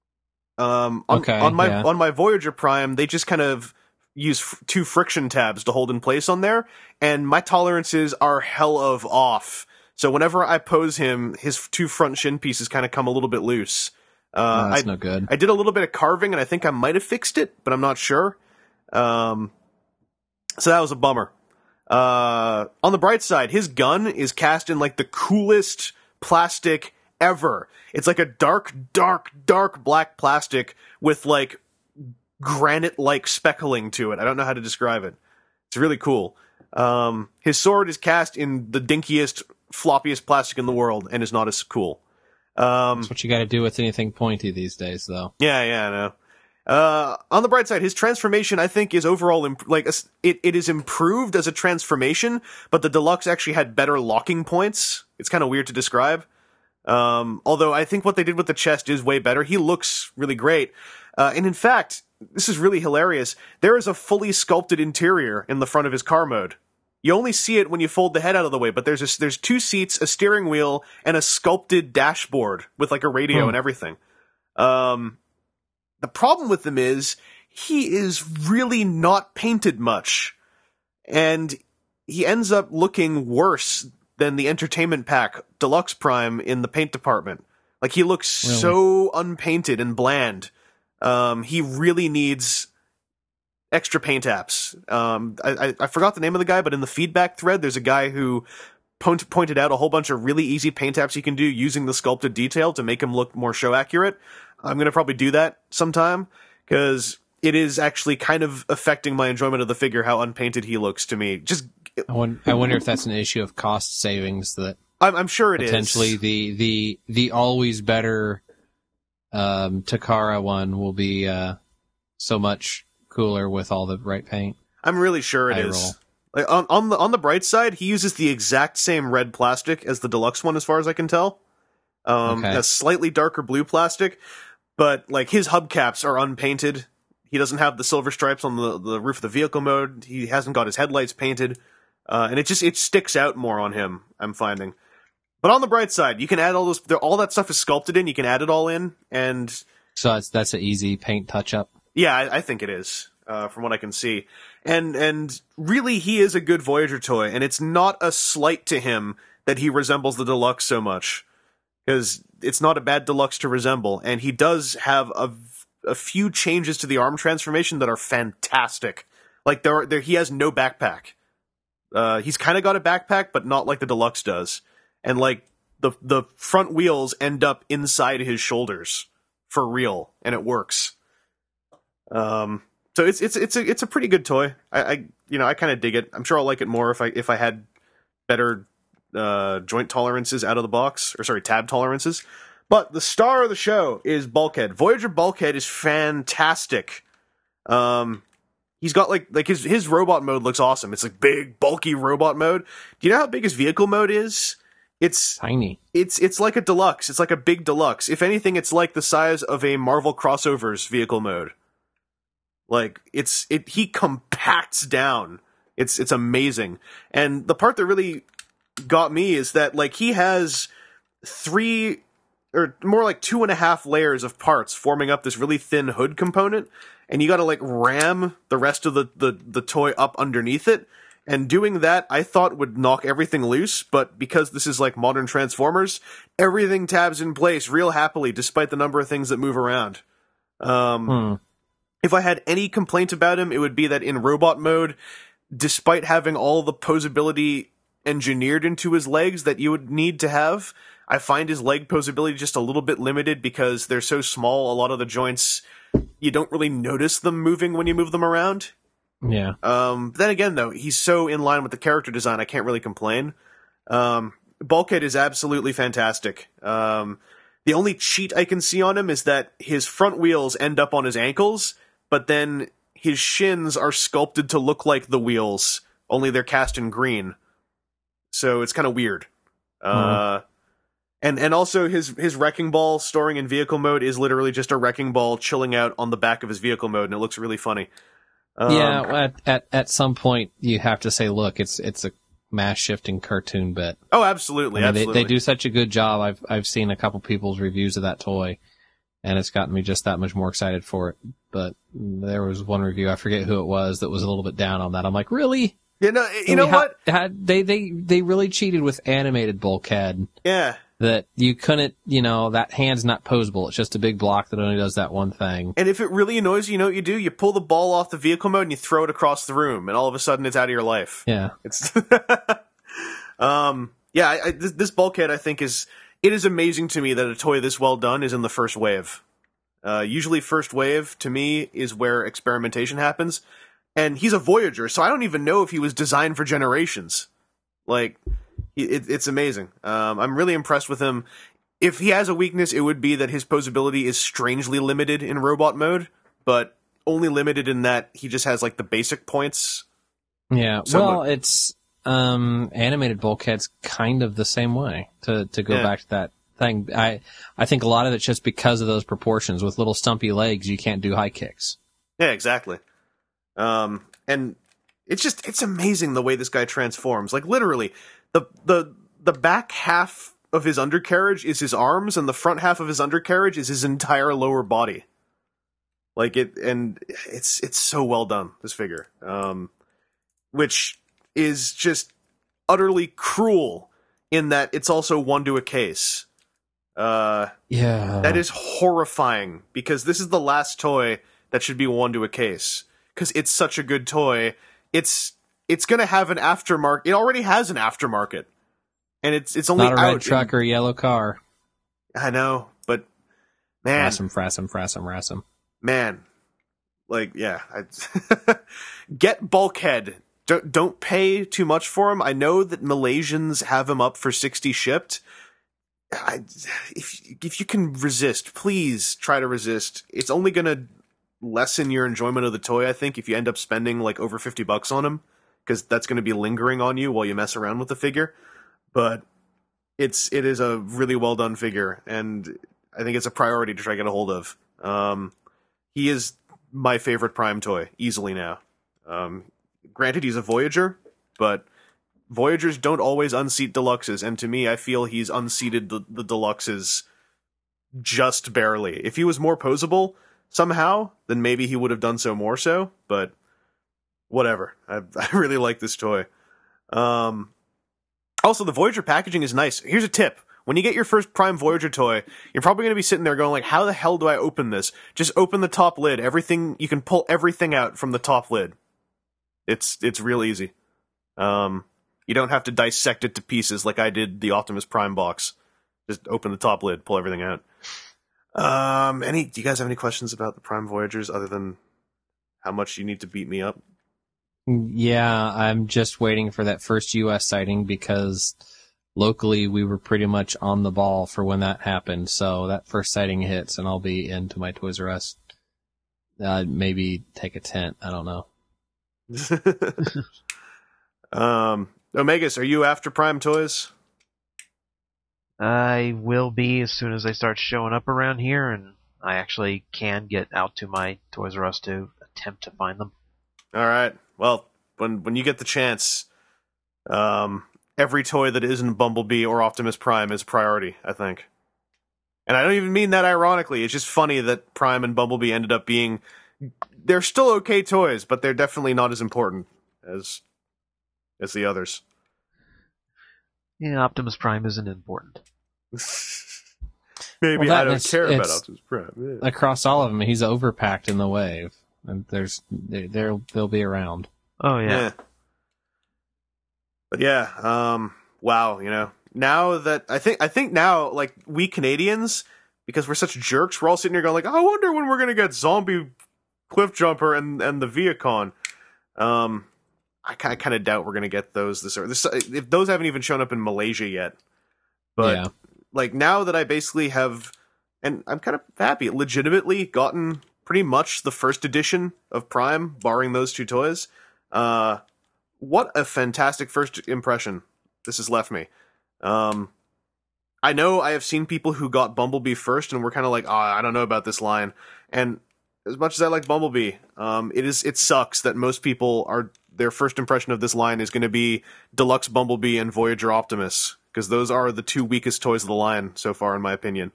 On my Voyager Prime, they just kind of use 2 friction tabs to hold in place on there, and my tolerances are hell of off. So whenever I pose him, his 2 front shin pieces kind of come a little bit loose. That's no good. I did a little bit of carving, and I think I might have fixed it, but I'm not sure. So that was a bummer. On the bright side, his gun is cast in like the coolest plastic ever. It's like a dark black plastic with like granite-like speckling to it. I don't know how to describe it. It's really cool. His sword is cast in the dinkiest, floppiest plastic in the world and is not as cool. That's what you got to do with anything pointy these days, though. Yeah, I know. On the bright side, his transformation, I think, is overall it is improved as a transformation, but the Deluxe actually had better locking points. It's kind of weird to describe. Although I think what they did with the chest is way better. He looks really great. And in fact, this is really hilarious. There is a fully sculpted interior in the front of his car mode. You only see it when you fold the head out of the way, but there's 2 seats, a steering wheel, and a sculpted dashboard with like a radio and everything. The problem with him is he is really not painted much, and he ends up looking worse than the Entertainment Pack Deluxe Prime in the paint department. Like, he looks so unpainted and bland. He really needs extra paint apps. I forgot the name of the guy, but in the feedback thread, there's a guy who pointed out a whole bunch of really easy paint apps you can do using the sculpted detail to make him look more show accurate. I'm going to probably do that sometime, because it is actually kind of affecting my enjoyment of the figure how unpainted he looks to me. I wonder if that's an issue of cost savings that I'm sure it potentially is. the always better Takara one will be so much cooler with all the right paint. I'm really sure it is. Like, on the bright side, he uses the exact same red plastic as the Deluxe one, as far as I can tell. A slightly darker blue plastic, but like his hubcaps are unpainted. He doesn't have the silver stripes on the roof of the vehicle mode. He hasn't got his headlights painted, and it sticks out more on him, I'm finding. But on the bright side, you can add all that stuff is sculpted in. You can add it all in, and so that's an easy paint touch up. Yeah, I think it is, from what I can see. And really, he is a good Voyager toy, and it's not a slight to him that he resembles the Deluxe so much, because it's not a bad Deluxe to resemble, and he does have a few changes to the arm transformation that are fantastic. Like, he has no backpack. He's kind of got a backpack, but not like the Deluxe does. And like, the front wheels end up inside his shoulders for real, and it works. So it's a pretty good toy. I kind of dig it. I'm sure I'll like it more if I had better joint tolerances out of the box, or sorry, tab tolerances. But the star of the show is Bulkhead. Voyager Bulkhead is fantastic. He's got like his robot mode looks awesome. It's like big, bulky robot mode. Do you know how big his vehicle mode is? It's tiny. It's like a Deluxe. It's like a big Deluxe. If anything, it's like the size of a Marvel Crossovers vehicle mode. Like, he compacts down. It's amazing. And the part that really got me is that, like, he has 3, or more like 2.5 layers of parts forming up this really thin hood component, and you gotta, like, ram the rest of the toy up underneath it. And doing that, I thought, would knock everything loose, but because this is like modern Transformers, everything tabs in place real happily, despite the number of things that move around. If I had any complaint about him, it would be that in robot mode, despite having all the posability engineered into his legs that you would need to have, I find his leg posability just a little bit limited because they're so small. A lot of the joints, you don't really notice them moving when you move them around. Yeah. Then again, though, he's so in line with the character design, I can't really complain. Bulkhead is absolutely fantastic. The only cheat I can see on him is that his front wheels end up on his ankles, but then his shins are sculpted to look like the wheels, only they're cast in green. So it's kind of weird. And also his wrecking ball storing in vehicle mode is literally just a wrecking ball chilling out on the back of his vehicle mode, and it looks really funny. Well, at some point you have to say, look, it's a mass shifting cartoon bit. Oh, absolutely, absolutely. They do such a good job. I've seen a couple people's reviews of that toy, and it's gotten me just that much more excited for it. But there was one review, I forget who it was, that was a little bit down on that. I'm like, really? You know what? They really cheated with animated Bulkhead. Yeah. That you couldn't, that hand's not posable. It's just a big block that only does that one thing. And if it really annoys you, you know what you do? You pull the ball off the vehicle mode and you throw it across the room, and all of a sudden it's out of your life. Yeah. It's this Bulkhead, I think, it is amazing to me that a toy this well done is in the first wave. Usually first wave, to me, is where experimentation happens. And he's a Voyager, so I don't even know if he was designed for Generations. Like, it's amazing. I'm really impressed with him. If he has a weakness, it would be that his posability is strangely limited in robot mode, but only limited in that he just has, like, the basic points. Yeah, it's animated Bulkhead's kind of the same way, to go back to that thing. I think a lot of it's just because of those proportions. With little stumpy legs, you can't do high kicks. Yeah, exactly. And it's amazing the way this guy transforms. Like, literally, the back half of his undercarriage is his arms, and the front half of his undercarriage is his entire lower body. Like, it's so well done, this figure. Which is just utterly cruel in that it's also one to a case. Yeah. That is horrifying, because this is the last toy that should be one to a case. Because it's such a good toy. It's going to have an aftermarket. It already has an aftermarket. And it's only not a out red truck or a yellow car. I know, but man. Frassum. Man. Like, yeah. Get Bulkhead. Don't pay too much for him. I know that Malaysians have him up for 60 shipped. If you can resist, please try to resist. It's only going to lessen your enjoyment of the toy, I think, if you end up spending like over $50 on him, because that's going to be lingering on you while you mess around with the figure. But it is a really well done figure, and I think it's a priority to try to get a hold of. He is my favorite Prime toy easily now. Granted, he's a Voyager, but Voyagers don't always unseat Deluxes, and to me, I feel he's unseated the Deluxes just barely. If he was more posable somehow, then maybe he would have done so more so, but whatever. I really like this toy. Also, the Voyager packaging is nice. Here's a tip. When you get your first Prime Voyager toy, you're probably going to be sitting there going like, how the hell do I open this? Just open the top lid. You can pull everything out from the top lid. It's real easy. You don't have to dissect it to pieces like I did the Optimus Prime box. Just open the top lid, pull everything out. Do you guys have any questions about the Prime Voyagers other than how much you need to beat me up? Yeah, I'm just waiting for that first US sighting, because locally we were pretty much on the ball for when that happened. So that first sighting hits and I'll be into my Toys R Us. Maybe take a tent. I don't know. Omegas, are you after Prime toys? I will be as soon as they start showing up around here, and I actually can get out to my Toys R Us to attempt to find them. All right. Well, when you get the chance, every toy that isn't Bumblebee or Optimus Prime is a priority, I think. And I don't even mean that ironically. It's just funny that Prime and Bumblebee ended up being... They're still okay toys, but they're definitely not as important as the others. Yeah, Optimus Prime isn't important. Maybe I don't care about Optimus Prime. Yeah. Across all of them, he's overpacked in the wave, and they'll be around. Oh yeah. But yeah, wow, now that I think now, like, we Canadians, because we're such jerks, we're all sitting here going like, I wonder when we're gonna get Zombie Cliff Jumper and the Viacon. I kind of doubt we're gonna get those if those haven't even shown up in Malaysia yet. But yeah. Like, now that I basically have, and I'm kind of happy, legitimately gotten pretty much the first edition of Prime, barring those two toys. What a fantastic first impression this has left me. I know I have seen people who got Bumblebee first and were kind of like, I don't know about this line. And as much as I like Bumblebee, it sucks that most people their first impression of this line is going to be Deluxe Bumblebee and Voyager Optimus, because those are the two weakest toys of the line so far, in my opinion.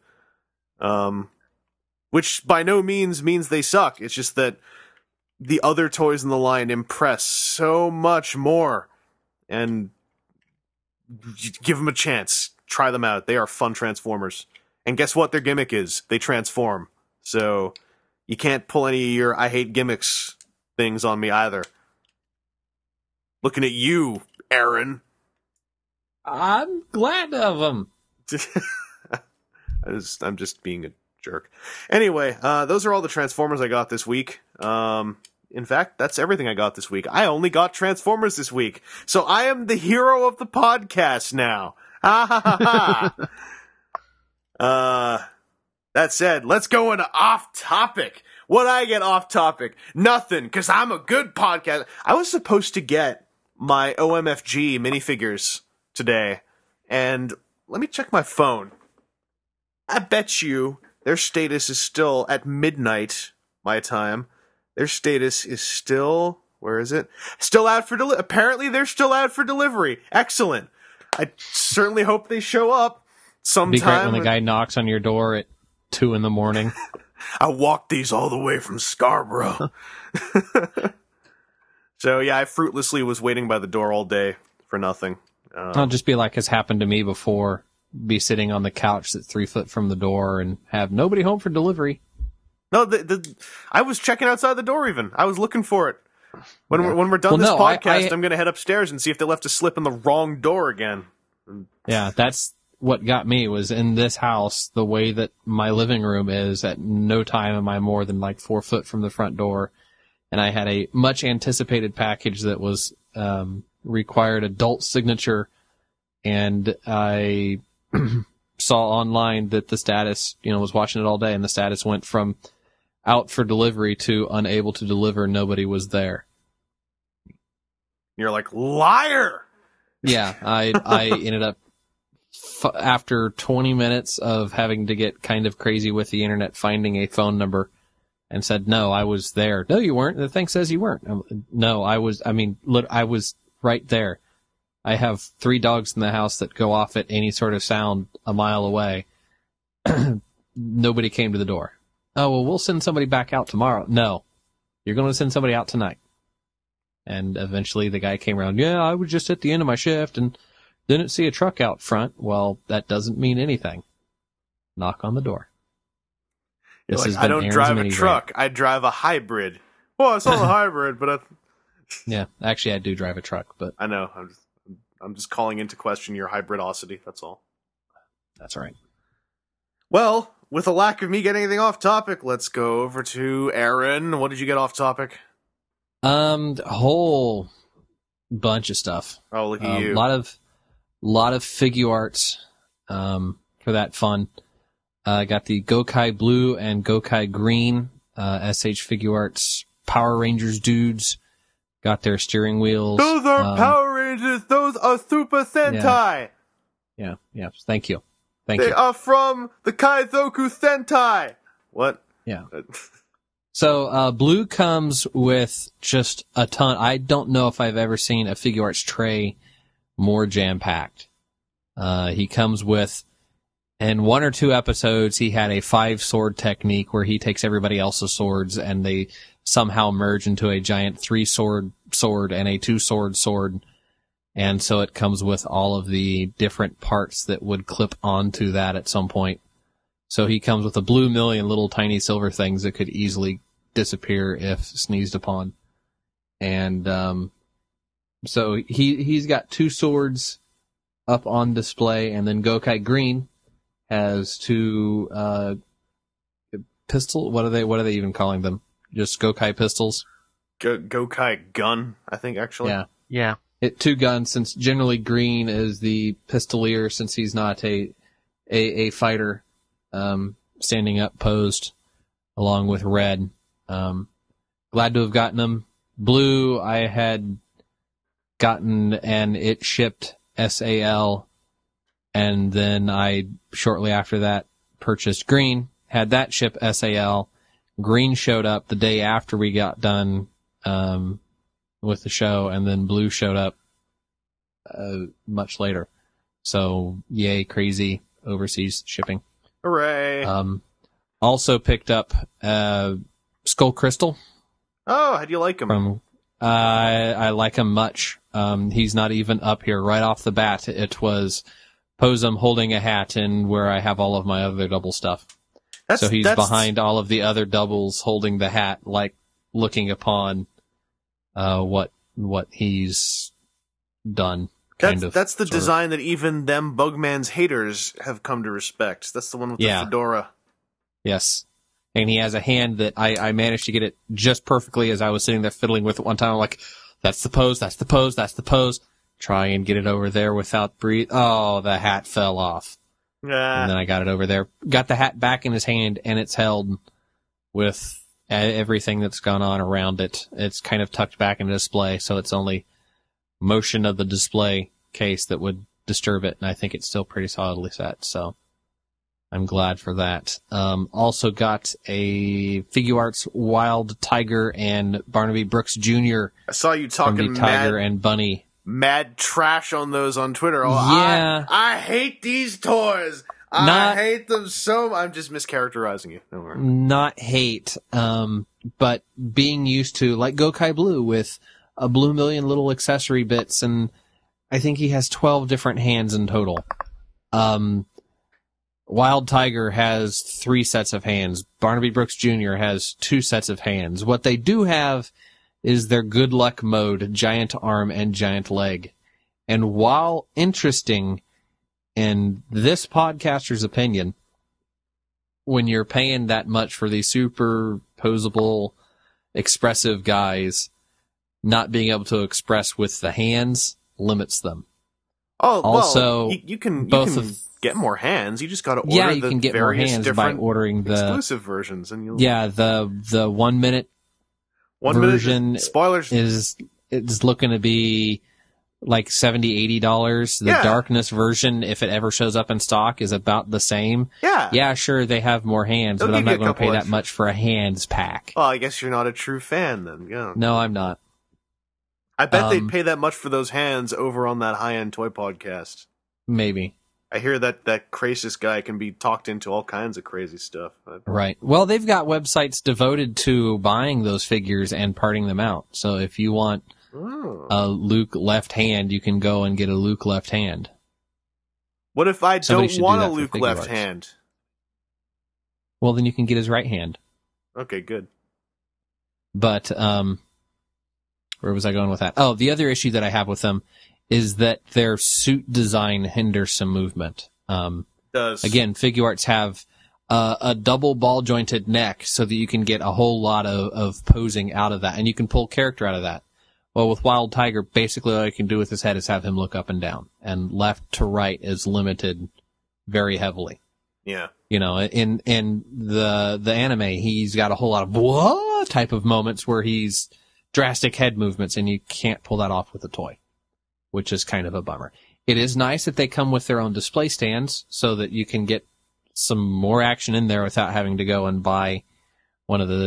Which by no means they suck. It's just that the other toys in the line impress so much more. And give them a chance. Try them out. They are fun Transformers. And guess what their gimmick is? They transform. So you can't pull any of your I hate gimmicks things on me either. Looking at you, Aaron. I'm glad of them. I'm just being a jerk. Anyway, those are all the Transformers I got this week. In fact, that's everything I got this week. I only got Transformers this week. So I am the hero of the podcast now. Ha ha ha ha. That said, let's go into off topic. What'd I get off topic? Nothing, because I'm a good podcast. I was supposed to get my OMFG minifigures today, and let me check my phone. I bet you their status is still at midnight, my time. Their status is still, where is it? Still out for delivery. Apparently they're still out for delivery. Excellent. I certainly hope they show up sometime. Be great when the guy knocks on your door at 2 a.m. I walked these all the way from Scarborough. So yeah, I fruitlessly was waiting by the door all day for nothing. I'll just be like has happened to me before. Be sitting on the couch that's 3 foot from the door and have nobody home for delivery. No, I was checking outside the door even. I was looking for it. When we're done this podcast, I'm going to head upstairs and see if they left a slip in the wrong door again. Yeah, that's what got me was in this house, the way that my living room is, at no time am I more than like 4 foot from the front door. And I had a much anticipated package that was required adult signature. And I saw online that the status, was watching it all day, and the status went from out for delivery to unable to deliver. Nobody was there. You're like, liar! Yeah, I ended up, after 20 minutes of having to get kind of crazy with the internet, finding a phone number and said, no, I was there. No, you weren't. The thing says you weren't. No, I was right there. I have 3 dogs in the house that go off at any sort of sound a mile away. Nobody came to the door. Oh, well, we'll send somebody back out tomorrow. No, you're going to send somebody out tonight. And eventually the guy came around. Yeah, I was just at the end of my shift and didn't see a truck out front. Well, that doesn't mean anything. Knock on the door. I don't drive a truck. I drive a hybrid. Well, I saw the hybrid, but yeah, actually I do drive a truck, but I know. I'm just calling into question your hybridosity. That's all. That's right. Well, with a lack of me getting anything off topic, let's go over to Aaron. What did you get off topic? A whole bunch of stuff. Oh, look at you. A lot of figure arts, for that fun. I got the Gokai Blue and Gokai Green, SH Figure Arts Power Rangers dudes. Got their steering wheels. Those are Power Rangers. Those are Super Sentai. Yeah. Thank you. They are from the Kaizoku Sentai. What? Yeah. So, Blue comes with just a ton. I don't know if I've ever seen a figure arts tray more jam-packed. He comes with, in 1 or 2 episodes, he had a 5-sword technique where he takes everybody else's swords and they somehow merge into a giant 3-sword sword and a 2-sword sword. And so it comes with all of the different parts that would clip onto that at some point. So he comes with a blue million little tiny silver things that could easily disappear if sneezed upon. And so he's got 2 swords up on display, and then Gokai Green has 2 pistol. What are they even calling them? Just Gokai pistols? Gokai gun, I think, actually. Yeah. 2 guns, since generally Green is the pistolier, since he's not a fighter, standing up posed along with Red. Glad to have gotten them. Blue, I had gotten, and it shipped SAL, and then I, shortly after that, purchased Green, had that ship SAL, Green showed up the day after we got done with the show, and then Blue showed up much later. So, yay, crazy overseas shipping. Hooray. Also picked up Skull Crystal. Oh, how do you like him? I like him much. He's not even up here. Right off the bat, it was Posum holding a hat in where I have all of my other double stuff. So he's behind all of the other doubles holding the hat, like looking upon what he's done. That's the design that even them Bugman's haters have come to respect. That's the one with the fedora. Yes. And he has a hand that I managed to get it just perfectly as I was sitting there fiddling with it one time. I'm like, that's the pose, that's the pose, that's the pose. Try and get it over there without breathe. Oh, the hat fell off. And then I got it over there. Got the hat back in his hand, and it's held with everything that's gone on around it. It's kind of tucked back in the display, so it's only motion of the display case that would disturb it, and I think it's still pretty solidly set, so I'm glad for that. Also got a Figuarts Wild Tiger and Barnaby Brooks Jr. I saw you talking Tiger and Bunny. Mad trash on those on Twitter. Oh, yeah. I hate these toys. I hate them so much. I'm just mischaracterizing you. Don't worry. Not hate, but being used to, like Gokai Blue with a blue million little accessory bits, and I think he has 12 different hands in total. Wild Tiger has 3 sets of hands. Barnaby Brooks Jr. has 2 sets of hands. What they do have is their good luck mode, giant arm and giant leg. And while interesting in this podcaster's opinion, when you're paying that much for these super posable, expressive guys, not being able to express with the hands limits them. Oh, also, well, you can get more hands. You just got to order you can get more hands by ordering the exclusive versions, and you'll the 1 minute version spoilers is looking to be like $70-$80. The darkness version, if it ever shows up in stock, is about the same. Yeah, sure, they have more hands, but I'm not going to pay that much for a hands pack. Well, I guess you're not a true fan then. Yeah. No, I'm not. I bet they'd pay that much for those hands over on that high-end toy podcast. Maybe. I hear that Crasis guy can be talked into all kinds of crazy stuff. Right. Well, they've got websites devoted to buying those figures and parting them out. So if you want a Luke left hand, you can go and get a Luke left hand. What if I don't want a Luke left hand? Well, then you can get his right hand. Okay, good. But, where was I going with that? Oh, the other issue that I have with them is that their suit design hinders some movement. Again, Figuarts have a double ball-jointed neck so that you can get a whole lot of posing out of that, and you can pull character out of that. Well, with Wild Tiger, basically all you can do with his head is have him look up and down, and left to right is limited very heavily. Yeah. You know, in the anime, he's got a whole lot of whoa type of moments where he's drastic head movements, and you can't pull that off with a toy, which is kind of a bummer. It is nice that they come with their own display stands so that you can get some more action in there without having to go and buy one of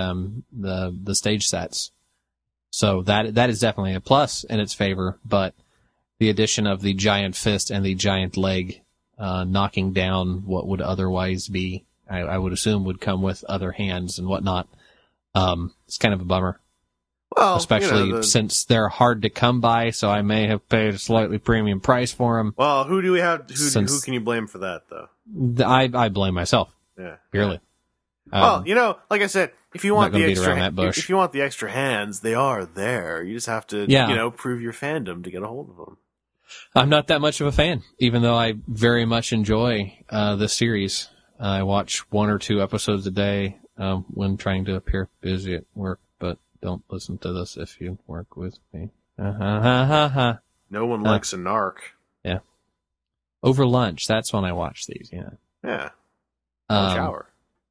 the stage sets. So that is definitely a plus in its favor, but the addition of the giant fist and the giant leg, knocking down what would otherwise be, I would assume would come with other hands and whatnot. It's kind of a bummer. Well, especially since they're hard to come by, so I may have paid a slightly premium price for them. Well, who do we have? Who can you blame for that, though? I blame myself. Yeah, purely. Well, like I said, if you want if you want the extra hands, they are there. You just have to, prove your fandom to get a hold of them. I'm not that much of a fan, even though I very much enjoy the series. I watch 1 or 2 episodes a day when trying to appear busy at work, but don't listen to this if you work with me. No one likes a narc. Yeah. Over lunch, that's when I watch these, yeah. Yeah. Shower.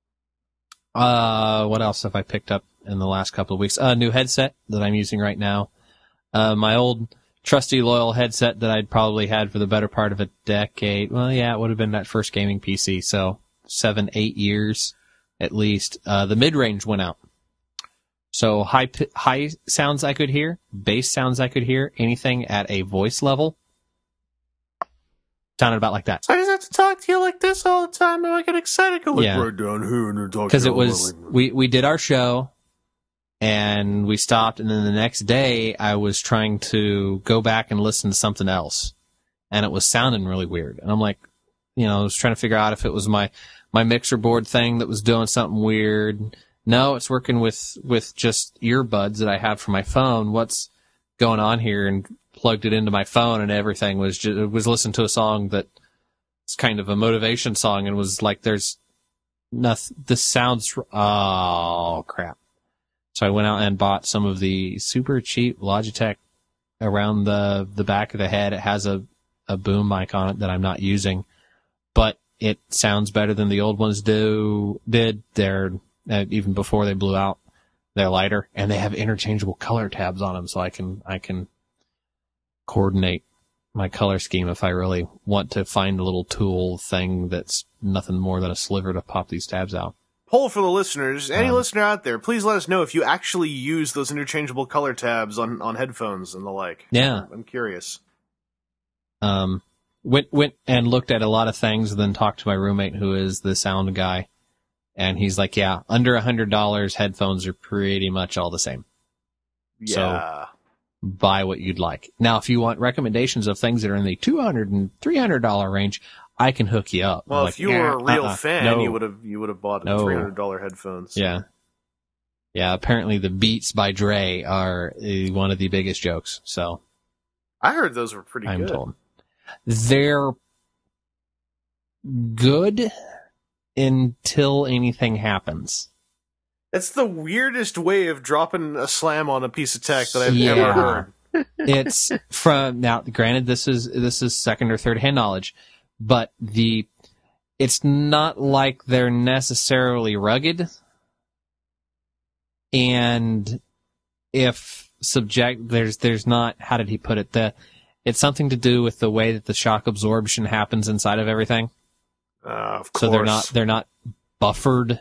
What else have I picked up in the last couple of weeks? A new headset that I'm using right now. My old trusty loyal headset that I'd probably had for the better part of a decade. Well, yeah, it would have been that first gaming PC, so 7-8 years. at least, the mid-range went out. So high sounds I could hear, bass sounds I could hear, anything at a voice level sounded about like that. So I just have to talk to you like this all the time, and I get excited. Go Yeah. right down here and talk to you. Because it was, we did our show, and we stopped, and then the next day I was trying to go back and listen to something else, and it was sounding really weird. And I'm like, I was trying to figure out if it was my mixer board thing that was doing something weird. No, it's working with just earbuds that I have for my phone. What's going on here? And plugged it into my phone, and everything was listening to a song that it's kind of a motivation song, and was like, there's nothing. This sounds, oh crap. So I went out and bought some of the super cheap Logitech around the back of the head. It has a boom mic on it that I'm not using, but it sounds better than the old ones did. They're even before they blew out. They're lighter, and they have interchangeable color tabs on them, so I can coordinate my color scheme if I really want to find a little tool thing that's nothing more than a sliver to pop these tabs out. Poll for the listeners. Any listener out there, please let us know if you actually use those interchangeable color tabs on headphones and the like. Yeah. I'm curious. Went and looked at a lot of things, and then talked to my roommate who is the sound guy. And he's like, yeah, under $100, headphones are pretty much all the same. Yeah. So buy what you'd like. Now, if you want recommendations of things that are in the $200 and $300 range, I can hook you up. Well, I'm if you were a real fan, no. you would have bought $300 headphones. Yeah. Yeah, apparently the Beats by Dre are one of the biggest jokes, so. I heard those were pretty good. I'm told. They're good until anything happens. That's the weirdest way of dropping a slam on a piece of tech that I've ever heard. It's from, now granted this is second or third hand knowledge, but it's not like they're necessarily rugged. And if there's not, how did he put it? It's something to do with the way that the shock absorption happens inside of everything. Of course. So they're not buffered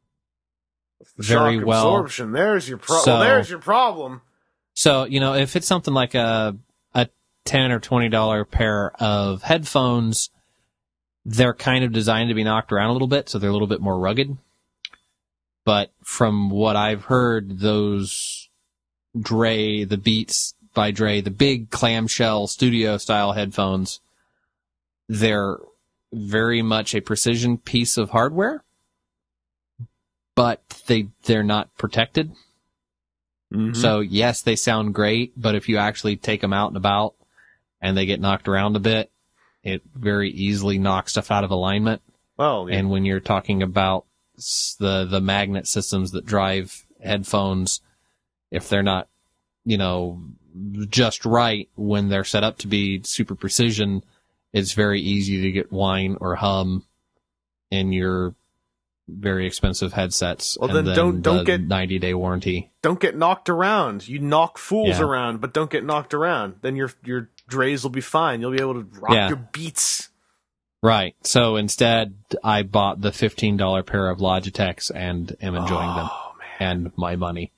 very shock well. Absorption. There's your problem. There's your problem. So, if it's something like a $10 or $20 pair of headphones, they're kind of designed to be knocked around a little bit, so they're a little bit more rugged. But from what I've heard, those the Beats by Dre, the big clamshell studio style headphones, they're very much a precision piece of hardware, but they're not protected. Mm-hmm. So yes, they sound great, but if you actually take them out and about and they get knocked around a bit, it very easily knocks stuff out of alignment. Well, yeah. And when you're talking about the magnet systems that drive headphones, if they're not, just right when they're set up to be super precision, it's very easy to get whine or hum in your very expensive headsets. Well, then don't get 90-day warranty. Don't get knocked around. You knock fools around, but don't get knocked around. Then your Dre's will be fine. You'll be able to rock your Beats. Right. So instead, I bought the $15 pair of Logitechs and am enjoying them. And my money.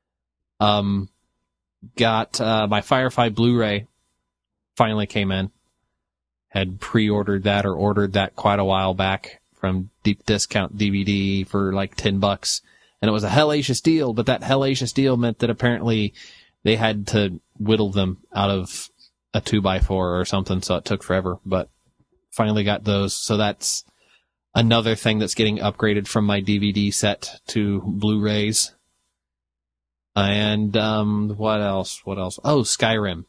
Got my Firefly Blu-ray finally came in. Had pre-ordered that or ordered that quite a while back from Deep Discount DVD for like $10. And it was a hellacious deal, but that hellacious deal meant that apparently they had to whittle them out of a 2x4 or something, so it took forever. But finally got those. So that's another thing that's getting upgraded from my DVD set to Blu-rays. And what else? Oh, Skyrim.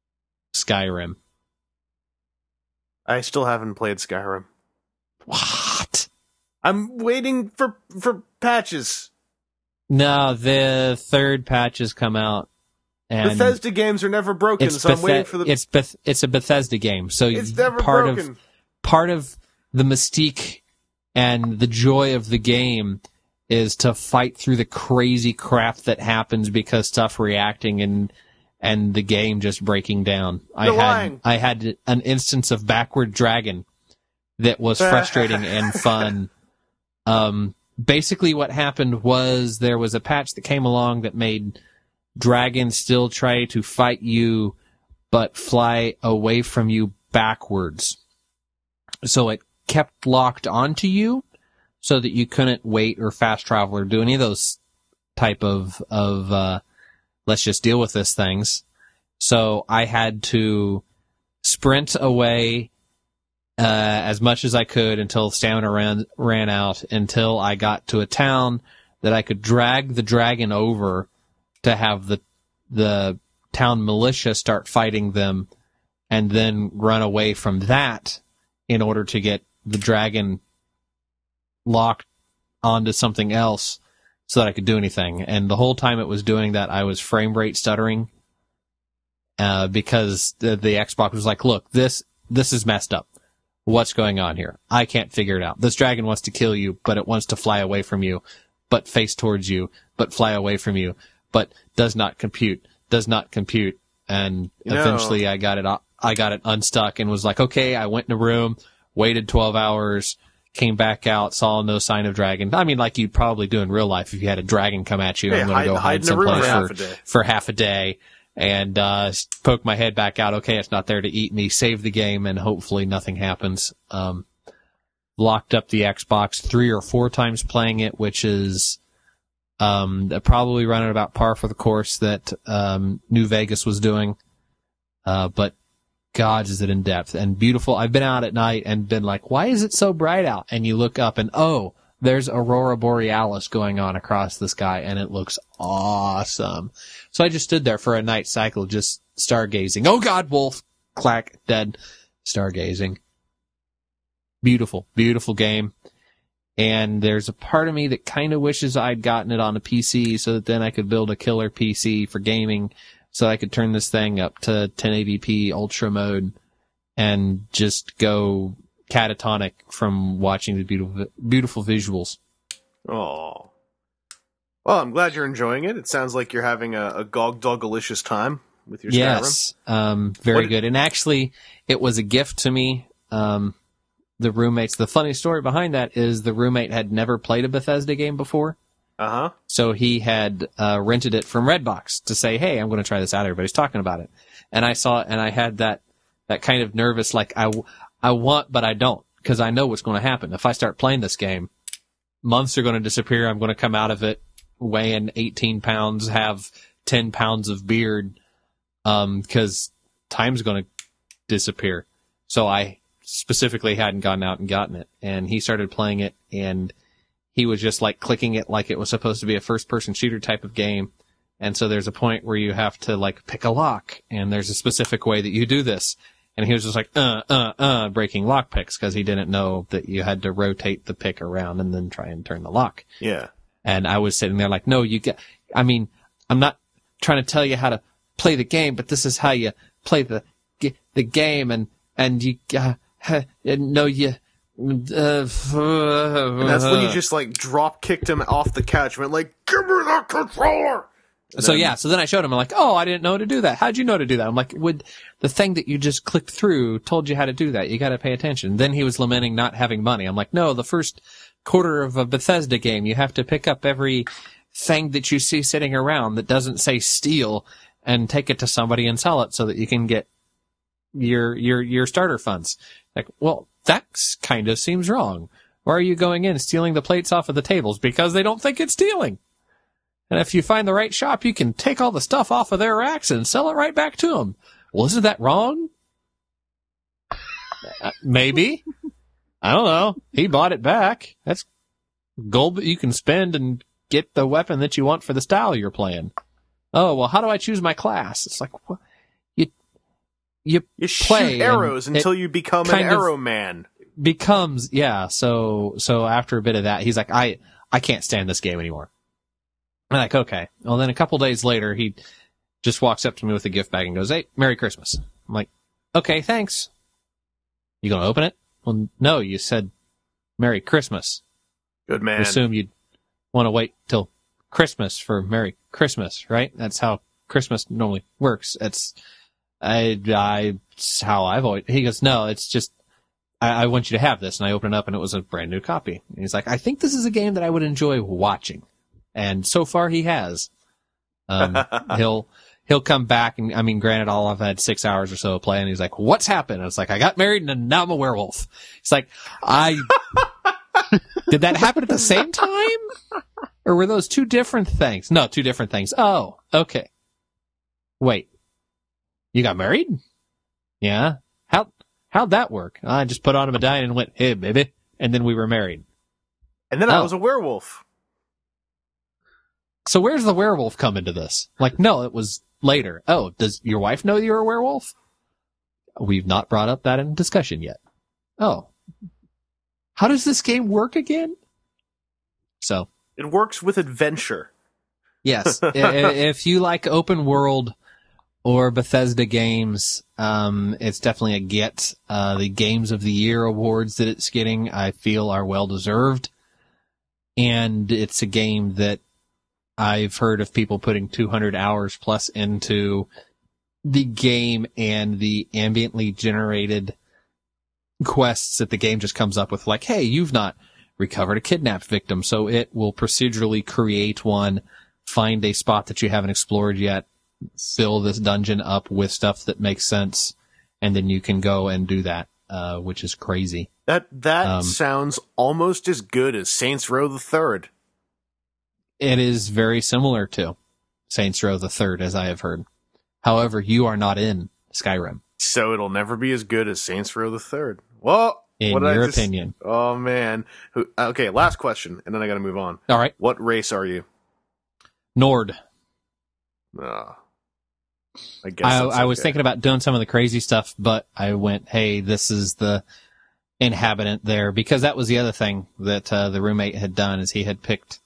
I still haven't played Skyrim. What? I'm waiting for patches. No, the third patch has come out. And Bethesda games are never broken, so I'm waiting for the... It's a Bethesda game, so it's never broken. Part of the mystique and the joy of the game is to fight through the crazy crap that happens because stuff reacting and the game just breaking down. I had an instance of Backward Dragon that was frustrating and fun. basically what happened was there was a patch that came along that made dragons still try to fight you, but fly away from you backwards. So it kept locked onto you so that you couldn't wait or fast travel or do any of those type of let's just deal with this things. So I had to sprint away as much as I could until stamina ran out, until I got to a town that I could drag the dragon over to have the town militia start fighting them, and then run away from that in order to get the dragon locked onto something else so that I could do anything. And the whole time it was doing that, I was frame rate stuttering because the Xbox was like, look, this is messed up. What's going on here? I can't figure it out. This dragon wants to kill you, but it wants to fly away from you, but face towards you, but fly away from you, but does not compute. And eventually I got it unstuck and was like, okay, I went in a room, waited 12 hours, came back out, saw no sign of dragon. I mean, like you'd probably do in real life if you had a dragon come at you. Hey, I'm going to go hide someplace for half a day. And poke my head back out. Okay, it's not there to eat me. Save the game, and hopefully nothing happens. Locked up the Xbox 3 or 4 times playing it, which is probably running about par for the course that New Vegas was doing. But God, is it in depth and beautiful. I've been out at night and been like, why is it so bright out? And you look up and, oh, there's Aurora Borealis going on across the sky, and it looks awesome. So I just stood there for a night cycle, just stargazing. Oh God, wolf, clack, dead, stargazing. Beautiful, beautiful game. And there's a part of me that kind of wishes I'd gotten it on a PC so that then I could build a killer PC for gaming so I could turn this thing up to 1080p ultra mode and just go catatonic from watching the beautiful visuals. Oh. Well, I'm glad you're enjoying it. It sounds like you're having a gog-dog-alicious time with your Skyrim. Yes, very good. And actually, it was a gift to me. The roommates, the funny story behind that is the roommate had never played a Bethesda game before. Uh-huh. So he had rented it from Redbox to say, hey, I'm going to try this out. Everybody's talking about it. And I saw it, and I had that kind of nervous, like, I want, but I don't, because I know what's going to happen. If I start playing this game, months are going to disappear. I'm going to come out of it weighing 18 pounds, have 10 pounds of beard, because time's going to disappear. So I specifically hadn't gone out and gotten it. And he started playing it, and he was just like clicking it like it was supposed to be a first-person shooter type of game. And so there's a point where you have to like pick a lock, and there's a specific way that you do this. And he was just like, breaking lock picks because he didn't know that you had to rotate the pick around and then try and turn the lock. Yeah. And I was sitting there like, no, I'm not trying to tell you how to play the game, but this is how you play the game, and you, no, you, and that's when you just like drop kicked him off the couch and went like, give me the controller! So then I showed him, I'm like, oh, I didn't know to do that. How'd you know to do that? I'm like, would the thing that you just clicked through told you how to do that? You gotta pay attention. Then he was lamenting not having money. I'm like, no, the first quarter of a Bethesda game, you have to pick up every thing that you see sitting around that doesn't say steal and take it to somebody and sell it so that you can get your starter funds. Like, well, that kind of seems wrong. Why are you going in stealing the plates off of the tables? Because they don't think it's stealing. And if you find the right shop, you can take all the stuff off of their racks and sell it right back to them. Well, isn't that wrong? Maybe. I don't know. He bought it back. That's gold that you can spend and get the weapon that you want for the style you're playing. Oh, well, how do I choose my class? It's like, what? You play shoot arrows until you become an arrow man. Becomes, yeah. So after a bit of that, he's like, I can't stand this game anymore. I'm like, okay. Well, then a couple days later, he just walks up to me with a gift bag and goes, hey, Merry Christmas. I'm like, okay, thanks. You gonna open it? Well, no, you said Merry Christmas. Good man. I assume you'd want to wait till Christmas for Merry Christmas, right? That's how Christmas normally works. It's how I've always, he goes, no, it's just, I want you to have this. And I opened it up and it was a brand new copy. And he's like, I think this is a game that I would enjoy watching. And so far he has. He'll come back and, I mean, granted, I've had 6 hours or so of play, and he's like, what's happened? And it's like, I got married and now I'm a werewolf. It's like, did that happen at the same time? Or were those two different things? No, two different things. Oh, okay. Wait. You got married? Yeah. How'd that work? I just put on a medallion and went, hey, baby. And then we were married. And then I was a werewolf. So where's the werewolf come into this? Like, no, it was later. Oh, does your wife know you're a werewolf? We've not brought up that in discussion yet. Oh. How does this game work again? So. It works with adventure. Yes. If you like open world or Bethesda games, it's definitely a get. The Games of the Year awards that it's getting, I feel, are well deserved. And it's a game that I've heard of people putting 200 hours plus into the game and the ambiently generated quests that the game just comes up with. Like, hey, you've not recovered a kidnapped victim, so it will procedurally create one, find a spot that you haven't explored yet, fill this dungeon up with stuff that makes sense, and then you can go and do that, which is crazy. That sounds almost as good as Saints Row the Third. It is very similar to Saints Row the Third, as I have heard. However, you are not in Skyrim. So it'll never be as good as Saints Row the Third. Well, in your opinion. Oh, man. Okay, last question, and then I gotta move on. All right. What race are you? Nord. I guess I was thinking about doing some of the crazy stuff, but I went, hey, this is the inhabitant there, because that was the other thing that the roommate had done, is he had picked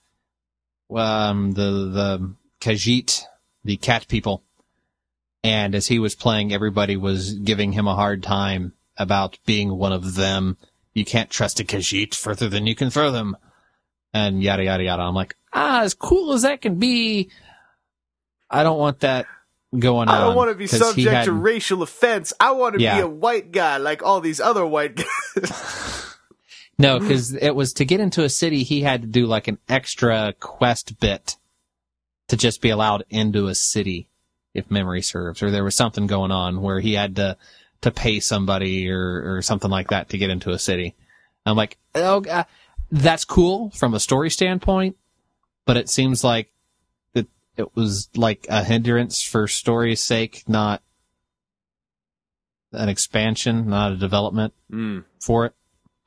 the Khajiit, the cat people, and as he was playing, everybody was giving him a hard time about being one of them. You can't trust a Khajiit further than you can throw them, and yada yada yada. I'm like, as cool as that can be, I don't want that going on. I don't want to be subject to racial offense. I want to be a white guy like all these other white guys. No, because it was to get into a city, he had to do like an extra quest bit to just be allowed into a city, if memory serves, or there was something going on where he had to pay somebody or something like that to get into a city. I'm like, oh, that's cool from a story standpoint, but it seems like it was like a hindrance for story's sake, not an expansion, not a development for it.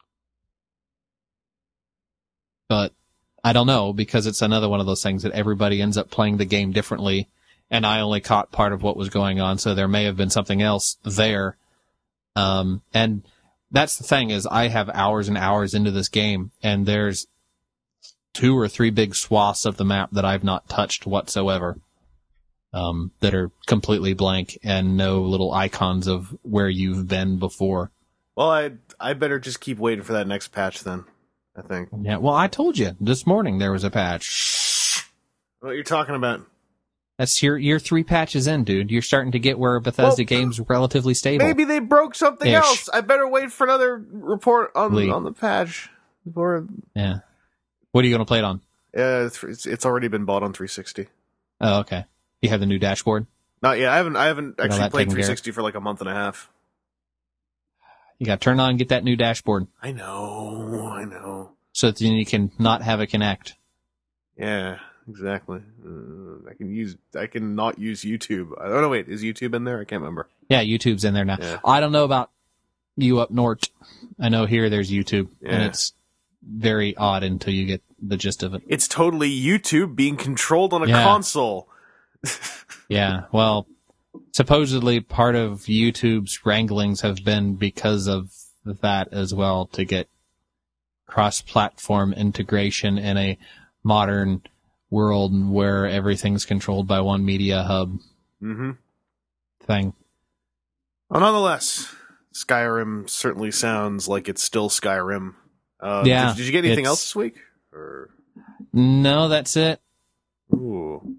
But I don't know, because it's another one of those things that everybody ends up playing the game differently, and I only caught part of what was going on, so there may have been something else there. And that's the thing, is I have hours and hours into this game, and there's 2 or 3 big swaths of the map that I've not touched whatsoever, that are completely blank and no little icons of where you've been before. Well, I better just keep waiting for that next patch then, I think. Yeah, well, I told you this morning there was a patch. What are you talking about? That's you're 3 patches in, dude. You're starting to get where Bethesda games are relatively stable. Maybe they broke something else. I better wait for another report on the patch. Yeah. What are you going to play it on? It's already been bought on 360. Oh, okay. You have the new dashboard? Not yet. I haven't actually played 360 for like a month and a half. You got to turn on and get that new dashboard. I know. So that then you can not have a Kinect. Yeah, exactly. I can not use YouTube. Oh no, wait, is YouTube in there? I can't remember. Yeah, YouTube's in there now. Yeah. I don't know about you up north. I know here there's YouTube, and it's very odd until you get the gist of it. It's totally YouTube being controlled on a console. Yeah, well, supposedly part of YouTube's wranglings have been because of that as well, to get cross-platform integration in a modern world where everything's controlled by one media hub thing. Well, nonetheless, Skyrim certainly sounds like it's still Skyrim. Did you get anything else this week? Or? No, that's it. Ooh.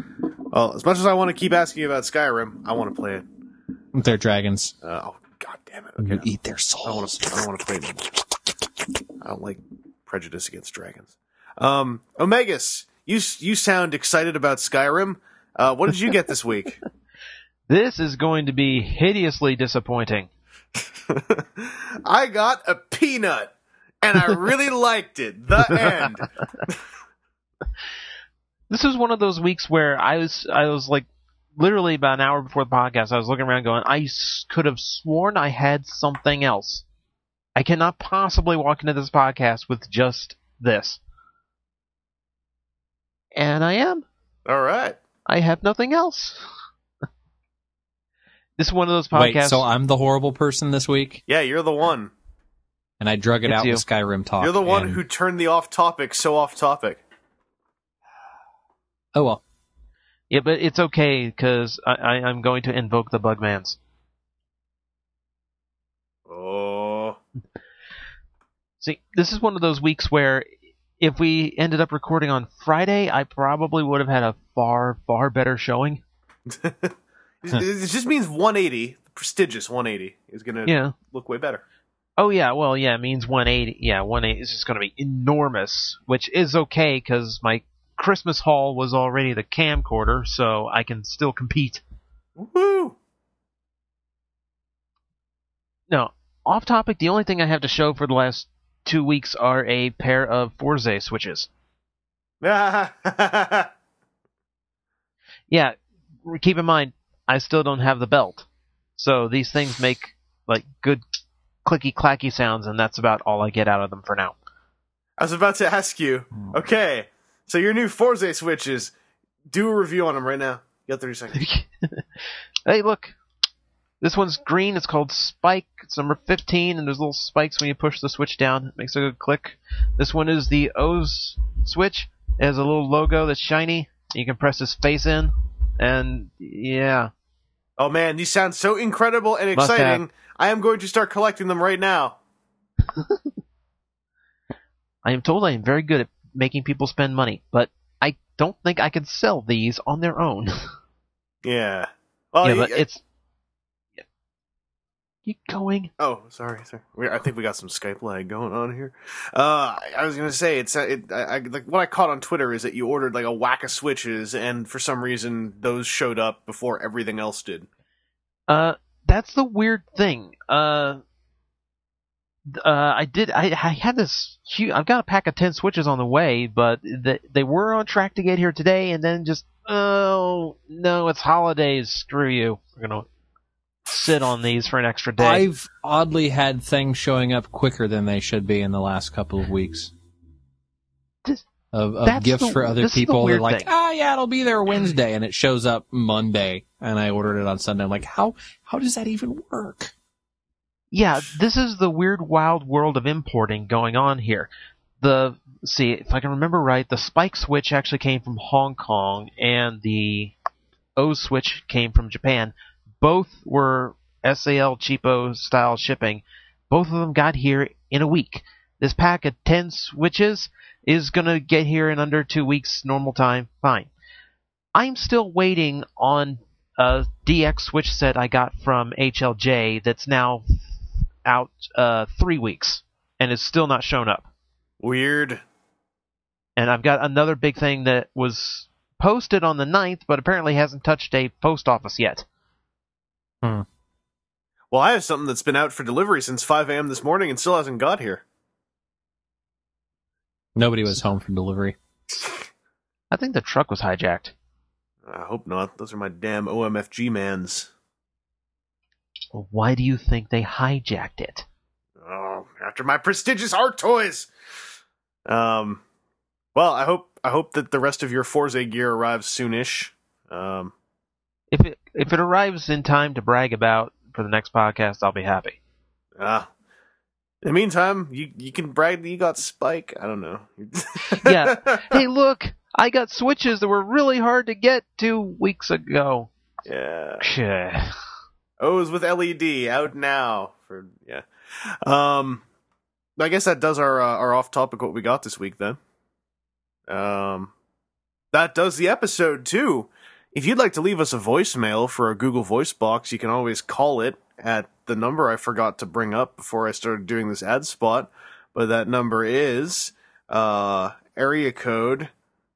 Well, as much as I want to keep asking you about Skyrim, I want to play it. They're dragons. Oh, god damn Damn it. You Okay. eat their I don't souls. want to play anymore. I don't like prejudice against dragons. Omegas, you sound excited about Skyrim. What did you get this week? This is going to be hideously disappointing. I got a peanut, and I really liked it. The end. This was one of those weeks where I was like, literally about an hour before the podcast, I was looking around going, I could have sworn I had something else. I cannot possibly walk into this podcast with just this. And I am. All right. I have nothing else. This is one of those podcasts. Wait, so I'm the horrible person this week? Yeah, you're the one. And I drug it It's out you. with Skyrim talk. You're the one and- who turned the off topic so off topic. Oh, well. Yeah, but it's okay, because I'm going to invoke the Bugmans. Oh. See, this is one of those weeks where if we ended up recording on Friday, I probably would have had a far, far better showing. It just means 180, the prestigious 180, is going to look way better. Oh, yeah, well, yeah, it means 180. Yeah, 180 is just going to be enormous, which is okay, because my Christmas haul was already the camcorder, so I can still compete. Woo! No, off topic, the only thing I have to show for the last 2 weeks are a pair of Forza switches. Yeah, keep in mind, I still don't have the belt. So these things make, like, good clicky-clacky sounds, and that's about all I get out of them for now. I was about to ask you, okay, so your new Forza switches, do a review on them right now. You got 30 seconds. Hey, look. This one's green. It's called Spike. It's number 15, and there's little spikes when you push the switch down. It makes a good click. This one is the O's switch. It has a little logo that's shiny. You can press his face in, and yeah. Oh man, these sound so incredible and Must exciting. have. I am going to start collecting them right now. I am told I am very good at making people spend money, but I don't think I could sell these on their own. Yeah. Well, Yeah, but it's... Keep going. Oh, sorry. I think we got some Skype lag going on here. I was gonna say like what I caught on Twitter is that you ordered like a whack of switches, and for some reason those showed up before everything else did. That's the weird thing. I had this huge, I've got a pack of 10 switches on the way, but they were on track to get here today, and then just, oh, no, it's holidays, screw you. We're gonna sit on these for an extra day. I've oddly had things showing up quicker than they should be in the last couple of weeks. Of gifts for other people. They're like, yeah, it'll be there Wednesday, and it shows up Monday, and I ordered it on Sunday. I'm like, how does that even work? Yeah, this is the weird, wild world of importing going on here. See, if I can remember right, the Spike switch actually came from Hong Kong, and the O switch came from Japan. Both were SAL cheapo style shipping. Both of them got here in a week. This pack of 10 switches is going to get here in under 2 weeks normal time. Fine. I'm still waiting on a DX switch set I got from HLJ that's now out 3 weeks and it's still not shown up. Weird. And I've got another big thing that was posted on the 9th, but apparently hasn't touched a post office yet. Well, I have something that's been out for delivery since 5 a.m. this morning and still hasn't got here. Nobody was home for delivery. I think the truck was hijacked. I hope not. Those are my damn OMFG mans. Well, why do you think they hijacked it? Oh, after my prestigious art toys. Well, I hope that the rest of your Forza gear arrives soonish. If it arrives in time to brag about for the next podcast, I'll be happy. In the meantime, you can brag that you got Spike. I don't know. Yeah. Hey, look, I got switches that were really hard to get 2 weeks ago. Yeah. O's with LED out now. I guess that does our off topic what we got this week then. That does the episode too. If you'd like to leave us a voicemail for our Google Voice box, you can always call it at the number I forgot to bring up before I started doing this ad spot, but that number is area code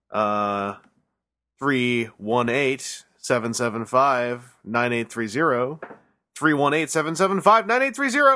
318-775-9830. 318-775-9830.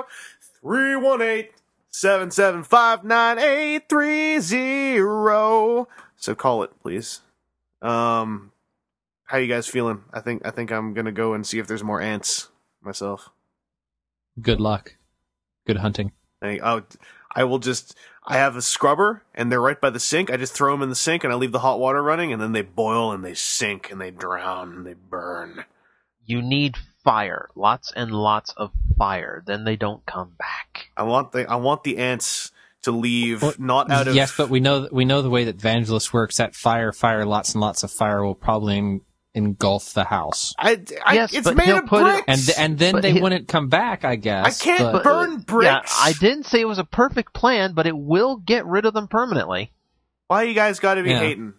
318-775-9830. So call it, please. How you guys feeling? I think I'm gonna go and see if there's more ants myself. Good luck. Good hunting. I have a scrubber, and they're right by the sink. I just throw them in the sink, and I leave the hot water running, and then they boil, and they sink, and they drown, and they burn. You need fire. Lots and lots of fire. Then they don't come back. I want the ants to leave, not out of... Yes, but we know the way that Vangelis works. That fire, lots and lots of fire will probably engulf the house. Yes, it's but made he'll of put it- bricks! And then they wouldn't come back, I guess. I can't burn bricks! Yeah, I didn't say it was a perfect plan, but it will get rid of them permanently. Why you guys gotta be hating?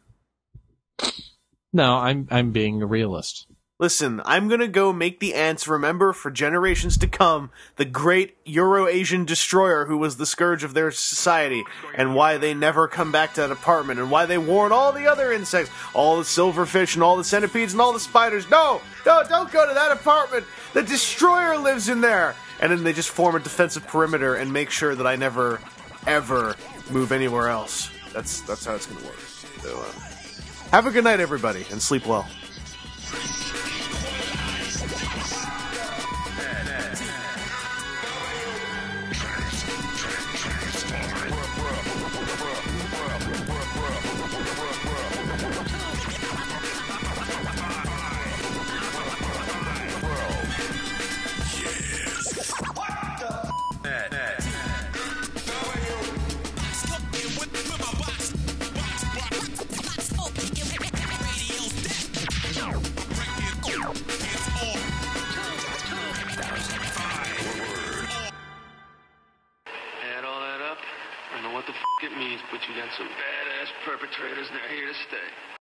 No, I'm being a realist. Listen, I'm gonna go make the ants remember for generations to come the great Euro-Asian destroyer who was the scourge of their society, and why they never come back to that apartment, and why they warn all the other insects, all the silverfish and all the centipedes and all the spiders, no, don't go to that apartment! The destroyer lives in there! And then they just form a defensive perimeter and make sure that I never, ever move anywhere else. That's how it's gonna work. So, have a good night, everybody, and sleep well. It means, but you got some badass perpetrators, and they're here to stay.